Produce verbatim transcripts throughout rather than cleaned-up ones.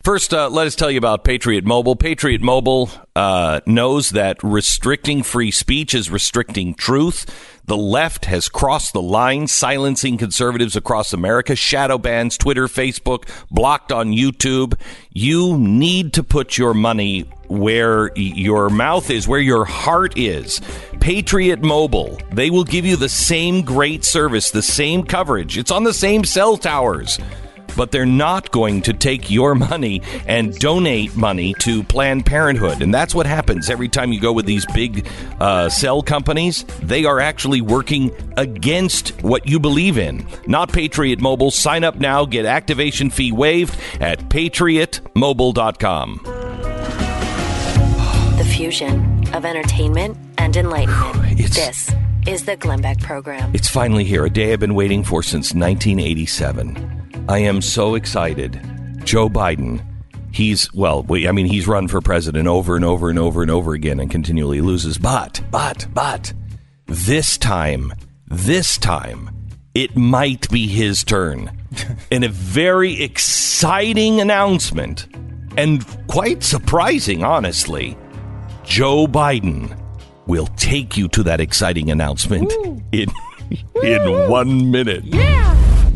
First, uh, let us tell you about Patriot Mobile. Patriot Mobile uh, knows that restricting free speech is restricting truth. The left has crossed the line, silencing conservatives across America. Shadow bans, Twitter, Facebook, blocked on YouTube. You need to put your money where your mouth is, where your heart is. Patriot Mobile. They will give you the same great service, the same coverage. It's on the same cell towers. But they're not going to take your money and donate money to Planned Parenthood. And that's what happens every time you go with these big uh, cell companies. They are actually working against what you believe in. Not Patriot Mobile. Sign up now. Get activation fee waived at patriot mobile dot com. The fusion of entertainment and enlightenment. It's, this is the Glenn Beck Program. It's finally here. A day I've been waiting for since nineteen eighty-seven. I am so excited. Joe Biden, he's, well, I mean, he's run for president over and over and over and over again and continually loses. But, but, but, this time, this time, it might be his turn. And a very exciting announcement, and quite surprising, honestly. Joe Biden will take you to that exciting announcement Woo. in in one minute. Yeah.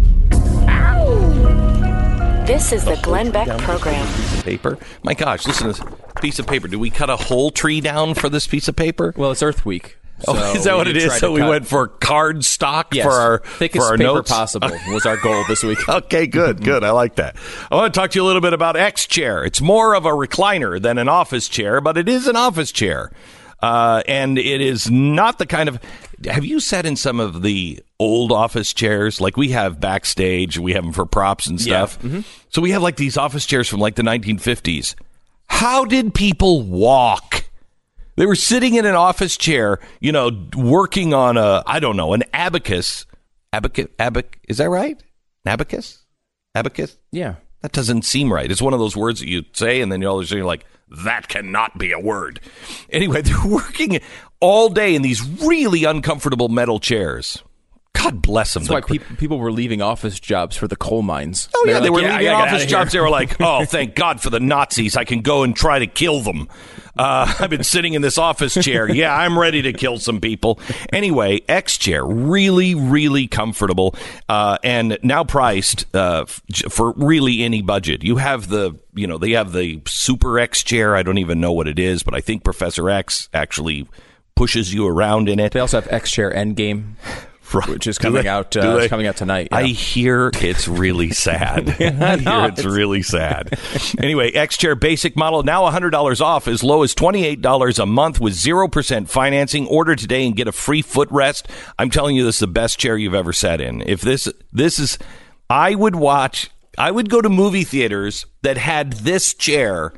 This is the Glenn Beck Program. Piece of paper. My gosh, listen to this piece of paper. Did we cut a whole tree down for this piece of paper? Well, it's Earth Week. So oh, is that what it is? So we went for card stock yes. for our thickest for our paper notes? possible was our goal this week. Okay, good, good. I like that. I want to talk to you a little bit about X Chair. It's more of a recliner than an office chair, but it is an office chair. Uh, and it is not the kind of... Have you sat in some of the old office chairs? Like we have backstage, we have them for props and stuff. Yeah. Mm-hmm. So we have like these office chairs from like the nineteen fifties. How did people walk? They were sitting in an office chair, you know, working on a, I don't know, an abacus. Abacus? Abac? Is that right? An abacus? Abacus? Yeah. That doesn't seem right. It's one of those words that you say, and then you're always like, that cannot be a word. Anyway, they're working all day in these really uncomfortable metal chairs. God bless them. That's why pe- people were leaving office jobs for the coal mines. Oh, they yeah, were they like, were yeah, leaving office jobs. Here. They were like, oh, thank God for the Nazis. I can go and try to kill them. Uh, I've been sitting in this office chair. Yeah, I'm ready to kill some people. Anyway, X Chair, really, really comfortable uh, and now priced uh, f- for really any budget. You have the, you know, they have the Super X Chair. I don't even know what it is, but I think Professor X actually pushes you around in it. They also have X Chair Endgame. Right. Which is coming they, out uh, it's coming out tonight. Yeah. I hear it's really sad. I hear it's really sad. Anyway, X-Chair basic model, now one hundred dollars off, as low as twenty-eight dollars a month with zero percent financing. Order today and get a free footrest. I'm telling you, this is the best chair you've ever sat in. If this, this is, I would watch, I would go to movie theaters that had this chair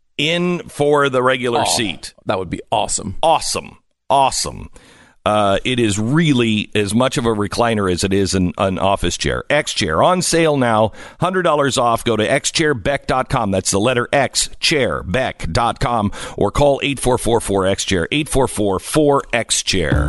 in for the regular oh, seat. That would be awesome. Awesome. Awesome. Uh, it is really as much of a recliner as it is an, an office chair. X-Chair on sale now, one hundred dollars off. Go to x chair beck dot com. That's the letter X, chair beck dot com, or call eight four four four X chair, eight four four four X chair.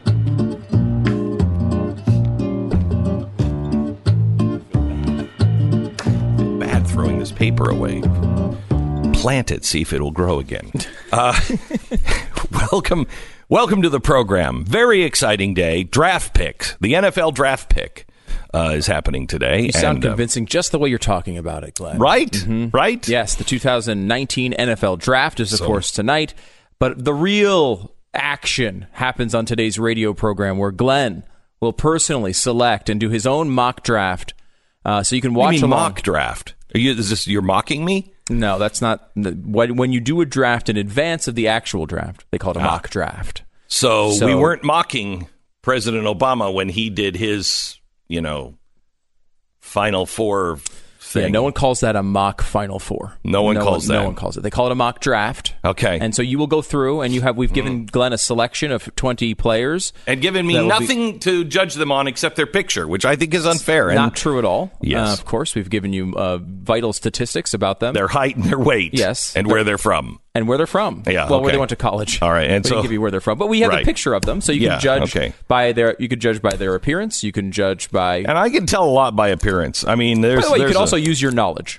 Bad throwing this paper away. Plant it, see if it'll grow again. Uh, welcome. Welcome to the program. Very exciting day. Draft pick. The N F L draft pick uh, is happening today. You sound and, convincing uh, just the way you're talking about it, Glenn. Right? Mm-hmm. Right? Yes, the two thousand nineteen N F L draft is, of so, course, tonight. But the real action happens on today's radio program where Glenn will personally select and do his own mock draft. Uh, so you can watch you mean along. mock draft? Are you, is this, you're mocking me? No, that's not. When, when you do a draft in advance of the actual draft, they call it a ah. mock draft. So, so we weren't mocking President Obama when he did his, you know, Final Four thing. Yeah, no one calls that a mock Final Four. No one no calls one, that. No one calls it. They call it a mock draft. Okay. And so you will go through, and you have. We've given mm. Glenn a selection of twenty players, and given me nothing be, to judge them on except their picture, which I think is unfair. Not and, true at all. Yes. Uh, of course, we've given you uh, vital statistics about them, their height and their weight. Yes, and where they're from. And where they're from. Yeah. Well, okay. where they went to college. All right. And we so can give you where they're from, but we have right. a picture of them, so you yeah, can judge okay. by their. You could judge by their appearance. You can judge by. And I can tell a lot by appearance. I mean, there's. By the way, there's you could a, also use your knowledge.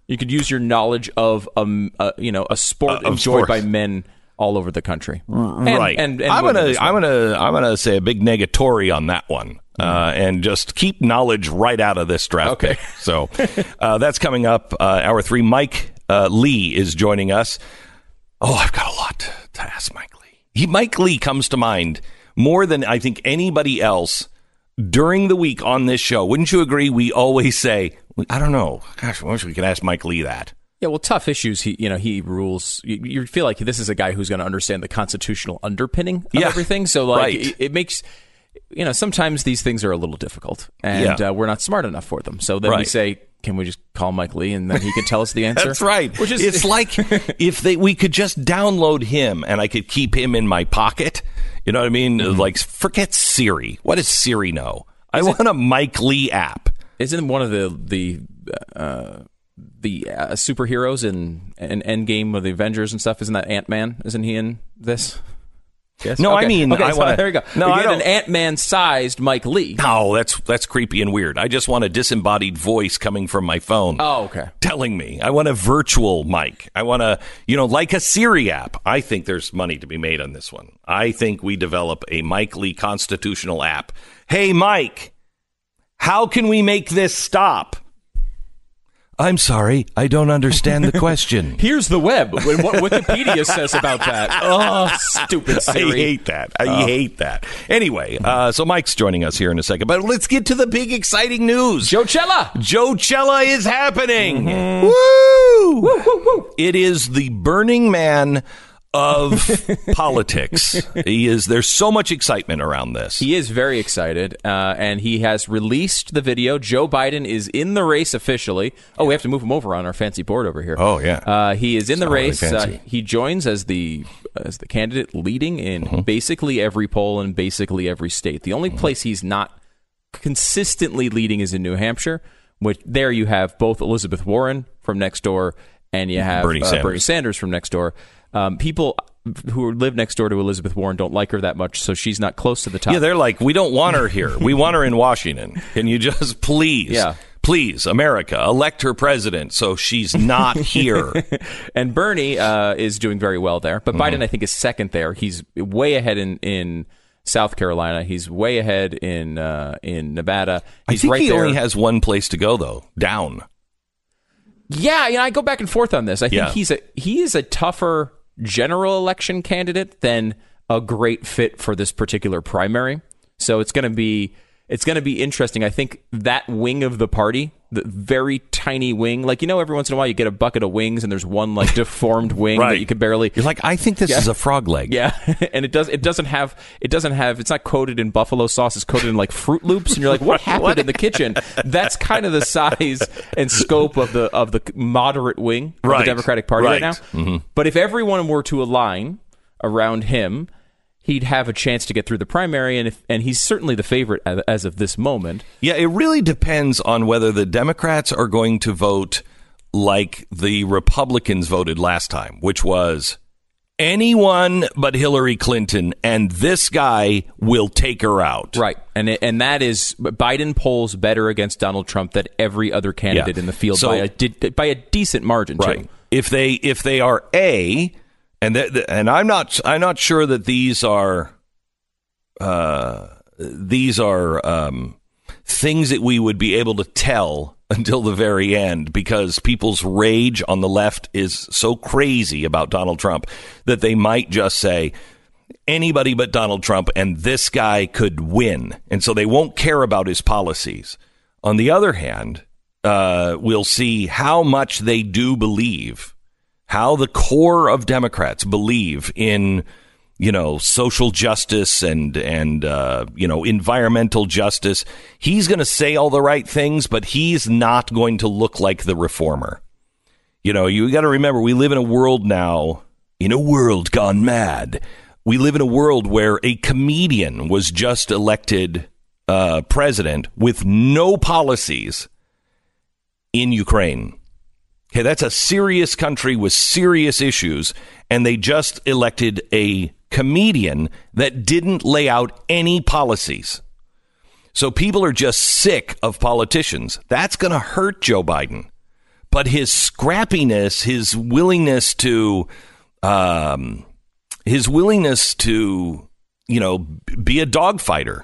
You could use your knowledge of um, uh, you know, a sport uh, enjoyed sport. by men all over the country. And, right. And, and I'm women gonna as well. I'm gonna I'm gonna say a big negatory on that one. Uh, and just keep knowledge right out of this draft Okay. pick. So uh, that's coming up. Uh, hour three. Mike uh, Lee is joining us. Oh, I've got a lot to ask Mike Lee. He, Mike Lee comes to mind more than I think anybody else during the week on this show. Wouldn't you agree? We always say, I don't know. Gosh, I wish we could ask Mike Lee that. Yeah, well, tough issues. He, you know, he rules. You, you feel like this is a guy who's going to understand the constitutional underpinning of Yeah, everything. So, like, right. it, it makes, you know, sometimes these things are a little difficult, and Yeah. uh, we're not smart enough for them. So then we Right. say, can we just call Mike Lee and then he can tell us the answer? That's right. Which is, it's like if they we could just download him and I could keep him in my pocket. You know what I mean? Mm-hmm. Like, forget Siri. What does Siri know? I want a Mike Lee app. Isn't one of the the uh, the uh, superheroes in an Endgame of the Avengers and stuff? Isn't that Ant-Man? Isn't he in this? Yes. No, okay. I mean, okay, I so wanna, there you go. No, you I get don't. an Ant-Man sized Mike Lee. No, that's that's creepy and weird. I just want a disembodied voice coming from my phone. Oh, okay. Telling me. I want a virtual mic. I want a, you know, like a Siri app. I think there's money to be made on this one. I think we develop a Mike Lee constitutional app. Hey, Mike, how can we make this stop? I'm sorry, I don't understand the question. Here's the web. What Wikipedia says about that. Oh, stupid Siri. I hate that. I hate that. Anyway, uh, so Mike's joining us here in a second, but let's get to the big exciting news. Joe Cella. Joe Cella is happening. Mm-hmm. Woo! Woo, woo, woo! It is the Burning Man of politics. He is. There's so much excitement around this. He is very excited, uh, and he has released the video. Joe Biden is in the race officially. Oh, we have to move him over on our fancy board over here. Oh, yeah. Uh, he is in It's the not really race. Uh, fancy. he joins as the as the candidate leading in Mm-hmm. basically every poll in basically every state. The only place he's not consistently leading is in New Hampshire, which there you have both Elizabeth Warren from next door and you have Bernie uh, Sanders. Bernie Sanders from next door. Um, people who live next door to Elizabeth Warren don't like her that much, so she's not close to the top. Yeah, they're like, we don't want her here. We want her in Washington. Can you just please, Yeah. please, America, elect her president so she's not here. And Bernie uh, is doing very well there, but Mm-hmm. Biden, I think, is second there. He's way ahead in, in South Carolina. He's way ahead in uh, in Nevada. I He's think right he there. only has one place to go, though, down. Yeah, you know, I go back and forth on this. I think Yeah. he's a he is a tougher general election candidate than a great fit for this particular primary. So it's going to be it's going to be interesting. I think that wing of the party, the very tiny wing, like, you know, every once in a while you get a bucket of wings and there's one like deformed wing Right. that you could barely. You're like, I think this is a frog leg. Yeah, and it does. It doesn't have. It doesn't have. It's not coated in buffalo sauce. It's coated in like Fruit Loops, and you're like, what happened in the kitchen? That's kind of the size and scope of the of the moderate wing of Right. the Democratic Party right, Right. now. Mm-hmm. But if everyone were to align around him, he'd have a chance to get through the primary, and if and he's certainly the favorite as, as of this moment. Yeah, it really depends on whether the Democrats are going to vote like the Republicans voted last time, which was anyone but Hillary Clinton, and this guy will take her out. Right, and it, and that is Biden polls better against Donald Trump than every other candidate Yeah. in the field So- by a di- by a decent margin Right. too. If they if they are A, and th- th- and I'm not I'm not sure that these are uh, these are um, things that we would be able to tell until the very end, because people's rage on the left is so crazy about Donald Trump that they might just say anybody but Donald Trump, and this guy could win, and so they won't care about his policies. On the other hand, uh, we'll see how much they do believe, how the core of Democrats believe in, you know, social justice and, and uh, you know, environmental justice. He's going to say all the right things, but he's not going to look like the reformer. You know, you got to remember, we live in a world now, in a world gone mad. We live in a world where a comedian was just elected uh, president with no policies in Ukraine. Okay, that's a serious country with serious issues, and they just elected a comedian that didn't lay out any policies. So people are just sick of politicians. That's going to hurt Joe Biden. but his scrappiness, his willingness to, um, his willingness to, you know, be a dogfighter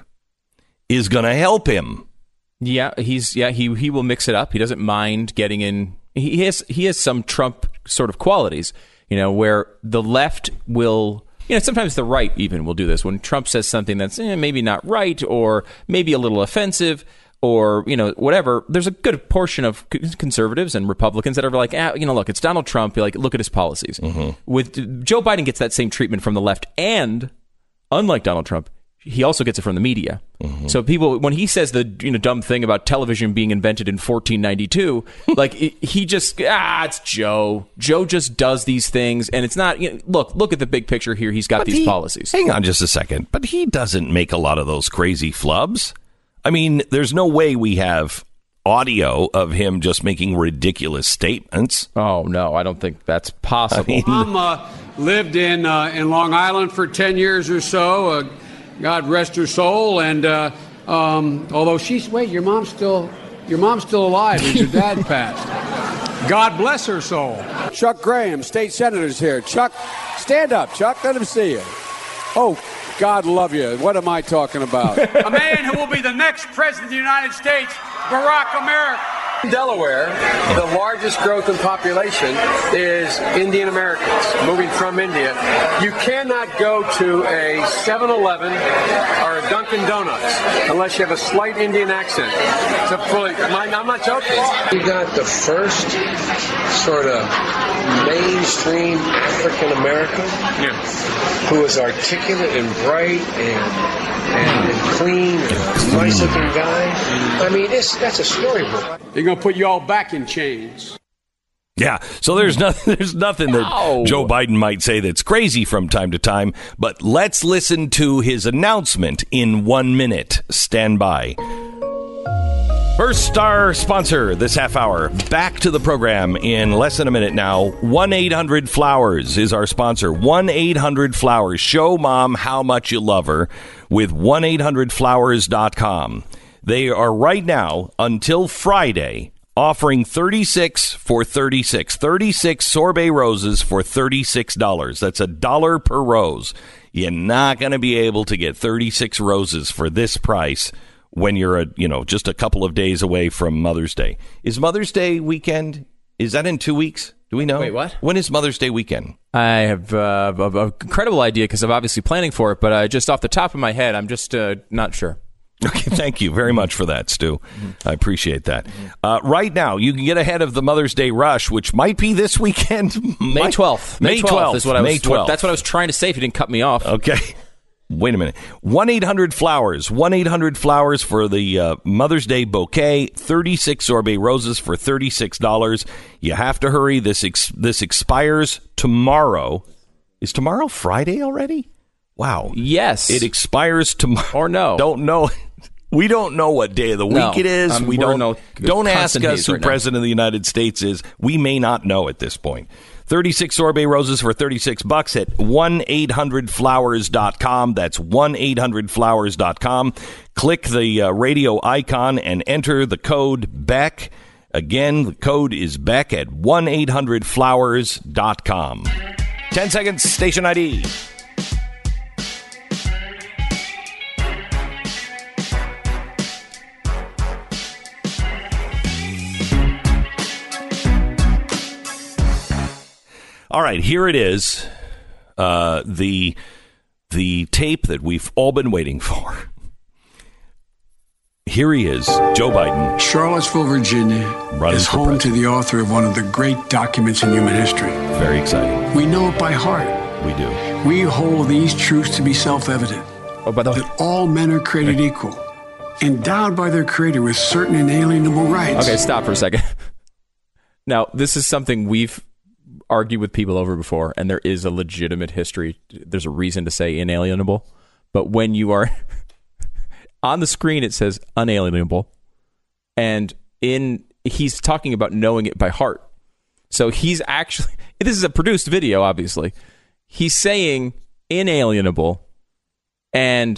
is going to help him. Yeah, he's yeah he he will mix it up. He doesn't mind getting in. He has he has some Trump sort of qualities, you know, where the left will, you know, sometimes the right even will do this when Trump says something that's eh, maybe not right or maybe a little offensive or, you know, whatever. There's a good portion of conservatives and Republicans that are like, ah, you know, look, it's Donald Trump. You're like, look at his policies. Mm-hmm. With Joe Biden gets that same treatment from the left, and unlike Donald Trump, he also gets it from the media. Mm-hmm. So people, when he says the you know dumb thing about television being invented in fourteen ninety-two, like it, he just ah, it's Joe. Joe just does these things, and it's not. You know, look, look at the big picture here. He's got but these he, policies. Hang on just a second, but he doesn't make a lot of those crazy flubs. I mean, there's no way we have audio of him just making ridiculous statements. Oh no, I don't think that's possible. I mean, Mom uh, lived in uh, in Long Island for ten years or so. Uh, God rest her soul. And uh, um, although she's wait, your mom's still your mom's still alive as your dad passed. God bless her soul. Chuck Graham, state senator's here. Chuck, stand up. Chuck, let him see you. Oh, God love you. What am I talking about? A man who will be the next president of the United States, Barack America. In Delaware, the largest growth in population is Indian Americans moving from India. You cannot go to a seven eleven or a Dunkin' Donuts unless you have a slight Indian accent. So fully, I'm not joking. You got the first sort of mainstream African American Yeah. who is articulate and bright and, and, and clean and a nice looking guy. I mean, it's, that's a storybook. They're going to put you all back in chains. yeah, so there's nothing there's nothing that No. Joe Biden might say that's crazy from time to time, but let's listen to his announcement in one minute. Stand by. First star sponsor this half hour. Back to the program in less than a minute now. one eight hundred flowers is our sponsor. one eight hundred flowers. Show mom how much you love her with one eight hundred flowers dot com. They are right now until Friday offering thirty-six for thirty-six. thirty-six sorbet roses for thirty-six dollars. That's a dollar per rose. You're not going to be able to get thirty-six roses for this price when you're a, you know, just a couple of days away from Mother's Day. Is Mother's Day weekend, is that in two weeks? Do we know? Wait, what? When is Mother's Day weekend? I have uh, a, a incredible idea because I'm obviously planning for it, but uh, just off the top of my head, I'm just uh, not sure. Okay, thank you very much for that, Stu. I appreciate that. Uh, right now, you can get ahead of the Mother's Day rush, which might be this weekend. May twelfth. May twelfth is what I was. May twelfth. That's what I was trying to say. If you didn't cut me off. Okay. Wait a minute. one eight hundred flowers. one eight hundred flowers for the uh, Mother's Day bouquet. thirty-six sorbet roses for thirty-six dollars. You have to hurry. This ex- this expires tomorrow. Is tomorrow Friday already? Wow. Yes. It expires tomorrow. Or no. Don't know. We don't know what day of the week No. it is. Um, we we're don't no- don't ask constant us haze who right now. President of the United States is. We may not know at this point. thirty-six sorbet roses for thirty-six bucks at one eight hundred flowers dot com. That's one eight hundred flowers dot com. Click the uh, radio icon and enter the code BECK. Again, the code is BECK at one eight hundred flowers dot com. ten seconds, station I D. All right, here it is, uh, the the tape that we've all been waiting for. Here he is, Joe Biden. Charlottesville, Virginia Running is for home president. to the author of one of the great documents in human history. Very exciting. We know it by heart. We do. We hold these truths to be self-evident. Oh, by the way. That all men are created equal, endowed by their creator with certain inalienable rights. Okay, stop for a second. Now, this is something we've argued with people over before, and there is a legitimate history. There's a reason to say inalienable. But when you are on the screen, it says unalienable. And in he's talking about knowing it by heart. So he's actually, this is a produced video, obviously. He's saying inalienable, and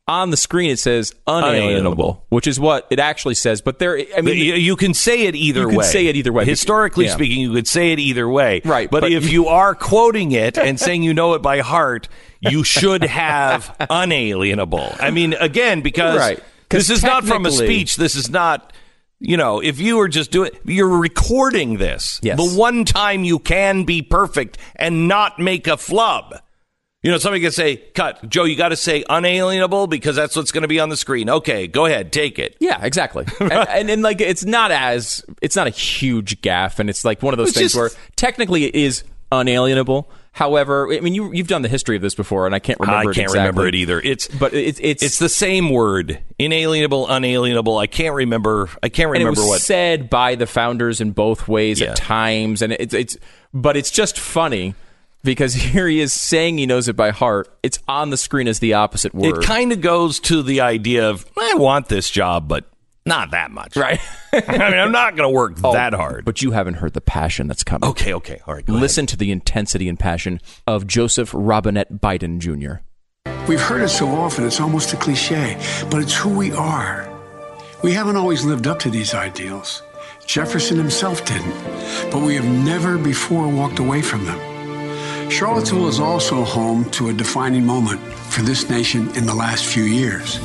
on the screen it says unalienable, Unalienable. which is what it actually says. But there, I mean, you, you can say it either you way. You can say it either way. Historically yeah. speaking, you could say it either way. Right, But, but- if you are quoting it and saying you know it by heart, you should have unalienable. I mean, again, because Right. 'Cause this is not from a technically- speech. This is not, you know, if you were just doing, you're recording this. Yes. The one time you can be perfect and not make a flub. You know, somebody can say, cut, Joe, you got to say unalienable because that's what's going to be on the screen. Okay, go ahead, take it. Yeah, exactly. and, and, and like, it's not as, it's not a huge gaffe, and it's like one of those It's things just- where technically it is unalienable. However, I mean, you, you've done the history of this before, and I can't remember I it can't exactly. remember it either. It's But it's, it's, It's the same word, inalienable, unalienable. I can't remember. I can't and it remember was what. said by the founders in both ways Yeah. at times, and it's it's. But it's just funny because here he is saying he knows it by heart. It's on the screen as the opposite word. It kind of goes to the idea of I want this job, but not that much. right. I mean, I'm not going to work that hard. But you haven't heard the passion that's coming. okay, okay, all right. Go Listen to the intensity and passion of Joseph Robinette Biden Junior We've heard it so often, it's almost a cliche, but it's who we are. We haven't always lived up to these ideals. Jefferson himself didn't, but we have never before walked away from them. Charlottesville is also home to a defining moment for this nation in the last few years.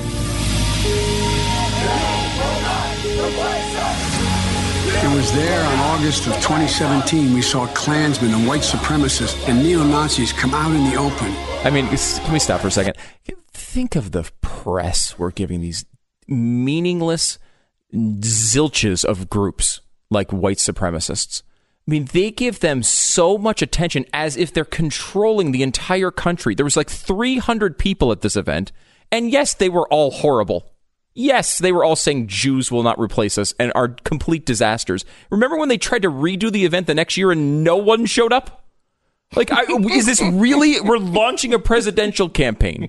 It was there on August of twenty seventeen we saw Klansmen and white supremacists and neo-Nazis come out in the open. I mean, s- can we stop for a second? Think of the press we're giving these meaningless zilches of groups like white supremacists. I mean, they give them so much attention as if they're controlling the entire country. There was like three hundred people at this event, and yes, they were all horrible. Yes, they were all saying Jews will not replace us and are complete disasters. Remember when they tried to redo the event the next year and no one showed up? Like, I, is this really? We're launching a presidential campaign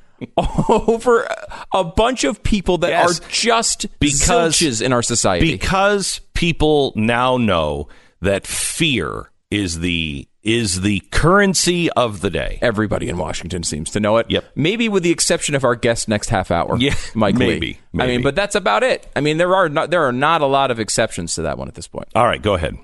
over a bunch of people that Yes, are just because- zilches in our society. Because people now know that fear is the is the currency of the day. Everybody in Washington seems to know it. Yep. Maybe with the exception of our guest next half hour, Yeah, Mike Lee. maybe, I maybe. mean, but that's about it. I mean, there are not, there are not a lot of exceptions to that one at this point. All right, go ahead.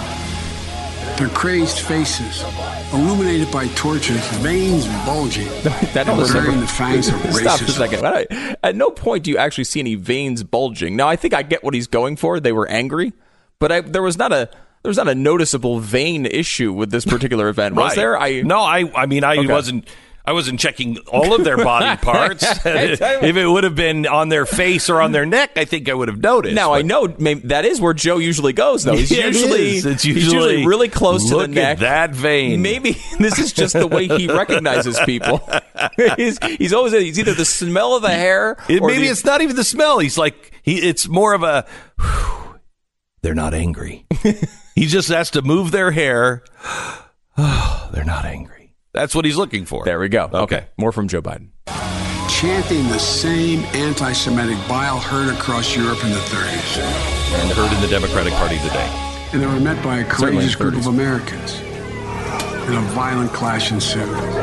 Their crazed faces, illuminated by torches, veins bulging, That and almost bearing the fangs of Stop for a racism. second. Why don't- At no point do you actually see any veins bulging. Now, I think I get what he's going for. They were angry, but I, there was not a there was not a noticeable vein issue with this particular event, was Right. there? I no, I I mean I Okay. wasn't I wasn't checking all of their body parts. If it would have been on their face or on their neck, I think I would have noticed. Now but- I know maybe that is where Joe usually goes, though. He's Yeah, it usually is. It's he's usually, usually really close to the look neck. at that vein. Maybe this is just the way he recognizes people. he's, he's always he's either the smell of the hair, It- or maybe the- it's not even the smell. He's like he. It's more of a. "Whew, they're not angry. He just has to move their hair. Oh, they're not angry. That's what he's looking for. There we go. Okay. Okay, more from Joe Biden. Chanting the same anti-Semitic bile heard across Europe in the thirties. And heard in the Democratic Party today. And they were met by a Certainly courageous in the group of Americans. And a violent clash ensued.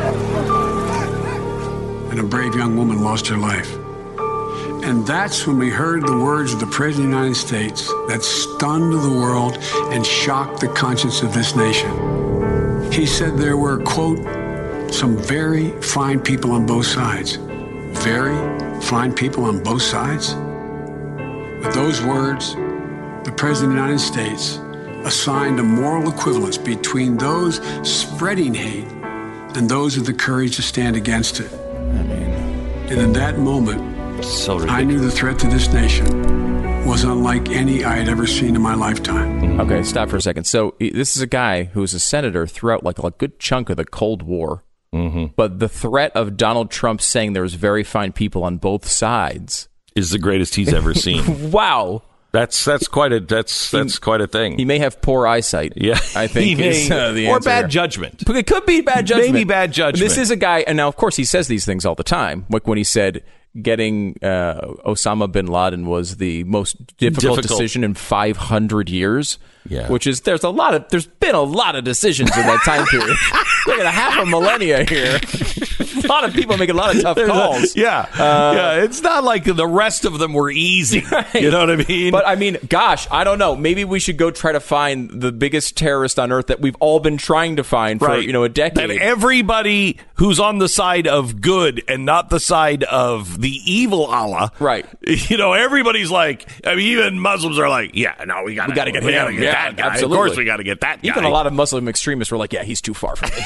And a brave young woman lost her life. And that's when we heard the words of the President of the United States that stunned the world and shocked the conscience of this nation. He said there were, quote, some very fine people on both sides. Very fine people on both sides? With those words, the President of the United States assigned a moral equivalence between those spreading hate and those with the courage to stand against it. And in that moment, So I ridiculous. knew the threat to this nation was unlike any I had ever seen in my lifetime. Okay, stop for a second. So he- this is a guy who was a senator throughout like a good chunk of the Cold War. Mm-hmm. But the threat of Donald Trump saying there was very fine people on both sides. Is the greatest he's ever seen. Wow. That's that's quite a that's that's quite a thing. He may have poor eyesight. Yeah, I think He may- is, uh, the or answer bad here. judgment. But it could be bad judgment. Maybe bad judgment. This is a guy, and now of course he says these things all the time. Like when he said getting uh, Osama bin Laden was the most difficult, Difficult. decision in five hundred years. Yeah. Which is there's a lot of there's been a lot of decisions in that time period. Look at a half a millennia here. a lot of people making a lot of tough calls. Yeah. Uh, yeah. It's not like the rest of them were easy. Right. You know what I mean? But I mean, gosh, I don't know. Maybe we should go try to find the biggest terrorist on earth that we've all been trying to find for, right. you know, a decade. And everybody who's on the side of good and not the side of the evil Allah. Right. You know, everybody's like, I mean, even Muslims are like, yeah, no, we got we got to get we him. gotta get yeah, that guy. Absolutely. Of course we got to get that guy. Even a lot of Muslim extremists were like, yeah, he's too far from me.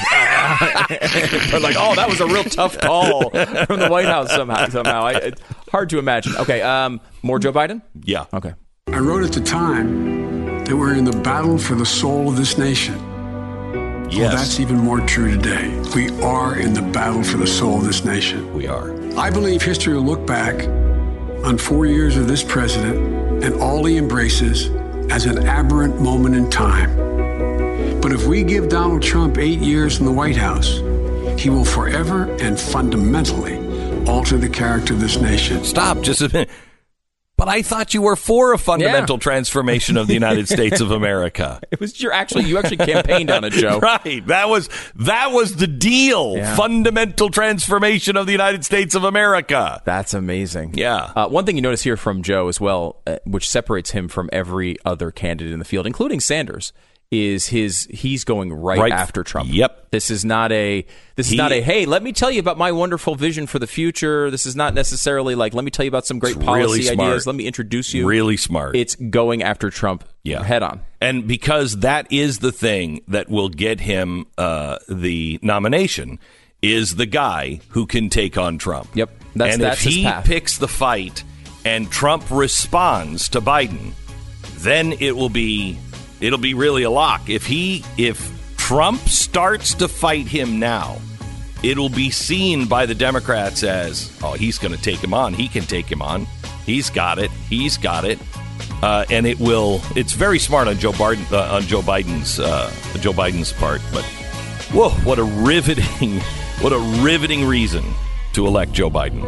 But like, oh, that was a real tough call from the White House somehow. Somehow, I, it's hard to imagine. Okay, um, more Joe Biden? Yeah. Okay. I wrote at the time that we're in the battle for the soul of this nation. Yes. Well, that's even more true today. We are in the battle for the soul of this nation. We are. I believe history will look back on four years of this president and all he embraces as an aberrant moment in time. But if we give Donald Trump eight years in the White House, he will forever and fundamentally alter the character of this nation. Stop just a minute. But I thought you were for a fundamental yeah. transformation of the United States of America. It was your actually you actually campaigned on it, Joe. Right. That was that was the deal. Yeah. Fundamental transformation of the United States of America. That's amazing. Yeah. Uh, one thing you notice here from Joe as well, uh, which separates him from every other candidate in the field, including Sanders, is his he's going right, right after Trump. Yep. This is not a this is he, not a hey, let me tell you about my wonderful vision for the future. This is not necessarily like let me tell you about some great policy really ideas. Let me introduce you. Really smart. It's going after Trump yeah. head on. And because that is the thing that will get him uh, the nomination is the guy who can take on Trump. Yep. That's, and that's if his he path. picks the fight and Trump responds to Biden, then it will be It'll be really a lock. If he, if Trump starts to fight him now, it'll be seen by the Democrats as, oh, he's going to take him on. He can take him on. He's got it. He's got it. Uh, and it will. It's very smart on Joe Biden, uh, on Joe Biden's, uh, Joe Biden's part. But whoa, what a riveting, what a riveting reason to elect Joe Biden.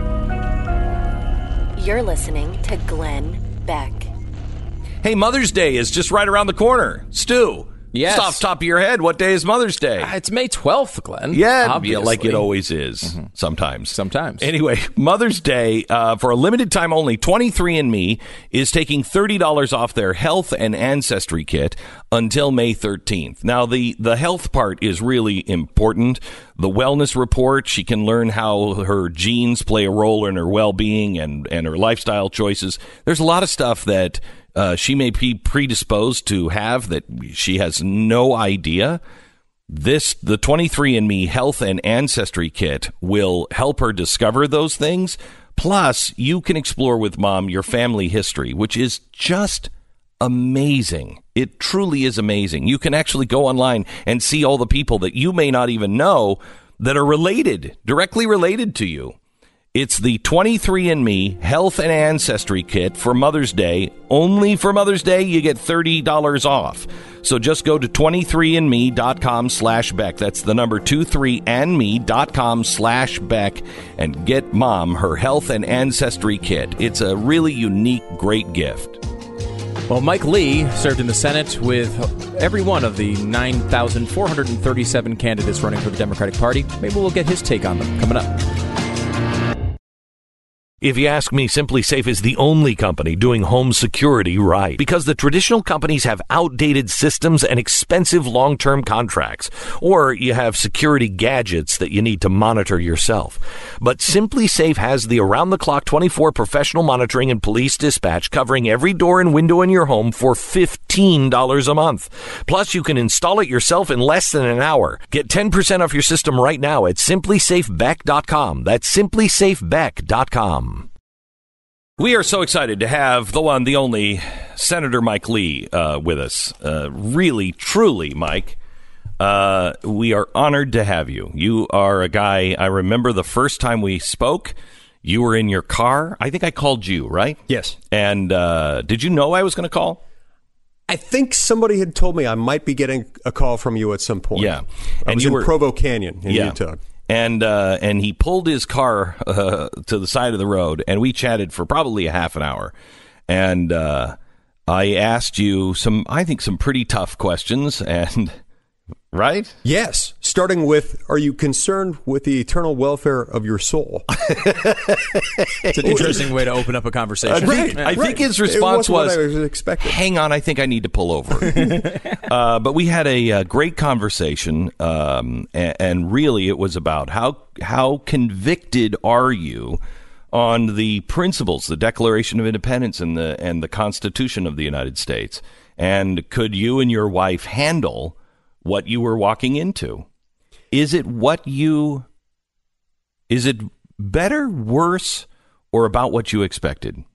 You're listening to Glenn Beck. Hey, Mother's Day is just right around the corner. Stu, yes. Just off the top of your head, what day is Mother's Day? Uh, it's May twelfth, Glenn. Yeah, obviously. Yeah, like it always is, mm-hmm. sometimes. Sometimes. Anyway, Mother's Day, uh, for a limited time only, twenty-three and me is taking thirty dollars off their health and ancestry kit until May thirteenth. Now, the, the health part is really important. The wellness report, she can learn how her genes play a role in her well-being and, and her lifestyle choices. There's a lot of stuff that Uh, she may be predisposed to have that she has no idea. This, the twenty-three and me Health and Ancestry Kit will help her discover those things. Plus, you can explore with Mom your family history, which is just amazing. It truly is amazing. You can actually go online and see all the people that you may not even know that are related, directly related to you. It's the twenty-three and me Health and Ancestry Kit for Mother's Day. Only for Mother's Day, you get thirty dollars off. So just go to twenty-three and me dot com slash Beck. That's the number twenty-three and me dot com slash Beck and get Mom her Health and Ancestry Kit. It's a really unique, great gift. Well, Mike Lee served in the Senate with every one of the nine thousand four hundred thirty-seven candidates running for the Democratic Party. Maybe we'll get his take on them coming up. If you ask me, Simply Safe is the only company doing home security right. Because the traditional companies have outdated systems and expensive long-term contracts. Or you have security gadgets that you need to monitor yourself. But Simply Safe has the around-the-clock twenty-four professional monitoring and police dispatch covering every door and window in your home for fifteen dollars a month. Plus, you can install it yourself in less than an hour. Get ten percent off your system right now at simply safe beck dot com. That's simply safe beck dot com. We are so excited to have the one, the only, Senator Mike Lee uh, with us. Uh, really, truly, Mike, uh, we are honored to have you. You are a guy, I remember the first time we spoke, you were in your car. I think I called you, right? Yes. And uh, did you know I was going to call? I think somebody had told me I might be getting a call from you at some point. Yeah. I and was you in were, Provo Canyon in yeah. Utah. And uh, and he pulled his car uh, to the side of the road, and we chatted for probably a half an hour. And uh, I asked you some, I think, some pretty tough questions. And right? Yes, starting with, are you concerned with the eternal welfare of your soul? It's an interesting way to open up a conversation. Uh, right. I right. think his It response wasn't what was, I was expecting. hang on, I think I need to pull over. uh, but we had a, a great conversation, um, and, and really it was about how how convicted are you on the principles, the Declaration of Independence and the and the Constitution of the United States, and could you and your wife handle what you were walking into? Is it what you, is it better, worse, or about what you expected?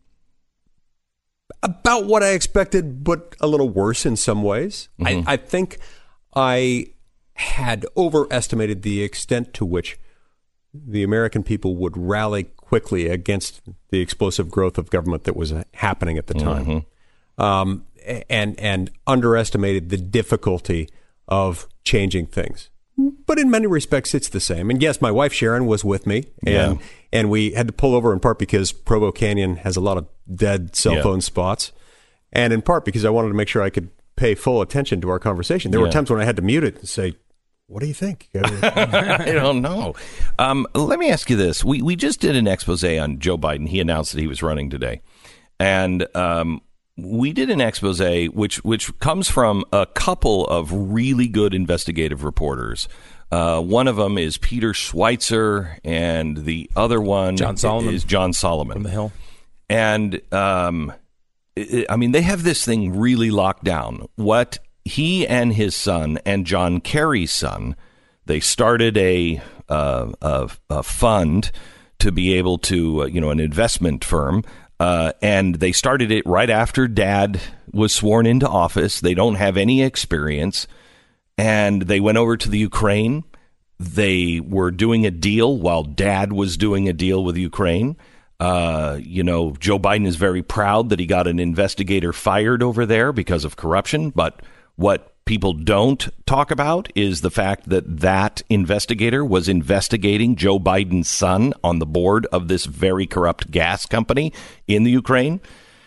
About what I expected, but a little worse in some ways. Mm-hmm. I, I think I had overestimated the extent to which the American people would rally quickly against the explosive growth of government that was happening at the time, Mm-hmm. um, and and underestimated the difficulty of changing things. But in many respects, it's the same. And yes, my wife Sharon was with me, and Yeah. and we had to pull over in part because Provo Canyon has a lot of dead cell Yeah. phone spots, and in part because I wanted to make sure I could pay full attention to our conversation. There were Yeah. times when I had to mute it and say, "What do you think?" I don't know. Um, let me ask you this. We we just did an expose on Joe Biden. He announced that he was running today. And um, we did an expose which which comes from a couple of really good investigative reporters. Uh, one of them is Peter Schweitzer, and the other one John Solomon. is John Solomon. From the Hill. And, um, it, I mean, they have this thing really locked down. What he and his son and John Kerry's son, they started a, uh, a, a fund to be able to, uh, you know, an investment firm. Uh, and they started it right after Dad was sworn into office. They don't have any experience. And they went over to the Ukraine. They were doing a deal while Dad was doing a deal with Ukraine. Uh, you know, Joe Biden is very proud that he got an investigator fired over there because of corruption. But what people don't talk about is the fact that that investigator was investigating Joe Biden's son on the board of this very corrupt gas company in the Ukraine.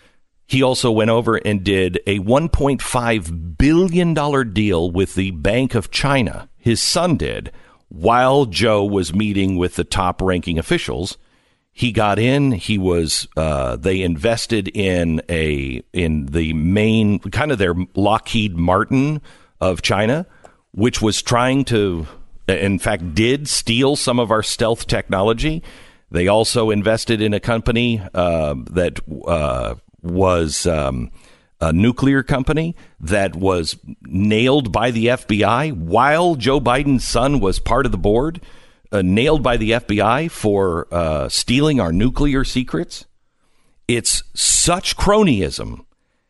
He also went over and did a one point five billion dollars deal with the Bank of China. His son did, while Joe was meeting with the top-ranking officials. He got in. He was. Uh, they invested in a in the main kind of their Lockheed Martin of China, which was trying to, in fact, did steal some of our stealth technology. They also invested in a company uh, that uh, was um, a nuclear company that was nailed by the F B I while Joe Biden's son was part of the board. Uh, nailed by the F B I for uh, stealing our nuclear secrets. It's such cronyism.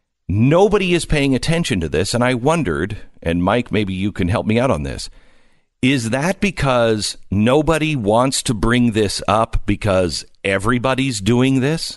Nobody is paying attention to this. And I wondered, and Mike, maybe you can help me out on this. Is that because nobody wants to bring this up because everybody's doing this?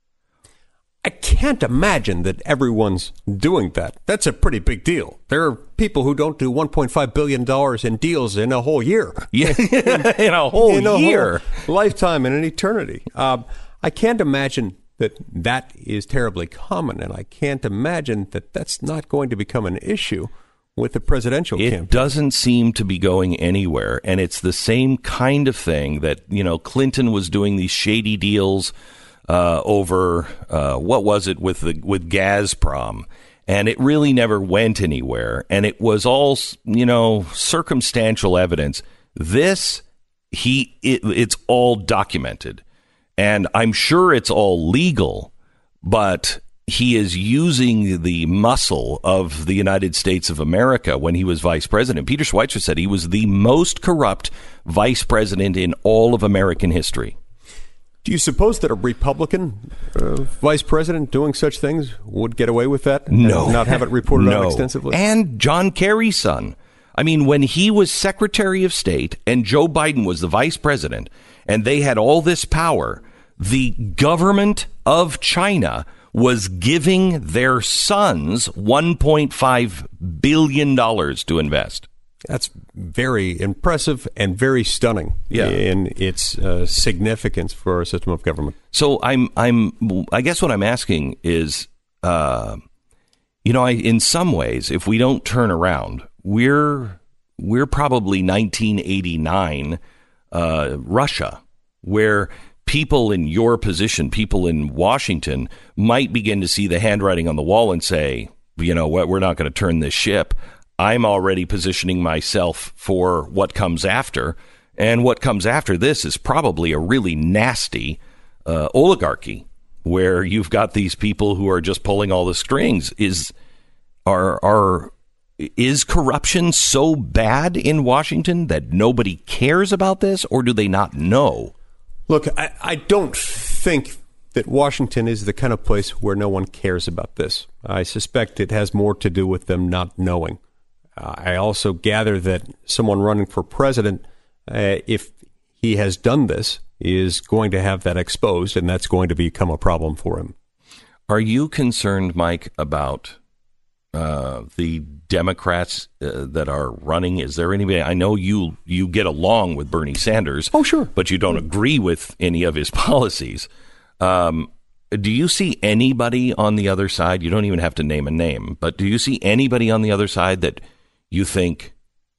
I can't imagine that everyone's doing that. That's a pretty big deal. There are people who don't do one point five billion dollars in deals in a whole year. Yeah, in a whole in a year. Whole lifetime, in an eternity. Um, I can't imagine that that is terribly common, and I can't imagine that that's not going to become an issue with the presidential It campaign. doesn't seem to be going anywhere, and it's the same kind of thing that, you know, Clinton was doing these shady deals Uh, over uh, what was it with the with Gazprom, and it really never went anywhere. And it was all, you know, circumstantial evidence. This he it, it's all documented, and I'm sure it's all legal. But he is using the muscle of the United States of America when he was vice president. Peter Schweitzer said he was the most corrupt vice president in all of American history. Do you suppose that a Republican uh, vice president doing such things would get away with that? No. And not have it reported no. on extensively? And John Kerry's son. I mean, when he was Secretary of State and Joe Biden was the vice president and they had all this power, the government of China was giving their sons one point five billion dollars to invest. That's very impressive and very stunning Yeah. in its uh, significance for our system of government. So I'm, I'm, I guess what I'm asking is, uh, you know, I, in some ways, if we don't turn around, we're, we're probably nineteen eighty-nine uh, Russia, where people in your position, people in Washington, might begin to see the handwriting on the wall and say, you know what, we're not going to turn this ship. I'm already positioning myself for what comes after. And what comes after this is probably a really nasty uh, oligarchy where you've got these people who are just pulling all the strings. Is are are is corruption so bad in Washington that nobody cares about this, or do they not know? Look, I, I don't think that Washington is the kind of place where no one cares about this. I suspect it has more to do with them not knowing. Uh, I also gather that someone running for president, uh, if he has done this, is going to have that exposed, and that's going to become a problem for him. Are you concerned, Mike, about uh, the Democrats uh, that are running? Is there anybody? I know you you get along with Bernie Sanders. Oh, sure. But you don't agree with any of his policies. Um, do you see anybody on the other side? You don't even have to name a name, but do you see anybody on the other side that you think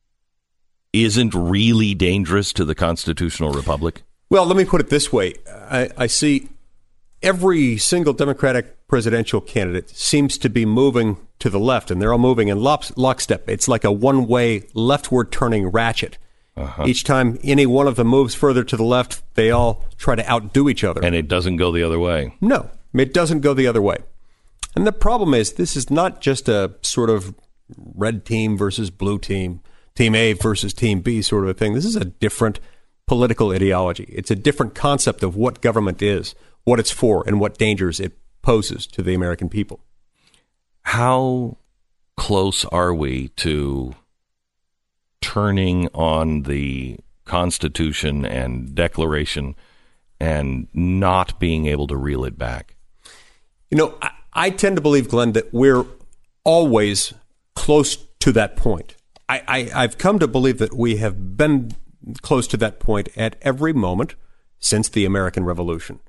isn't really dangerous to the constitutional republic? Well, let me put it this way. I, I see every single Democratic presidential candidate seems to be moving to the left, and they're all moving in lock, lockstep. It's like a one-way leftward turning ratchet. Uh-huh. Each time any one of them moves further to the left, they all try to outdo each other. And it doesn't go the other way. No, it doesn't go the other way. And the problem is, this is not just a sort of red team versus blue team, team A versus team B sort of a thing. This is a different political ideology. It's a different concept of what government is, what it's for, and what dangers it poses to the American people. How close are we to turning on the Constitution and Declaration and not being able to reel it back? You know, I, I tend to believe, Glenn, that we're always close to that point. I, I, I've come to believe that we have been close to that point at every moment since the American Revolution.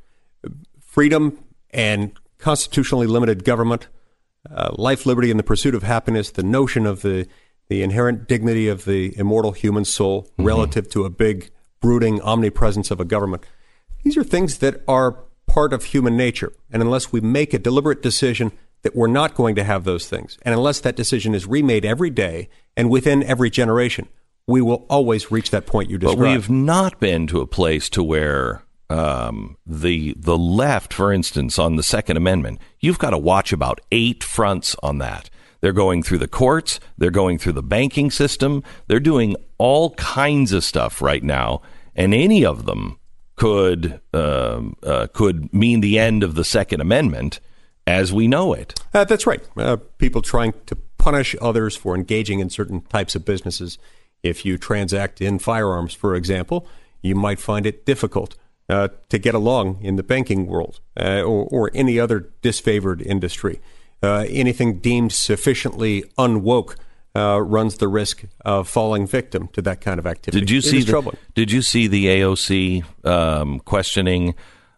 Freedom and constitutionally limited government, uh, life, liberty, and the pursuit of happiness, the notion of the, the inherent dignity of the immortal human soul mm-hmm. relative to a big, brooding omnipresence of a government. These are things that are part of human nature. And unless we make a deliberate decision that we're not going to have those things, and unless that decision is remade every day and within every generation, we will always reach that point you described. But we've not been to a place to where um, the the left, for instance, on the Second Amendment, you've got to watch about eight fronts on that. They're going through the courts. They're going through the banking system. They're doing all kinds of stuff right now, and any of them could uh, uh, could mean the end of the Second Amendment as we know it. Uh, that's right. Uh, people trying to punish others for engaging in certain types of businesses. If you transact in firearms, for example, you might find it difficult uh, to get along in the banking world uh, or, or any other disfavored industry. Uh, anything deemed sufficiently unwoke uh, runs the risk of falling victim to that kind of activity. Did you it see? is The, troubling. Did you see the A O C um, questioning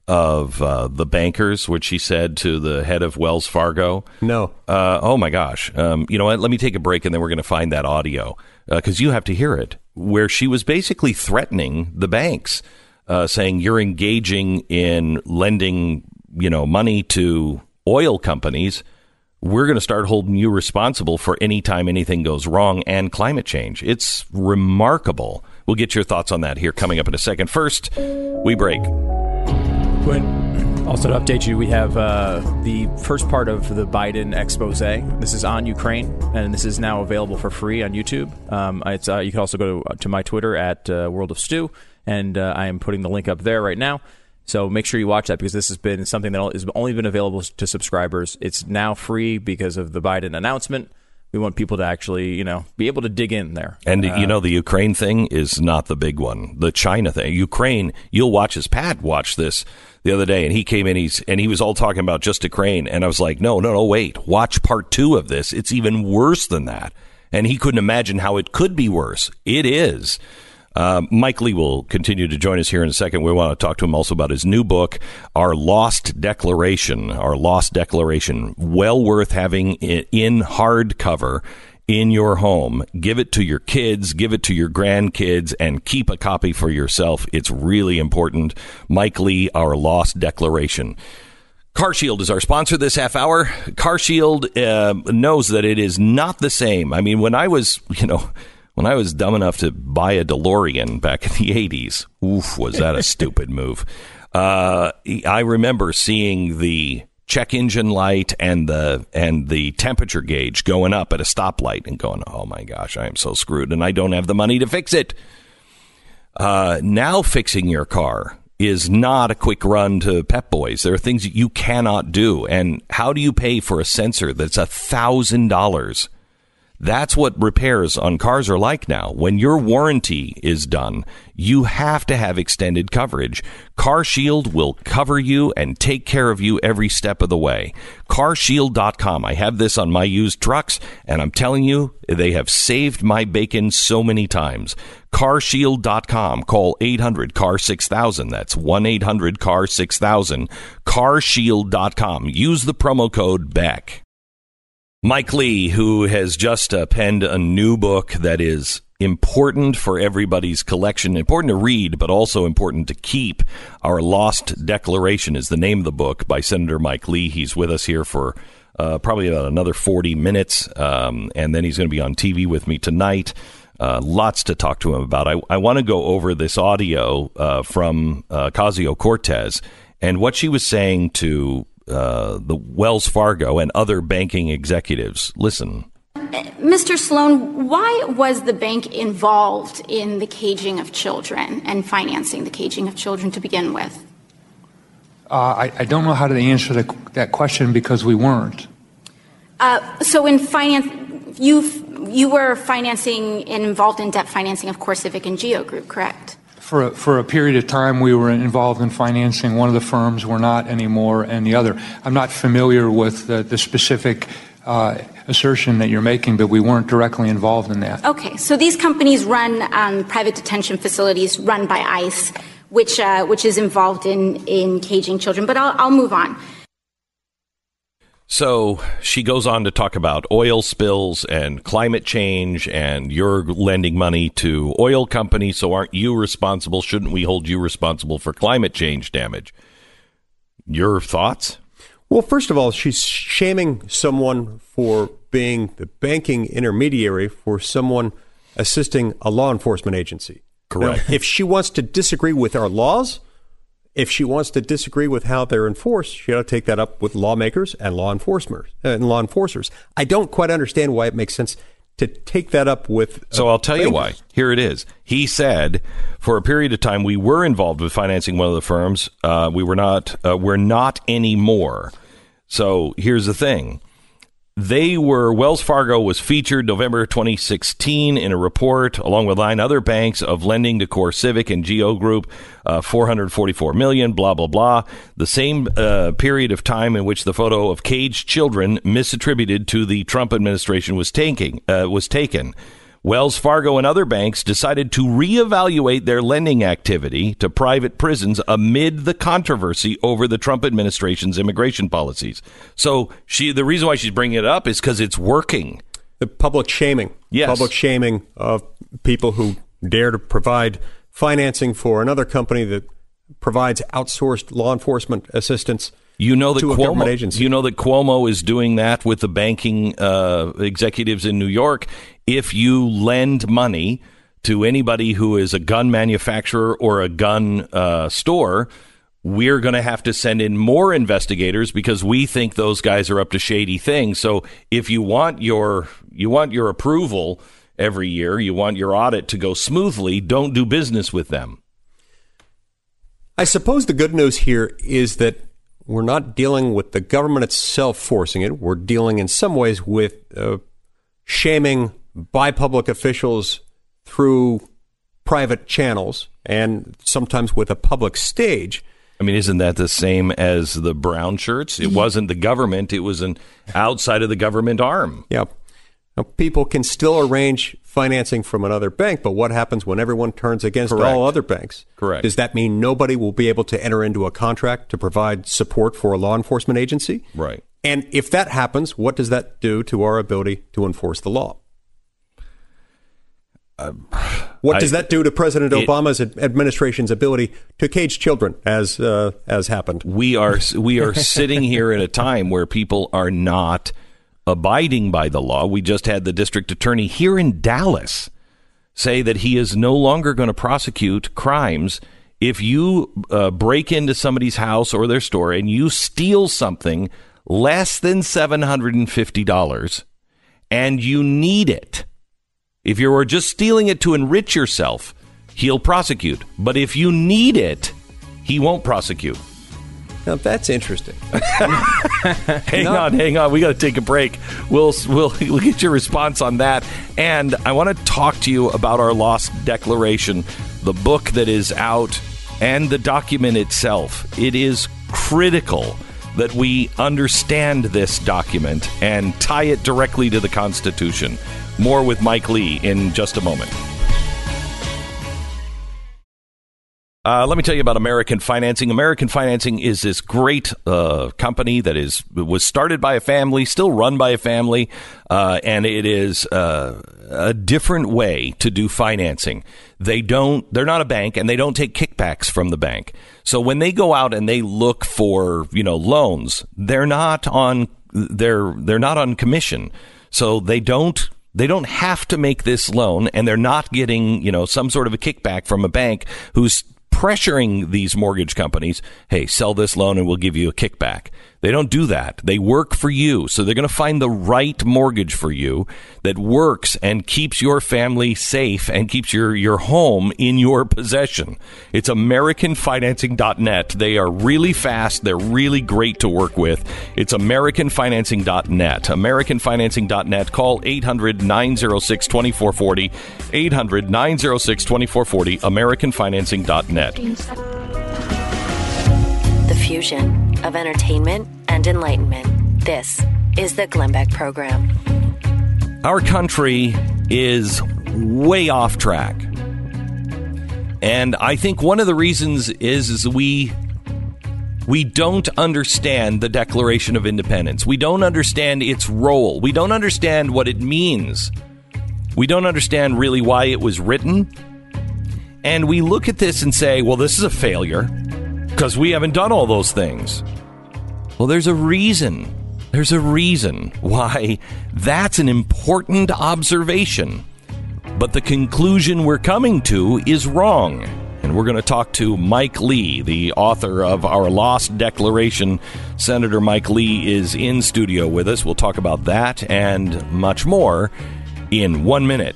of uh, the bankers, which she said to the head of Wells Fargo? No. Uh, oh my gosh. Um, you know what? Let me take a break, and then we're going to find that audio because uh, you have to hear it. Where she was basically threatening the banks, uh, saying you're engaging in lending, you know, money to oil companies. We're going to start holding you responsible for any time anything goes wrong and climate change. It's remarkable. We'll get your thoughts on that here coming up in a second. First, we break. Gwen, also to update you, we have uh, the first part of the Biden expose. This is on Ukraine, and this is now available for free on YouTube. Um, it's, uh, you can also go to, to my Twitter at uh, World of Stew, and uh, I am putting the link up there right now. So make sure you watch that because this has been something that has only been available to subscribers. It's now free because of the Biden announcement. We want people to actually, you know, be able to dig in there. And, uh, you know, the Ukraine thing is not the big one. The China thing. Ukraine, you'll watch as Pat watched this the other day, and he came in he's, and he was all talking about just Ukraine. And I was like, no, no, no, wait. Watch part two of this. It's even worse than that. And he couldn't imagine how it could be worse. It is. Uh, Mike Lee will continue to join us here in a second. We want to talk to him also about his new book, Our Lost Declaration. Our Lost Declaration. Well worth having it in hardcover in your home. Give it to your kids, give it to your grandkids, and keep a copy for yourself. It's really important. Mike Lee, Our Lost Declaration. CarShield is our sponsor this half hour. CarShield uh, knows that it is not the same. I mean, when I was, you know, when I was dumb enough to buy a DeLorean back in the eighties, oof, was that a stupid move. Uh, I remember seeing the check engine light and the and the temperature gauge going up at a stoplight and going, oh my gosh, I am so screwed and I don't have the money to fix it. Uh, now fixing your car is not a quick run to Pep Boys. There are things that you cannot do. And how do you pay for a sensor that's a thousand dollars? That's what repairs on cars are like now. When your warranty is done, you have to have extended coverage. CarShield will cover you and take care of you every step of the way. car shield dot com. I have this on my used trucks, and I'm telling you, they have saved my bacon so many times. car shield dot com. Call eight hundred C A R six thousand. That's one eight hundred C A R six thousand. car shield dot com. Use the promo code BECK. Mike Lee, who has just uh, penned a new book that is important for everybody's collection, important to read, but also important to keep. Our Lost Declaration is the name of the book by Senator Mike Lee. He's with us here for uh, probably about another forty minutes, um, and then he's going to be on T V with me tonight. Uh, lots to talk to him about. I, I want to go over this audio uh, from uh, Ocasio-Cortez and what she was saying to Uh, the Wells Fargo and other banking executives. Listen. Mister Sloan, why was the bank involved in the caging of children and financing the caging of children to begin with? Uh, I, I don't know how to answer the, that question because we weren't. Uh, so in finance, you you were financing and involved in debt financing of CoreCivic and Geo Group, correct? For a, for a period of time, we were involved in financing one of the firms. We're not anymore, and the other. I'm not familiar with the, the specific uh, assertion that you're making, but we weren't directly involved in that. Okay, so these companies run um, private detention facilities run by ICE, which uh, which is involved in in caging children. But I'll, I'll move on. So she goes on to talk about oil spills and climate change, and you're lending money to oil companies, so aren't you responsible? Shouldn't we hold you responsible for climate change damage? Your thoughts? Well, first of all, she's shaming someone for being the banking intermediary for someone assisting a law enforcement agency. Correct. Now, if she wants to disagree with our laws, if she wants to disagree with how they're enforced, she ought to take that up with lawmakers and law enforcement and law enforcers. I don't quite understand why it makes sense to take that up with. Uh, so I'll tell bankers. you why. Here it is. He said, for a period of time, we were involved with financing one of the firms. Uh, we were not. Uh, we're not anymore. So here's the thing. They were, Wells Fargo was featured November twenty sixteen in a report, along with nine other banks, of lending to CoreCivic and Geo Group, uh, four hundred forty-four million dollars, blah, blah, blah. The same uh, period of time in which the photo of caged children misattributed to the Trump administration was taking uh, was taken. Wells Fargo and other banks decided to reevaluate their lending activity to private prisons amid the controversy over the Trump administration's immigration policies. So she, the reason why she's bringing it up is because it's working. The public shaming. Yes. Public shaming of people who dare to provide financing for another company that provides outsourced law enforcement assistance. You know that to a Cuomo, government agency. You know that Cuomo is doing that with the banking uh, executives in New York. If you lend money to anybody who is a gun manufacturer or a gun uh, store, we're going to have to send in more investigators because we think those guys are up to shady things. So if you want your you want your approval every year, you want your audit to go smoothly, don't do business with them. I suppose the good news here is that we're not dealing with the government itself forcing it. We're dealing in some ways with uh, shaming by public officials through private channels and sometimes with a public stage. I mean, isn't that the same as the brown shirts? It wasn't the government. It was an outside of the government arm. Yeah. Now, people can still arrange financing from another bank, but what happens when everyone turns against Correct. all other banks? Correct. Does that mean nobody will be able to enter into a contract to provide support for a law enforcement agency? Right. And if that happens, what does that do to our ability to enforce the law? uh, what I, does that do to President it, Obama's administration's ability to cage children, as uh, as happened? We are we are sitting here at a time where people are not abiding by the law. We just had the district attorney here in Dallas say that he is no longer going to prosecute crimes if you uh, break into somebody's house or their store and you steal something less than seven hundred fifty dollars and you need it. If you were just stealing it to enrich yourself, he'll prosecute. But if you need it, he won't prosecute. Now, that's interesting. hang no. on, hang on. We got to take a break. We'll, we'll we'll get your response on that. And I want to talk to you about our Lost Declaration, the book that is out, and the document itself. It is critical that we understand this document and tie it directly to the Constitution. More with Mike Lee in just a moment. Uh, let me tell you about American Financing. American Financing is this great uh, company that is was started by a family, still run by a family, uh, and it is uh, a different way to do financing. They don't, they're not a bank, and they don't take kickbacks from the bank. So when they go out and they look for, you know, loans, they're not on they're they're not on commission. So they don't. They don't have to make this loan, and they're not getting, you know, some sort of a kickback from a bank who's pressuring these mortgage companies. Hey, sell this loan and we'll give you a kickback. They don't do that. They work for you. So they're going to find the right mortgage for you that works and keeps your family safe and keeps your, your home in your possession. It's American Financing dot net. They are really fast. They're really great to work with. It's American Financing dot net. American Financing dot net. Call eight hundred, nine oh six, two four four oh. eight hundred, nine oh six, two four four oh. American Financing dot net. The fusion of entertainment and enlightenment. This is the Glenn Beck Program. Our country is way off track. And I think one of the reasons is, is we we don't understand the Declaration of Independence. We don't understand its role. We don't understand what it means. We don't understand really why it was written. And we look at this and say, well, this is a failure because we haven't done all those things. Well, there's a reason. There's a reason why that's an important observation. But the conclusion we're coming to is wrong. And we're going to talk to Mike Lee, the author of our Lost Declaration. Senator Mike Lee is in studio with us. We'll talk about that and much more in one minute.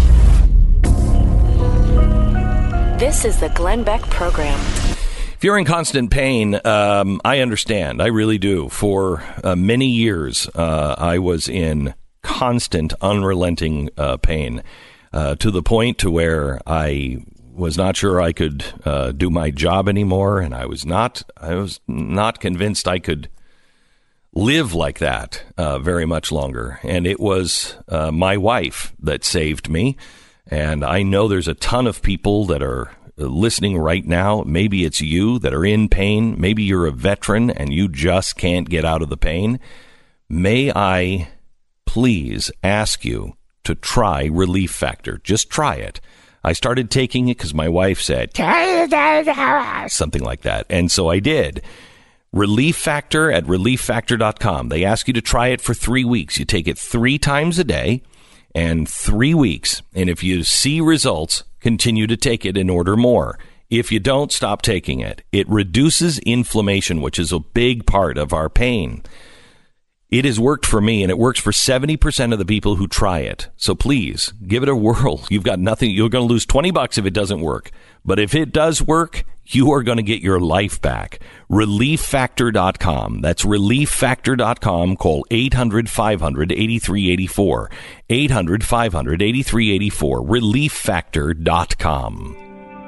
This is the Glenn Beck Program. If you're in constant pain, um, I understand. I really do. For uh, many years, uh, I was in constant, unrelenting uh, pain uh, to the point to where I was not sure I could uh, do my job anymore, and I was not. I was not convinced I could live like that uh, very much longer. And it was uh, my wife that saved me. And I know there's a ton of people that are listening right now. Maybe it's you that are in pain. Maybe you're a veteran and you just can't get out of the pain. May I please ask you to try Relief Factor? Just try it. I started taking it because my wife said, something like that. And so I did. Relief Factor at relief factor dot com. They ask you to try it for three weeks. You take it three times a day. And three weeks. And if you see results, continue to take it and order more. If you don't, stop taking it. It reduces inflammation, which is a big part of our pain. It has worked for me, and it works for seventy percent of the people who try it. So please, give it a whirl. You've got nothing. You're going to lose twenty bucks if it doesn't work. But if it does work, you are going to get your life back. relief factor dot com. That's relief factor dot com. Call eight hundred, five hundred, eighty-three eighty-four. eight hundred, five hundred, eighty-three eighty-four. relief factor dot com.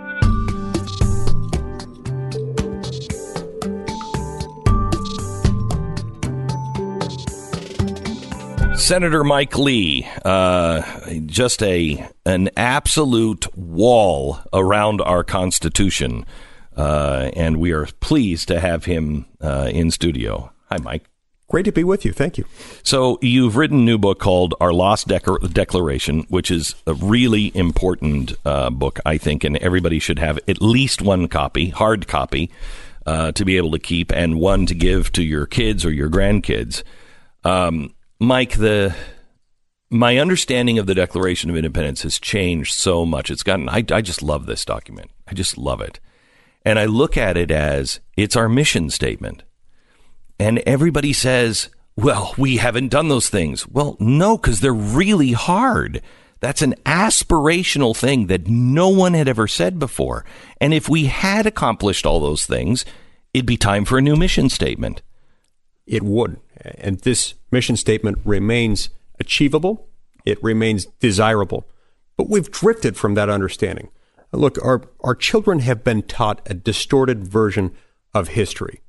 Senator Mike Lee, uh, just a an absolute wall around our Constitution, uh, and we are pleased to have him uh, in studio. Hi, Mike. Great to be with you. Thank you. So you've written a new book called Our Lost Dec- Declaration, which is a really important uh, book, I think, and everybody should have at least one copy, hard copy, uh, to be able to keep, and one to give to your kids or your grandkids. Um, Mike, the my understanding of the Declaration of Independence has changed so much. It's gotten, I, I just love this document. I just love it. And I look at it as it's our mission statement. And everybody says, well, we haven't done those things. Well, no, because they're really hard. That's an aspirational thing that no one had ever said before. And if we had accomplished all those things, it'd be time for a new mission statement. It would. And this mission statement remains achievable. It remains desirable. But we've drifted from that understanding. Look, our, our children have been taught a distorted version of history.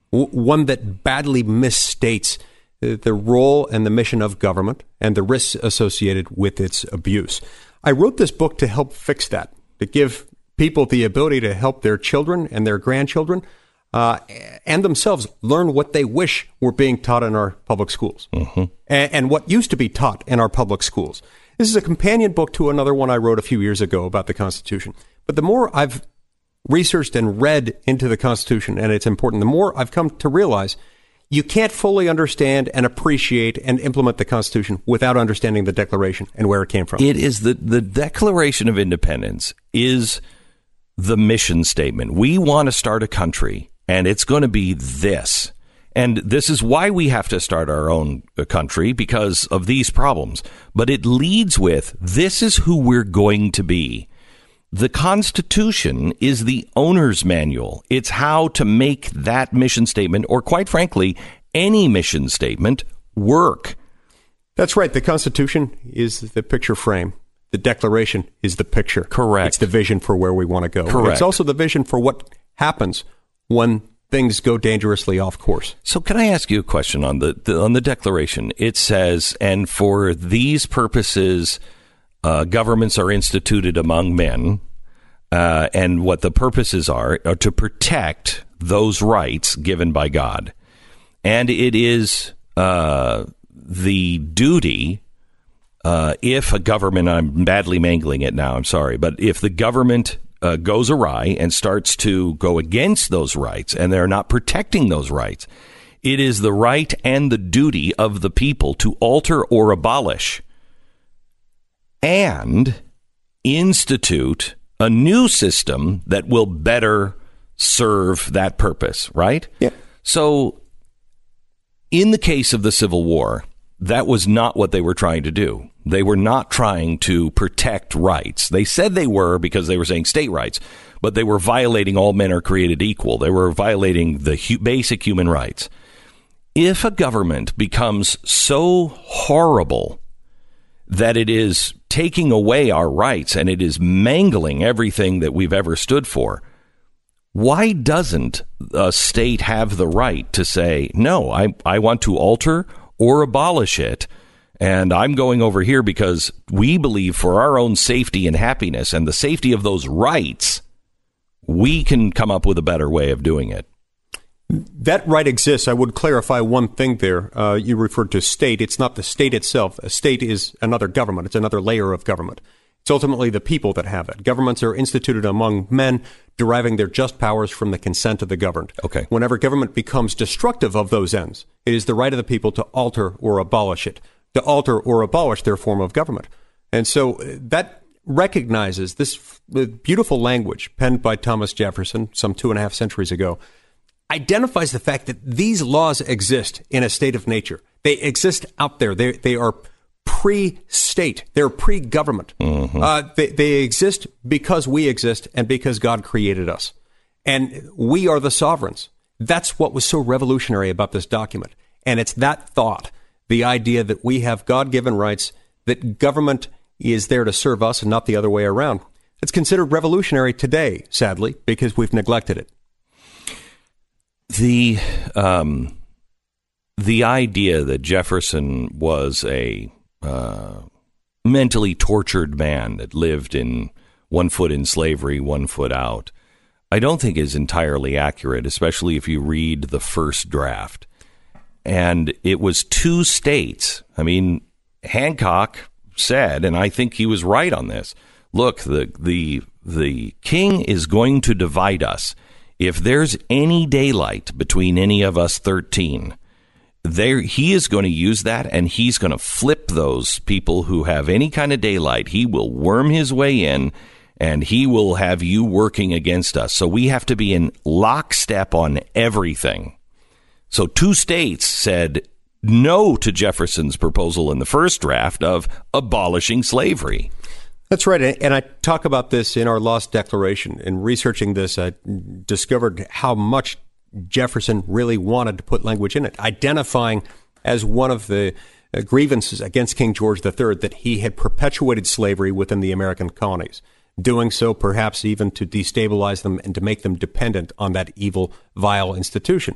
One that badly misstates the role and the mission of government and the risks associated with its abuse. I wrote this book to help fix that, to give people the ability to help their children and their grandchildren uh, and themselves learn what they wish were being taught in our public schools mm-hmm. and, and what used to be taught in our public schools. This is a companion book to another one I wrote a few years ago about the Constitution. But the more I've researched and read into the Constitution, and it's important, the more I've come to realize you can't fully understand and appreciate and implement the Constitution without understanding the Declaration and where it came from. It is the, the Declaration of Independence is the mission statement. We want to start a country, and it's going to be this. And this is why we have to start our own country, because of these problems. But it leads with, this is who we're going to be. The Constitution is the owner's manual. It's how to make that mission statement, or quite frankly, any mission statement, work. That's right. The Constitution is the picture frame. The Declaration is the picture. Correct. It's the vision for where we want to go. Correct. It's also the vision for what happens when things go dangerously off course. So can I ask you a question on the, the on the Declaration? It says, and for these purposes, Uh, governments are instituted among men, uh, and what the purposes are are to protect those rights given by God. And it is uh, the duty, uh, if a government, I'm badly mangling it now, I'm sorry, but if the government uh, goes awry and starts to go against those rights, and they're not protecting those rights, it is the right and the duty of the people to alter or abolish and institute a new system that will better serve that purpose, right? Yeah. So in the case of the Civil War, that was not what they were trying to do. They were not trying to protect rights. They said they were because they were saying state rights, but they were violating all men are created equal. They were violating the hu- basic human rights. If a government becomes so horrible that it is taking away our rights and it is mangling everything that we've ever stood for, why doesn't a state have the right to say, no, I, I want to alter or abolish it, and I'm going over here because we believe for our own safety and happiness and the safety of those rights, we can come up with a better way of doing it? That right exists. I would clarify one thing there. Uh, you referred to state. It's not the state itself. A state is another government. It's another layer of government. It's ultimately the people that have it. Governments are instituted among men, deriving their just powers from the consent of the governed. Okay. Whenever government becomes destructive of those ends, it is the right of the people to alter or abolish it, to alter or abolish their form of government. And so that recognizes this beautiful language penned by Thomas Jefferson some two and a half centuries ago, identifies the fact that these laws exist in a state of nature. They exist out there. They they are pre-state. They're pre-government. Mm-hmm. Uh, they, they exist because we exist and because God created us. And we are the sovereigns. That's what was so revolutionary about this document. And it's that thought, the idea that we have God-given rights, that government is there to serve us and not the other way around. It's considered revolutionary today, sadly, because we've neglected it. The um, the idea that Jefferson was a uh, mentally tortured man that lived in one foot in slavery, one foot out, I don't think is entirely accurate, especially if you read the first draft. and it was two states. I mean, Hancock said, and I think he was right on this, look, the the the king is going to divide us. If there's any daylight between any of us thirteen, there he is going to use that, and he's going to flip those people who have any kind of daylight. He will worm his way in, and he will have you working against us. So we have to be in lockstep on everything. So two states said no to Jefferson's proposal in the first draft of abolishing slavery. That's right. And I talk about this in our Lost Declaration. In researching this, I discovered how much Jefferson really wanted to put language in it, identifying as one of the grievances against King George the Third that he had perpetuated slavery within the American colonies, doing so perhaps even to destabilize them and to make them dependent on that evil, vile institution.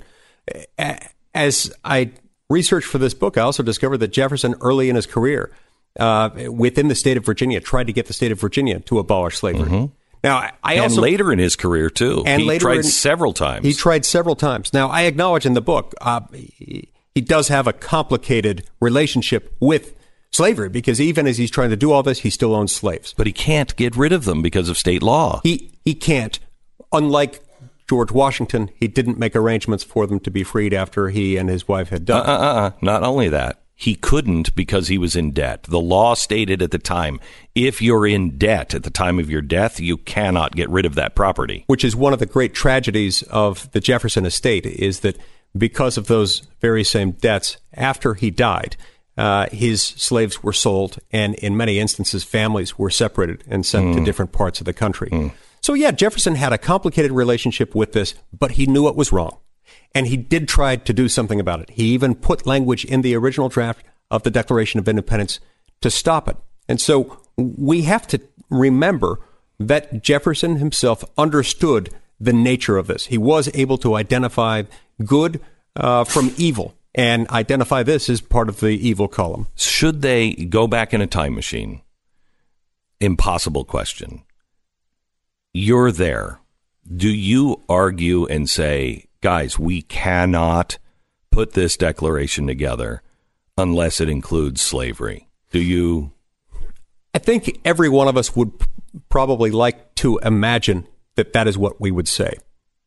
As I researched for this book, I also discovered that Jefferson, early in his career, uh, within the state of Virginia, tried to get the state of Virginia to abolish slavery. Mm-hmm. Now, I and also, later in his career, too. And he later tried in, several times. He tried several times. Now, I acknowledge in the book, uh, he, he does have a complicated relationship with slavery, because even as he's trying to do all this, he still owns slaves. But he can't get rid of them because of state law. He he can't. Unlike George Washington, he didn't make arrangements for them to be freed after he and his wife had died. Uh-uh-uh. Not only that, he couldn't because he was in debt. The law stated at the time, if you're in debt at the time of your death, you cannot get rid of that property. Which is one of the great tragedies of the Jefferson estate, is that because of those very same debts, after he died, uh, his slaves were sold, and in many instances, families were separated and sent mm. to different parts of the country. Mm. So yeah, Jefferson had a complicated relationship with this, but he knew it was wrong. And he did try to do something about it. He even put language in the original draft of the Declaration of Independence to stop it. And so we have to remember that Jefferson himself understood the nature of this. He was able to identify good uh, from evil and identify this as part of the evil column. Should they go back in a time machine? Impossible question. You're there. Do you argue and say, guys, we cannot put this declaration together unless it includes slavery? Do you? I think every one of us would probably like to imagine that that is what we would say.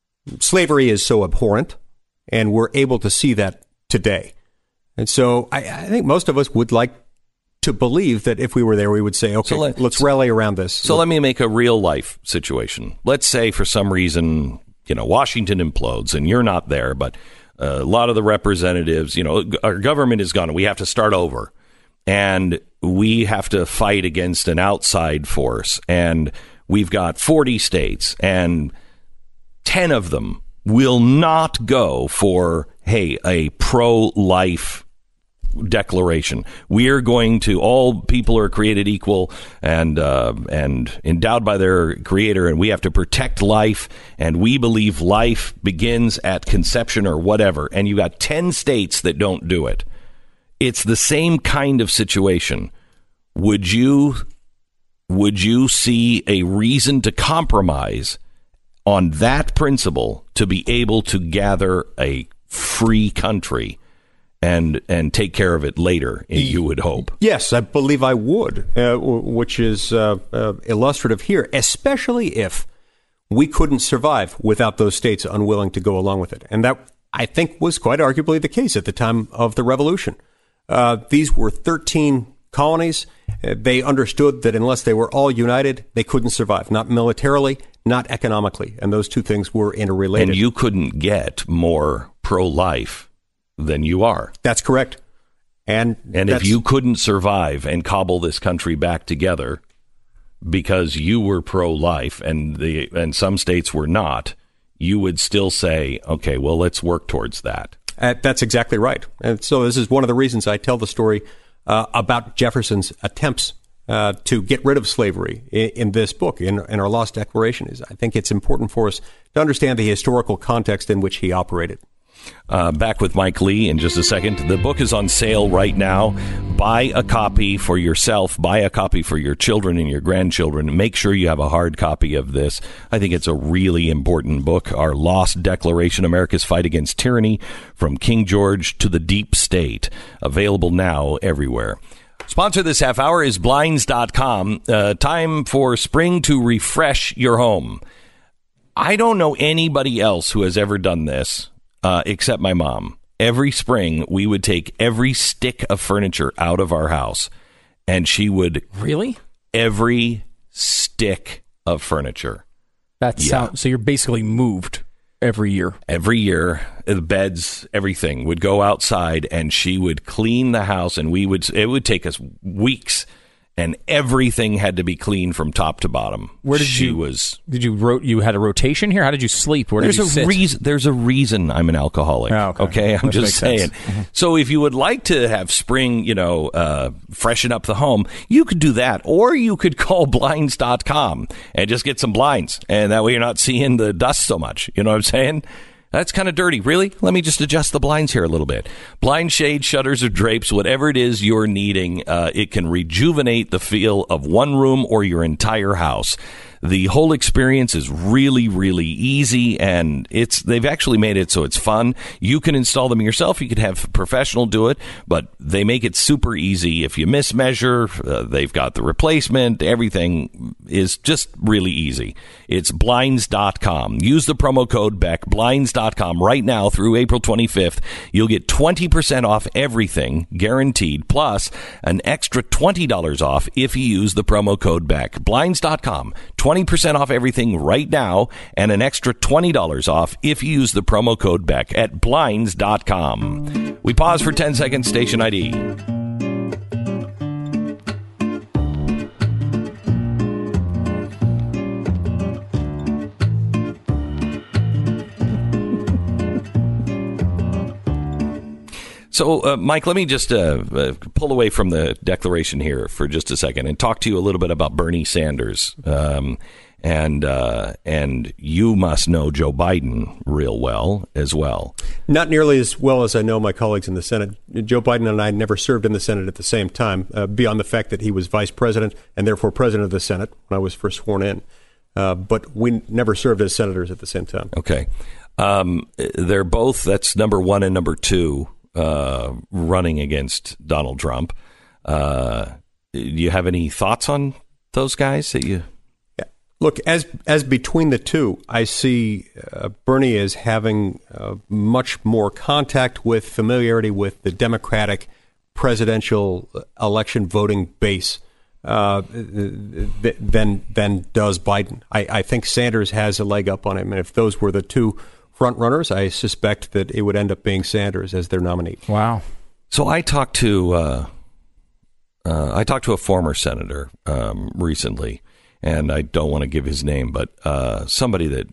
Slavery is so abhorrent, and we're able to see that today. And so I, I think most of us would like to believe that if we were there, we would say, okay, so let, let's rally around this. So let me make a real life situation. Let's say for some reason, you know, Washington implodes and you're not there, but uh, a lot of the representatives, you know, our government is gone. We have to start over, and we have to fight against an outside force. And we've got forty states, and ten of them will not go for, hey, a pro-life declaration. We are going to, all people are created equal and uh, and endowed by their creator, and we have to protect life, and we believe life begins at conception or whatever. And you got ten states that don't do it. It's the same kind of situation. Would you would you see a reason to compromise on that principle to be able to gather a free country and and take care of it later, you would hope? Yes, I believe I would, uh, which is uh, uh, illustrative here, especially if we couldn't survive without those states unwilling to go along with it. And that, I think, was quite arguably the case at the time of the Revolution. Uh, these were thirteen colonies. Uh, they understood that unless they were all united, they couldn't survive, not militarily, not economically. And those two things were interrelated. And you couldn't get more pro-life than you are. That's correct. And and if you couldn't survive and cobble this country back together because you were pro-life and the and some states were not, you would still say, okay, well, let's work towards that. Uh, that's exactly right. And so this is one of the reasons I tell the story uh, about Jefferson's attempts uh, to get rid of slavery in, in this book, in, in our Lost Declaration. Is I think it's important for us to understand the historical context in which he operated. Uh, back with Mike Lee in just a second. The book is on sale right now. Buy a copy for yourself. Buy a copy for your children and your grandchildren. Make sure you have a hard copy of this. I think it's a really important book. Our Lost Declaration, America's Fight Against Tyranny, from King George to the Deep State. Available now everywhere. Sponsor this half hour is Blinds dot com. Uh, time for spring to refresh your home. I don't know anybody else who has ever done this. Uh, except my mom. Every spring, we would take every stick of furniture out of our house, and she would... Really? Every stick of furniture. That's yeah. sound, so you're basically moved every year. Every year, the beds, everything would go outside, and she would clean the house, and we would... It would take us weeks, and everything had to be cleaned from top to bottom. Where did she you was? Did you wrote? You had a rotation here. How did you sleep? Where there's did you a sit? reason. There's a reason I'm an alcoholic. Oh, okay. okay, I'm That just makes saying. sense. Mm-hmm. So if you would like to have spring, you know, uh, freshen up the home, you could do that, or you could call Blinds dot com and just get some blinds, and that way you're not seeing the dust so much. You know what I'm saying? That's kind of dirty. Really? Let me just adjust the blinds here a little bit. Blind shades, shutters, or drapes, whatever it is you're needing, uh, it can rejuvenate the feel of one room or your entire house. The whole experience is really, really easy, and it's they've actually made it so it's fun. You can install them yourself. You could have a professional do it, but they make it super easy. If you mismeasure, uh, they've got the replacement. Everything is just really easy. It's Blinds dot com. Use the promo code Beck, Blinds dot com, right now through April twenty-fifth. You'll get twenty percent off everything, guaranteed, plus an extra twenty dollars off if you use the promo code Beck. Blinds dot com. twenty percent off everything right now, and an extra twenty dollars off if you use the promo code Beck at Blinds dot com. We pause for ten seconds, station I D. So, uh, Mike, let me just uh, uh, pull away from the Declaration here for just a second and talk to you a little bit about Bernie Sanders. Um, and uh, and you must know Joe Biden real well as well. Not nearly as well as I know my colleagues in the Senate. Joe Biden and I never served in the Senate at the same time, uh, beyond the fact that he was vice president and therefore president of the Senate when I was first sworn in. Uh, but we never served as senators at the same time. Okay. Um, they're both, that's number one and number two. Uh, running against Donald Trump. Uh, do you have any thoughts on those guys that you? Yeah. Look, as as between the two, I see uh, Bernie as having uh, much more contact with, familiarity with the Democratic presidential election voting base uh, th- than than does Biden. I, I think Sanders has a leg up on him, and if those were the two front runners, I suspect that it would end up being Sanders as their nominee. Wow. So I talked to uh, uh, I talked to a former senator um, recently, and I don't want to give his name, but uh, somebody that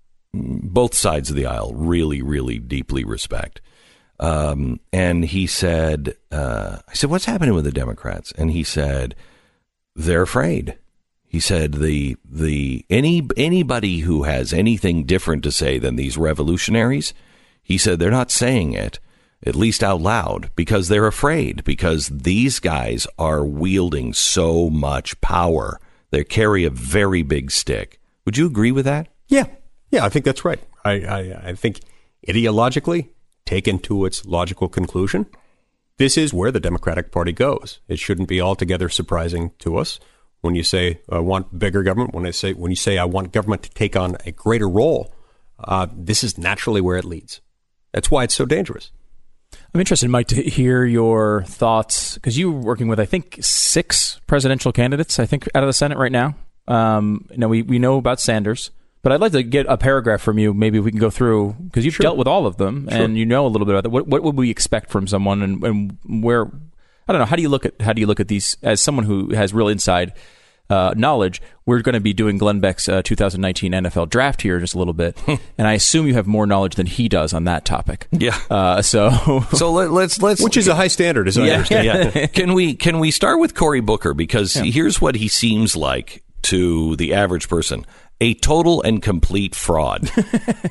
both sides of the aisle really, really deeply respect. Um, and he said, uh, I said, what's happening with the Democrats? And he said, they're afraid. He said the the any anybody who has anything different to say than these revolutionaries, he said they're not saying it, at least out loud, because they're afraid, because these guys are wielding so much power. They carry a very big stick. Would you agree with that? Yeah. Yeah, I think that's right. I, I, I think ideologically, taken to its logical conclusion, this is where the Democratic Party goes. It shouldn't be altogether surprising to us. When you say I want bigger government, when I say when you say I want government to take on a greater role, uh, this is naturally where it leads. That's why it's so dangerous. I'm interested, Mike, to hear your thoughts, because you're working with, I think, six presidential candidates, I think, out of the Senate right now. Um, now, we, we know about Sanders, but I'd like to get a paragraph from you. Maybe we can go through, because you've sure. dealt with all of them, sure. and you know a little bit about that. What, what would we expect from someone, and, and where... I don't know. How do you look at how do you look at these as someone who has real inside uh, knowledge? We're going to be doing Glenn Beck's uh, two thousand nineteen N F L draft here in just a little bit, and I assume you have more knowledge than he does on that topic. Yeah. Uh, so so let, let's let's which is a high standard, as I yeah, understand. Yeah. Can we can we start with Cory Booker, because yeah. here's what he seems like to the average person: a total and complete fraud.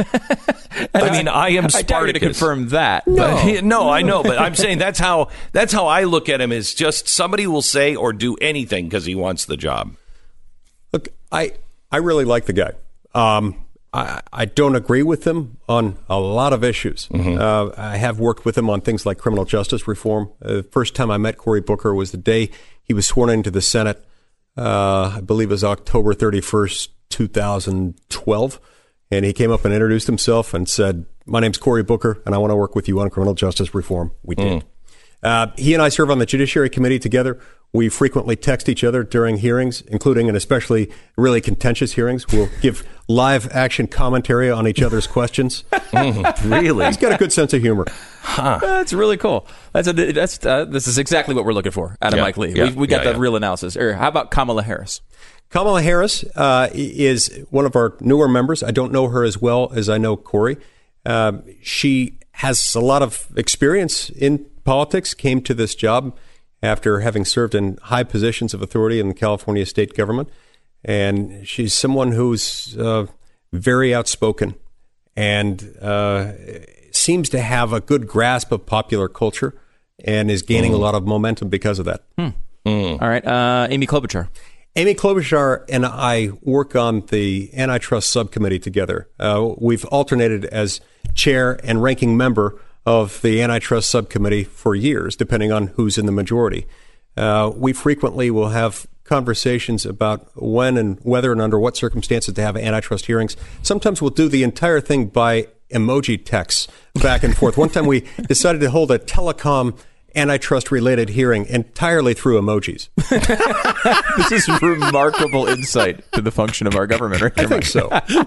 I mean, I am Spartacus. I doubt you to confirm that. No. But, no, I know, but I'm saying that's how that's how I look at him. Is just somebody will say or do anything because he wants the job. Look, I I really like the guy. Um, I, I don't agree with him on a lot of issues. Mm-hmm. Uh, I have worked with him on things like criminal justice reform. Uh, the first time I met Cory Booker was the day he was sworn into the Senate. Uh, I believe it was October thirty-first, two thousand twelve. And he came up and introduced himself and said, "My name's Cory Booker, and I want to work with you on criminal justice reform." We did. Mm. Uh, he and I serve on the Judiciary Committee together. We frequently text each other during hearings, including and especially really contentious hearings. We'll give live action commentary on each other's questions. Mm, really? He's got a good sense of humor. Huh. That's really cool. That's a, that's uh, this is exactly what we're looking for out of yeah, Mike Lee. Yeah, we, we got yeah, the yeah. real analysis. Or how about Kamala Harris? Kamala Harris uh, is one of our newer members. I don't know her as well as I know Cory. Uh, she has a lot of experience in politics, came to this job after having served in high positions of authority in the California state government. And she's someone who's uh, very outspoken and uh, seems to have a good grasp of popular culture and is gaining mm. a lot of momentum because of that. Hmm. Mm. All right. Uh, Amy Klobuchar. Amy Klobuchar and I work on the antitrust subcommittee together. Uh, we've alternated as chair and ranking member of the antitrust subcommittee for years, depending on who's in the majority. Uh, we frequently will have conversations about when and whether and under what circumstances to have antitrust hearings. Sometimes we'll do the entire thing by emoji texts back and forth. One time we decided to hold a telecom antitrust-related hearing entirely through emojis. This is remarkable insight to the function of our government. Right? I think so.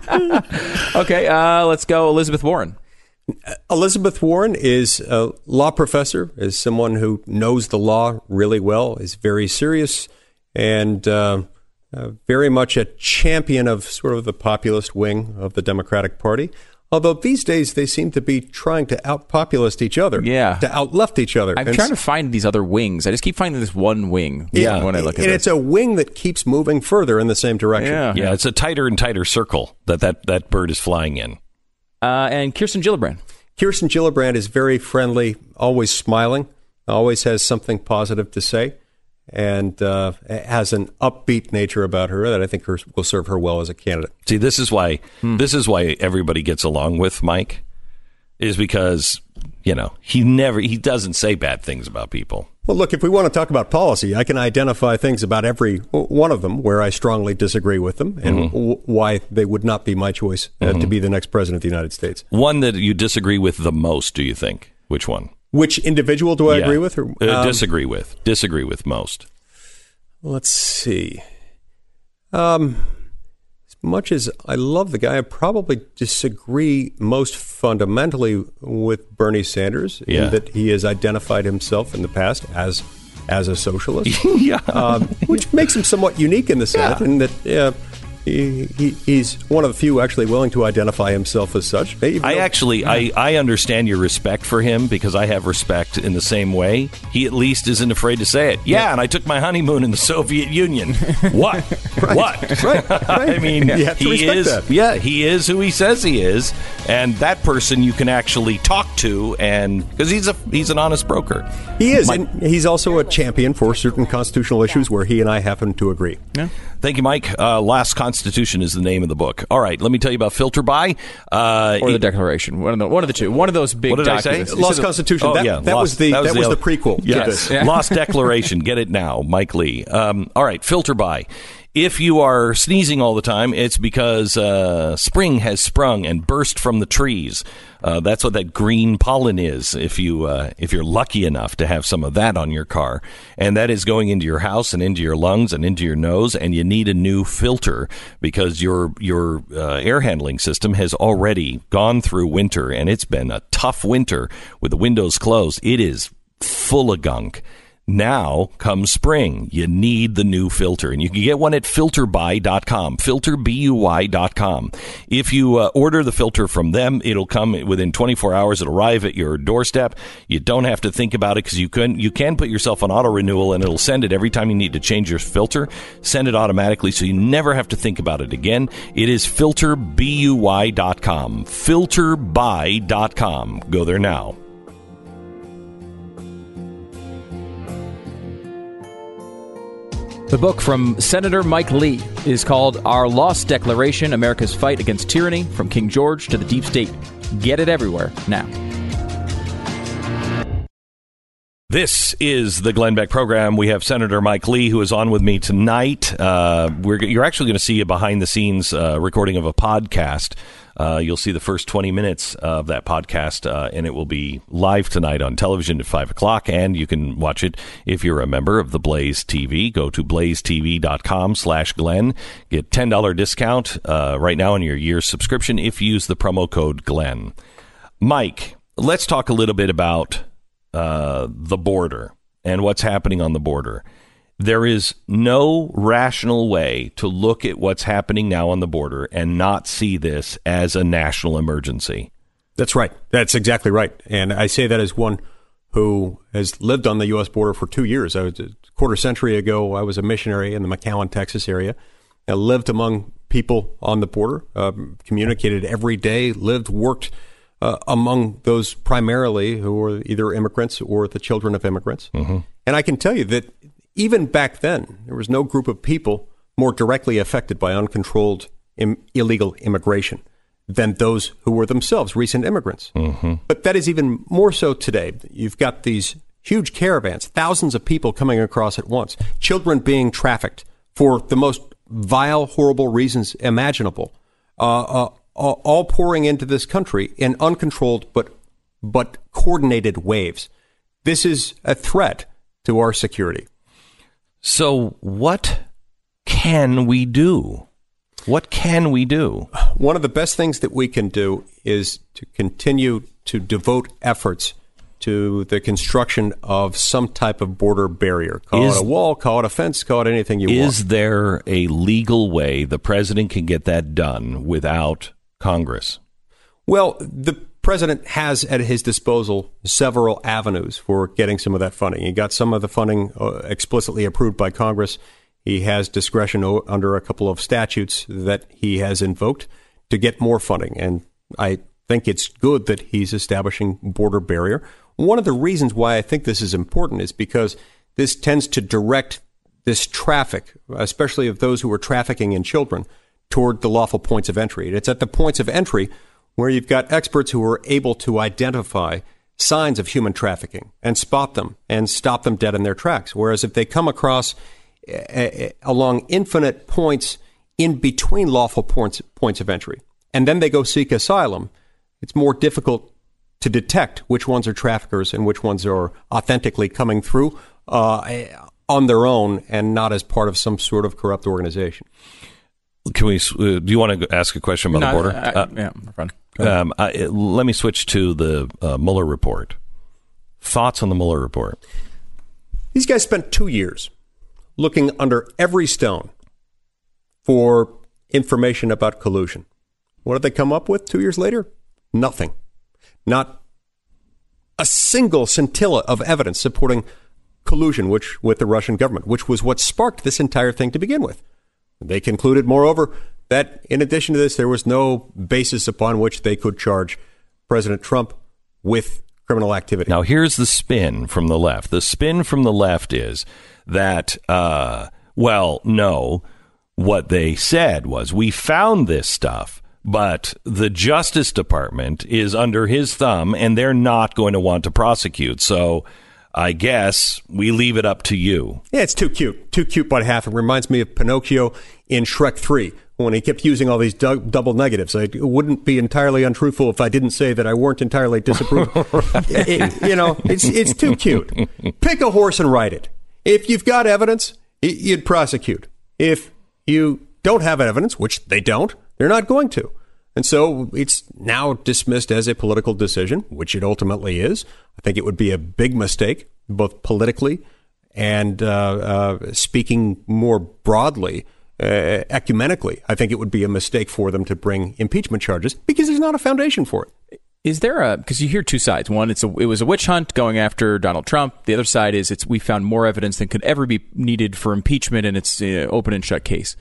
Okay, uh, let's go Elizabeth Warren. Elizabeth Warren is a law professor, is someone who knows the law really well, is very serious, and uh, uh, very much a champion of sort of the populist wing of the Democratic Party. Although these days they seem to be trying to out-populist each other, yeah. to out-left each other. I'm and trying to find these other wings. I just keep finding this one wing yeah, when I look at and this. it's a wing that keeps moving further in the same direction. Yeah, yeah it's a tighter and tighter circle that that, that bird is flying in. Uh, and Kirsten Gillibrand. Kirsten Gillibrand is very friendly, always smiling, always has something positive to say, and uh, has an upbeat nature about her that I think her, will serve her well as a candidate. See, this is why hmm. this is why everybody gets along with Mike, is because, you know, he never he doesn't say bad things about people. Well, look, if we want to talk about policy, I can identify things about every one of them where I strongly disagree with them and mm-hmm. w- why they would not be my choice uh, mm-hmm. to be the next president of the United States. One that you disagree with the most, do you think? Which one? Which individual do I yeah. agree with? Or, um, uh, disagree with. Disagree with most. Let's see. Um, as much as I love the guy, I probably disagree most fundamentally with Bernie Sanders yeah. in that he has identified himself in the past as as a socialist, yeah. um, which makes him somewhat unique in the Senate, yeah. in that uh, he, he he's one of the few actually willing to identify himself as such. I though, actually, yeah. I, I understand your respect for him because I have respect in the same way. He at least isn't afraid to say it. Yeah, yeah. And I took my honeymoon in the Soviet Union. What? right. What? Right. right. I mean, you have to he is. That. Yeah, he is who he says he is, and that person you can actually talk to, and because he's a he's an honest broker. He is, my, and he's also a champion for certain constitutional issues where he and I happen to agree. Yeah. Thank you, Mike. Uh, Last Constitution is the name of the book. All right, let me tell you about Filter By. Uh, or the Declaration. One of the, one of the two. One of those big what did documents. I say? Lost Constitution. Oh, that, yeah, that Lost, was the that was, that was the, the prequel yes. to this. Yeah. Lost Declaration. Get it now, Mike Lee. Um, all right, Filter By. If you are sneezing all the time, it's because uh, spring has sprung and burst from the trees. Uh, that's what that green pollen is. If you uh, if you're lucky enough to have some of that on your car, and that is going into your house and into your lungs and into your nose, and you need a new filter because your your uh, air handling system has already gone through winter, and it's been a tough winter with the windows closed. It is full of gunk. Now comes spring. You need the new filter, and you can get one at filter buy dot com, filter buy dot com. If you uh, order the filter from them, it'll come within twenty-four hours. It'll arrive at your doorstep. You don't have to think about it because you can you can put yourself on auto renewal, and it'll send it every time you need to change your filter. Send it automatically, so you never have to think about it again. It is filter buy dot com, filter buy dot com. Go there now. The book from Senator Mike Lee is called Our Lost Declaration, America's Fight Against Tyranny, from King George to the Deep State. Get it everywhere now. This is the Glenn Beck program. We have Senator Mike Lee, who is on with me tonight. Uh, we're, you're actually going to see a behind-the-scenes uh, recording of a podcast. Uh, you'll see the first twenty minutes of that podcast, uh, and it will be live tonight on television at five o'clock, and you can watch it if you're a member of the Blaze T V. Go to blaze t v dot com slash Glenn. Get ten dollars discount uh, right now on your year's subscription if you use the promo code Glenn. Mike, let's talk a little bit about uh, the border and what's happening on the border. There is no rational way to look at what's happening now on the border and not see this as a national emergency. That's right. That's exactly right. And I say that as one who has lived on the U S border for two years. I was, a quarter century ago, I was a missionary in the McAllen, Texas area. I lived among people on the border, um, communicated every day, lived, worked uh, among those primarily who were either immigrants or the children of immigrants. Mm-hmm. And I can tell you that even back then, there was no group of people more directly affected by uncontrolled Im- illegal immigration than those who were themselves recent immigrants. Mm-hmm. But that is even more so today. You've got these huge caravans, thousands of people coming across at once, children being trafficked for the most vile, horrible reasons imaginable, uh, uh, all pouring into this country in uncontrolled but but coordinated waves. This is a threat to our security. So what can we do? What can we do? One of the best things that we can do is to continue to devote efforts to the construction of some type of border barrier. Call is, it a wall, call it a fence, call it anything you is want. Is there a legal way the president can get that done without Congress? Well, the president has at his disposal several avenues for getting some of that funding. He got some of the funding uh, explicitly approved by Congress. He has discretion o- under a couple of statutes that he has invoked to get more funding. And I think it's good that he's establishing border barrier. One of the reasons why I think this is important is because this tends to direct this traffic, especially of those who are trafficking in children, toward the lawful points of entry. It's at the points of entry where you've got experts who are able to identify signs of human trafficking and spot them and stop them dead in their tracks. Whereas if they come across a, a, along infinite points in between lawful points, points of entry, and then they go seek asylum, it's more difficult to detect which ones are traffickers and which ones are authentically coming through uh, on their own and not as part of some sort of corrupt organization. Can we? Uh, do you want to ask a question about no, the border? I, I, uh, yeah, fun. Um, I, let me switch to the uh, Mueller report. Thoughts on the Mueller report? These guys spent two years looking under every stone for information about collusion. What did they come up with two years later? Nothing. Not a single scintilla of evidence supporting collusion which with the Russian government, which was what sparked this entire thing to begin with. They concluded, moreover, that in addition to this, there was no basis upon which they could charge President Trump with criminal activity. Now, here's the spin from the left. The spin from the left is that, uh, well, no, what they said was, we found this stuff, but the Justice Department is under his thumb, and they're not going to want to prosecute. So I guess we leave it up to you. Yeah, it's too cute. Too cute by half. It reminds me of Pinocchio in Shrek three, when he kept using all these du- double negatives. I wouldn't be entirely untruthful if I didn't say that I weren't entirely disapproved. Right. it, you know, it's it's too cute. Pick a horse and ride it. If you've got evidence, you'd prosecute. If you don't have evidence, which they don't, they're not going to. And so it's now dismissed as a political decision, which it ultimately is. I think it would be a big mistake, both politically And uh, uh, speaking more broadly, uh, ecumenically, I think it would be a mistake for them to bring impeachment charges because there's not a foundation for it. Is there a, because you hear two sides. One, it's a, it was a witch hunt going after Donald Trump. The other side is it's we found more evidence than could ever be needed for impeachment, and it's an open and shut case.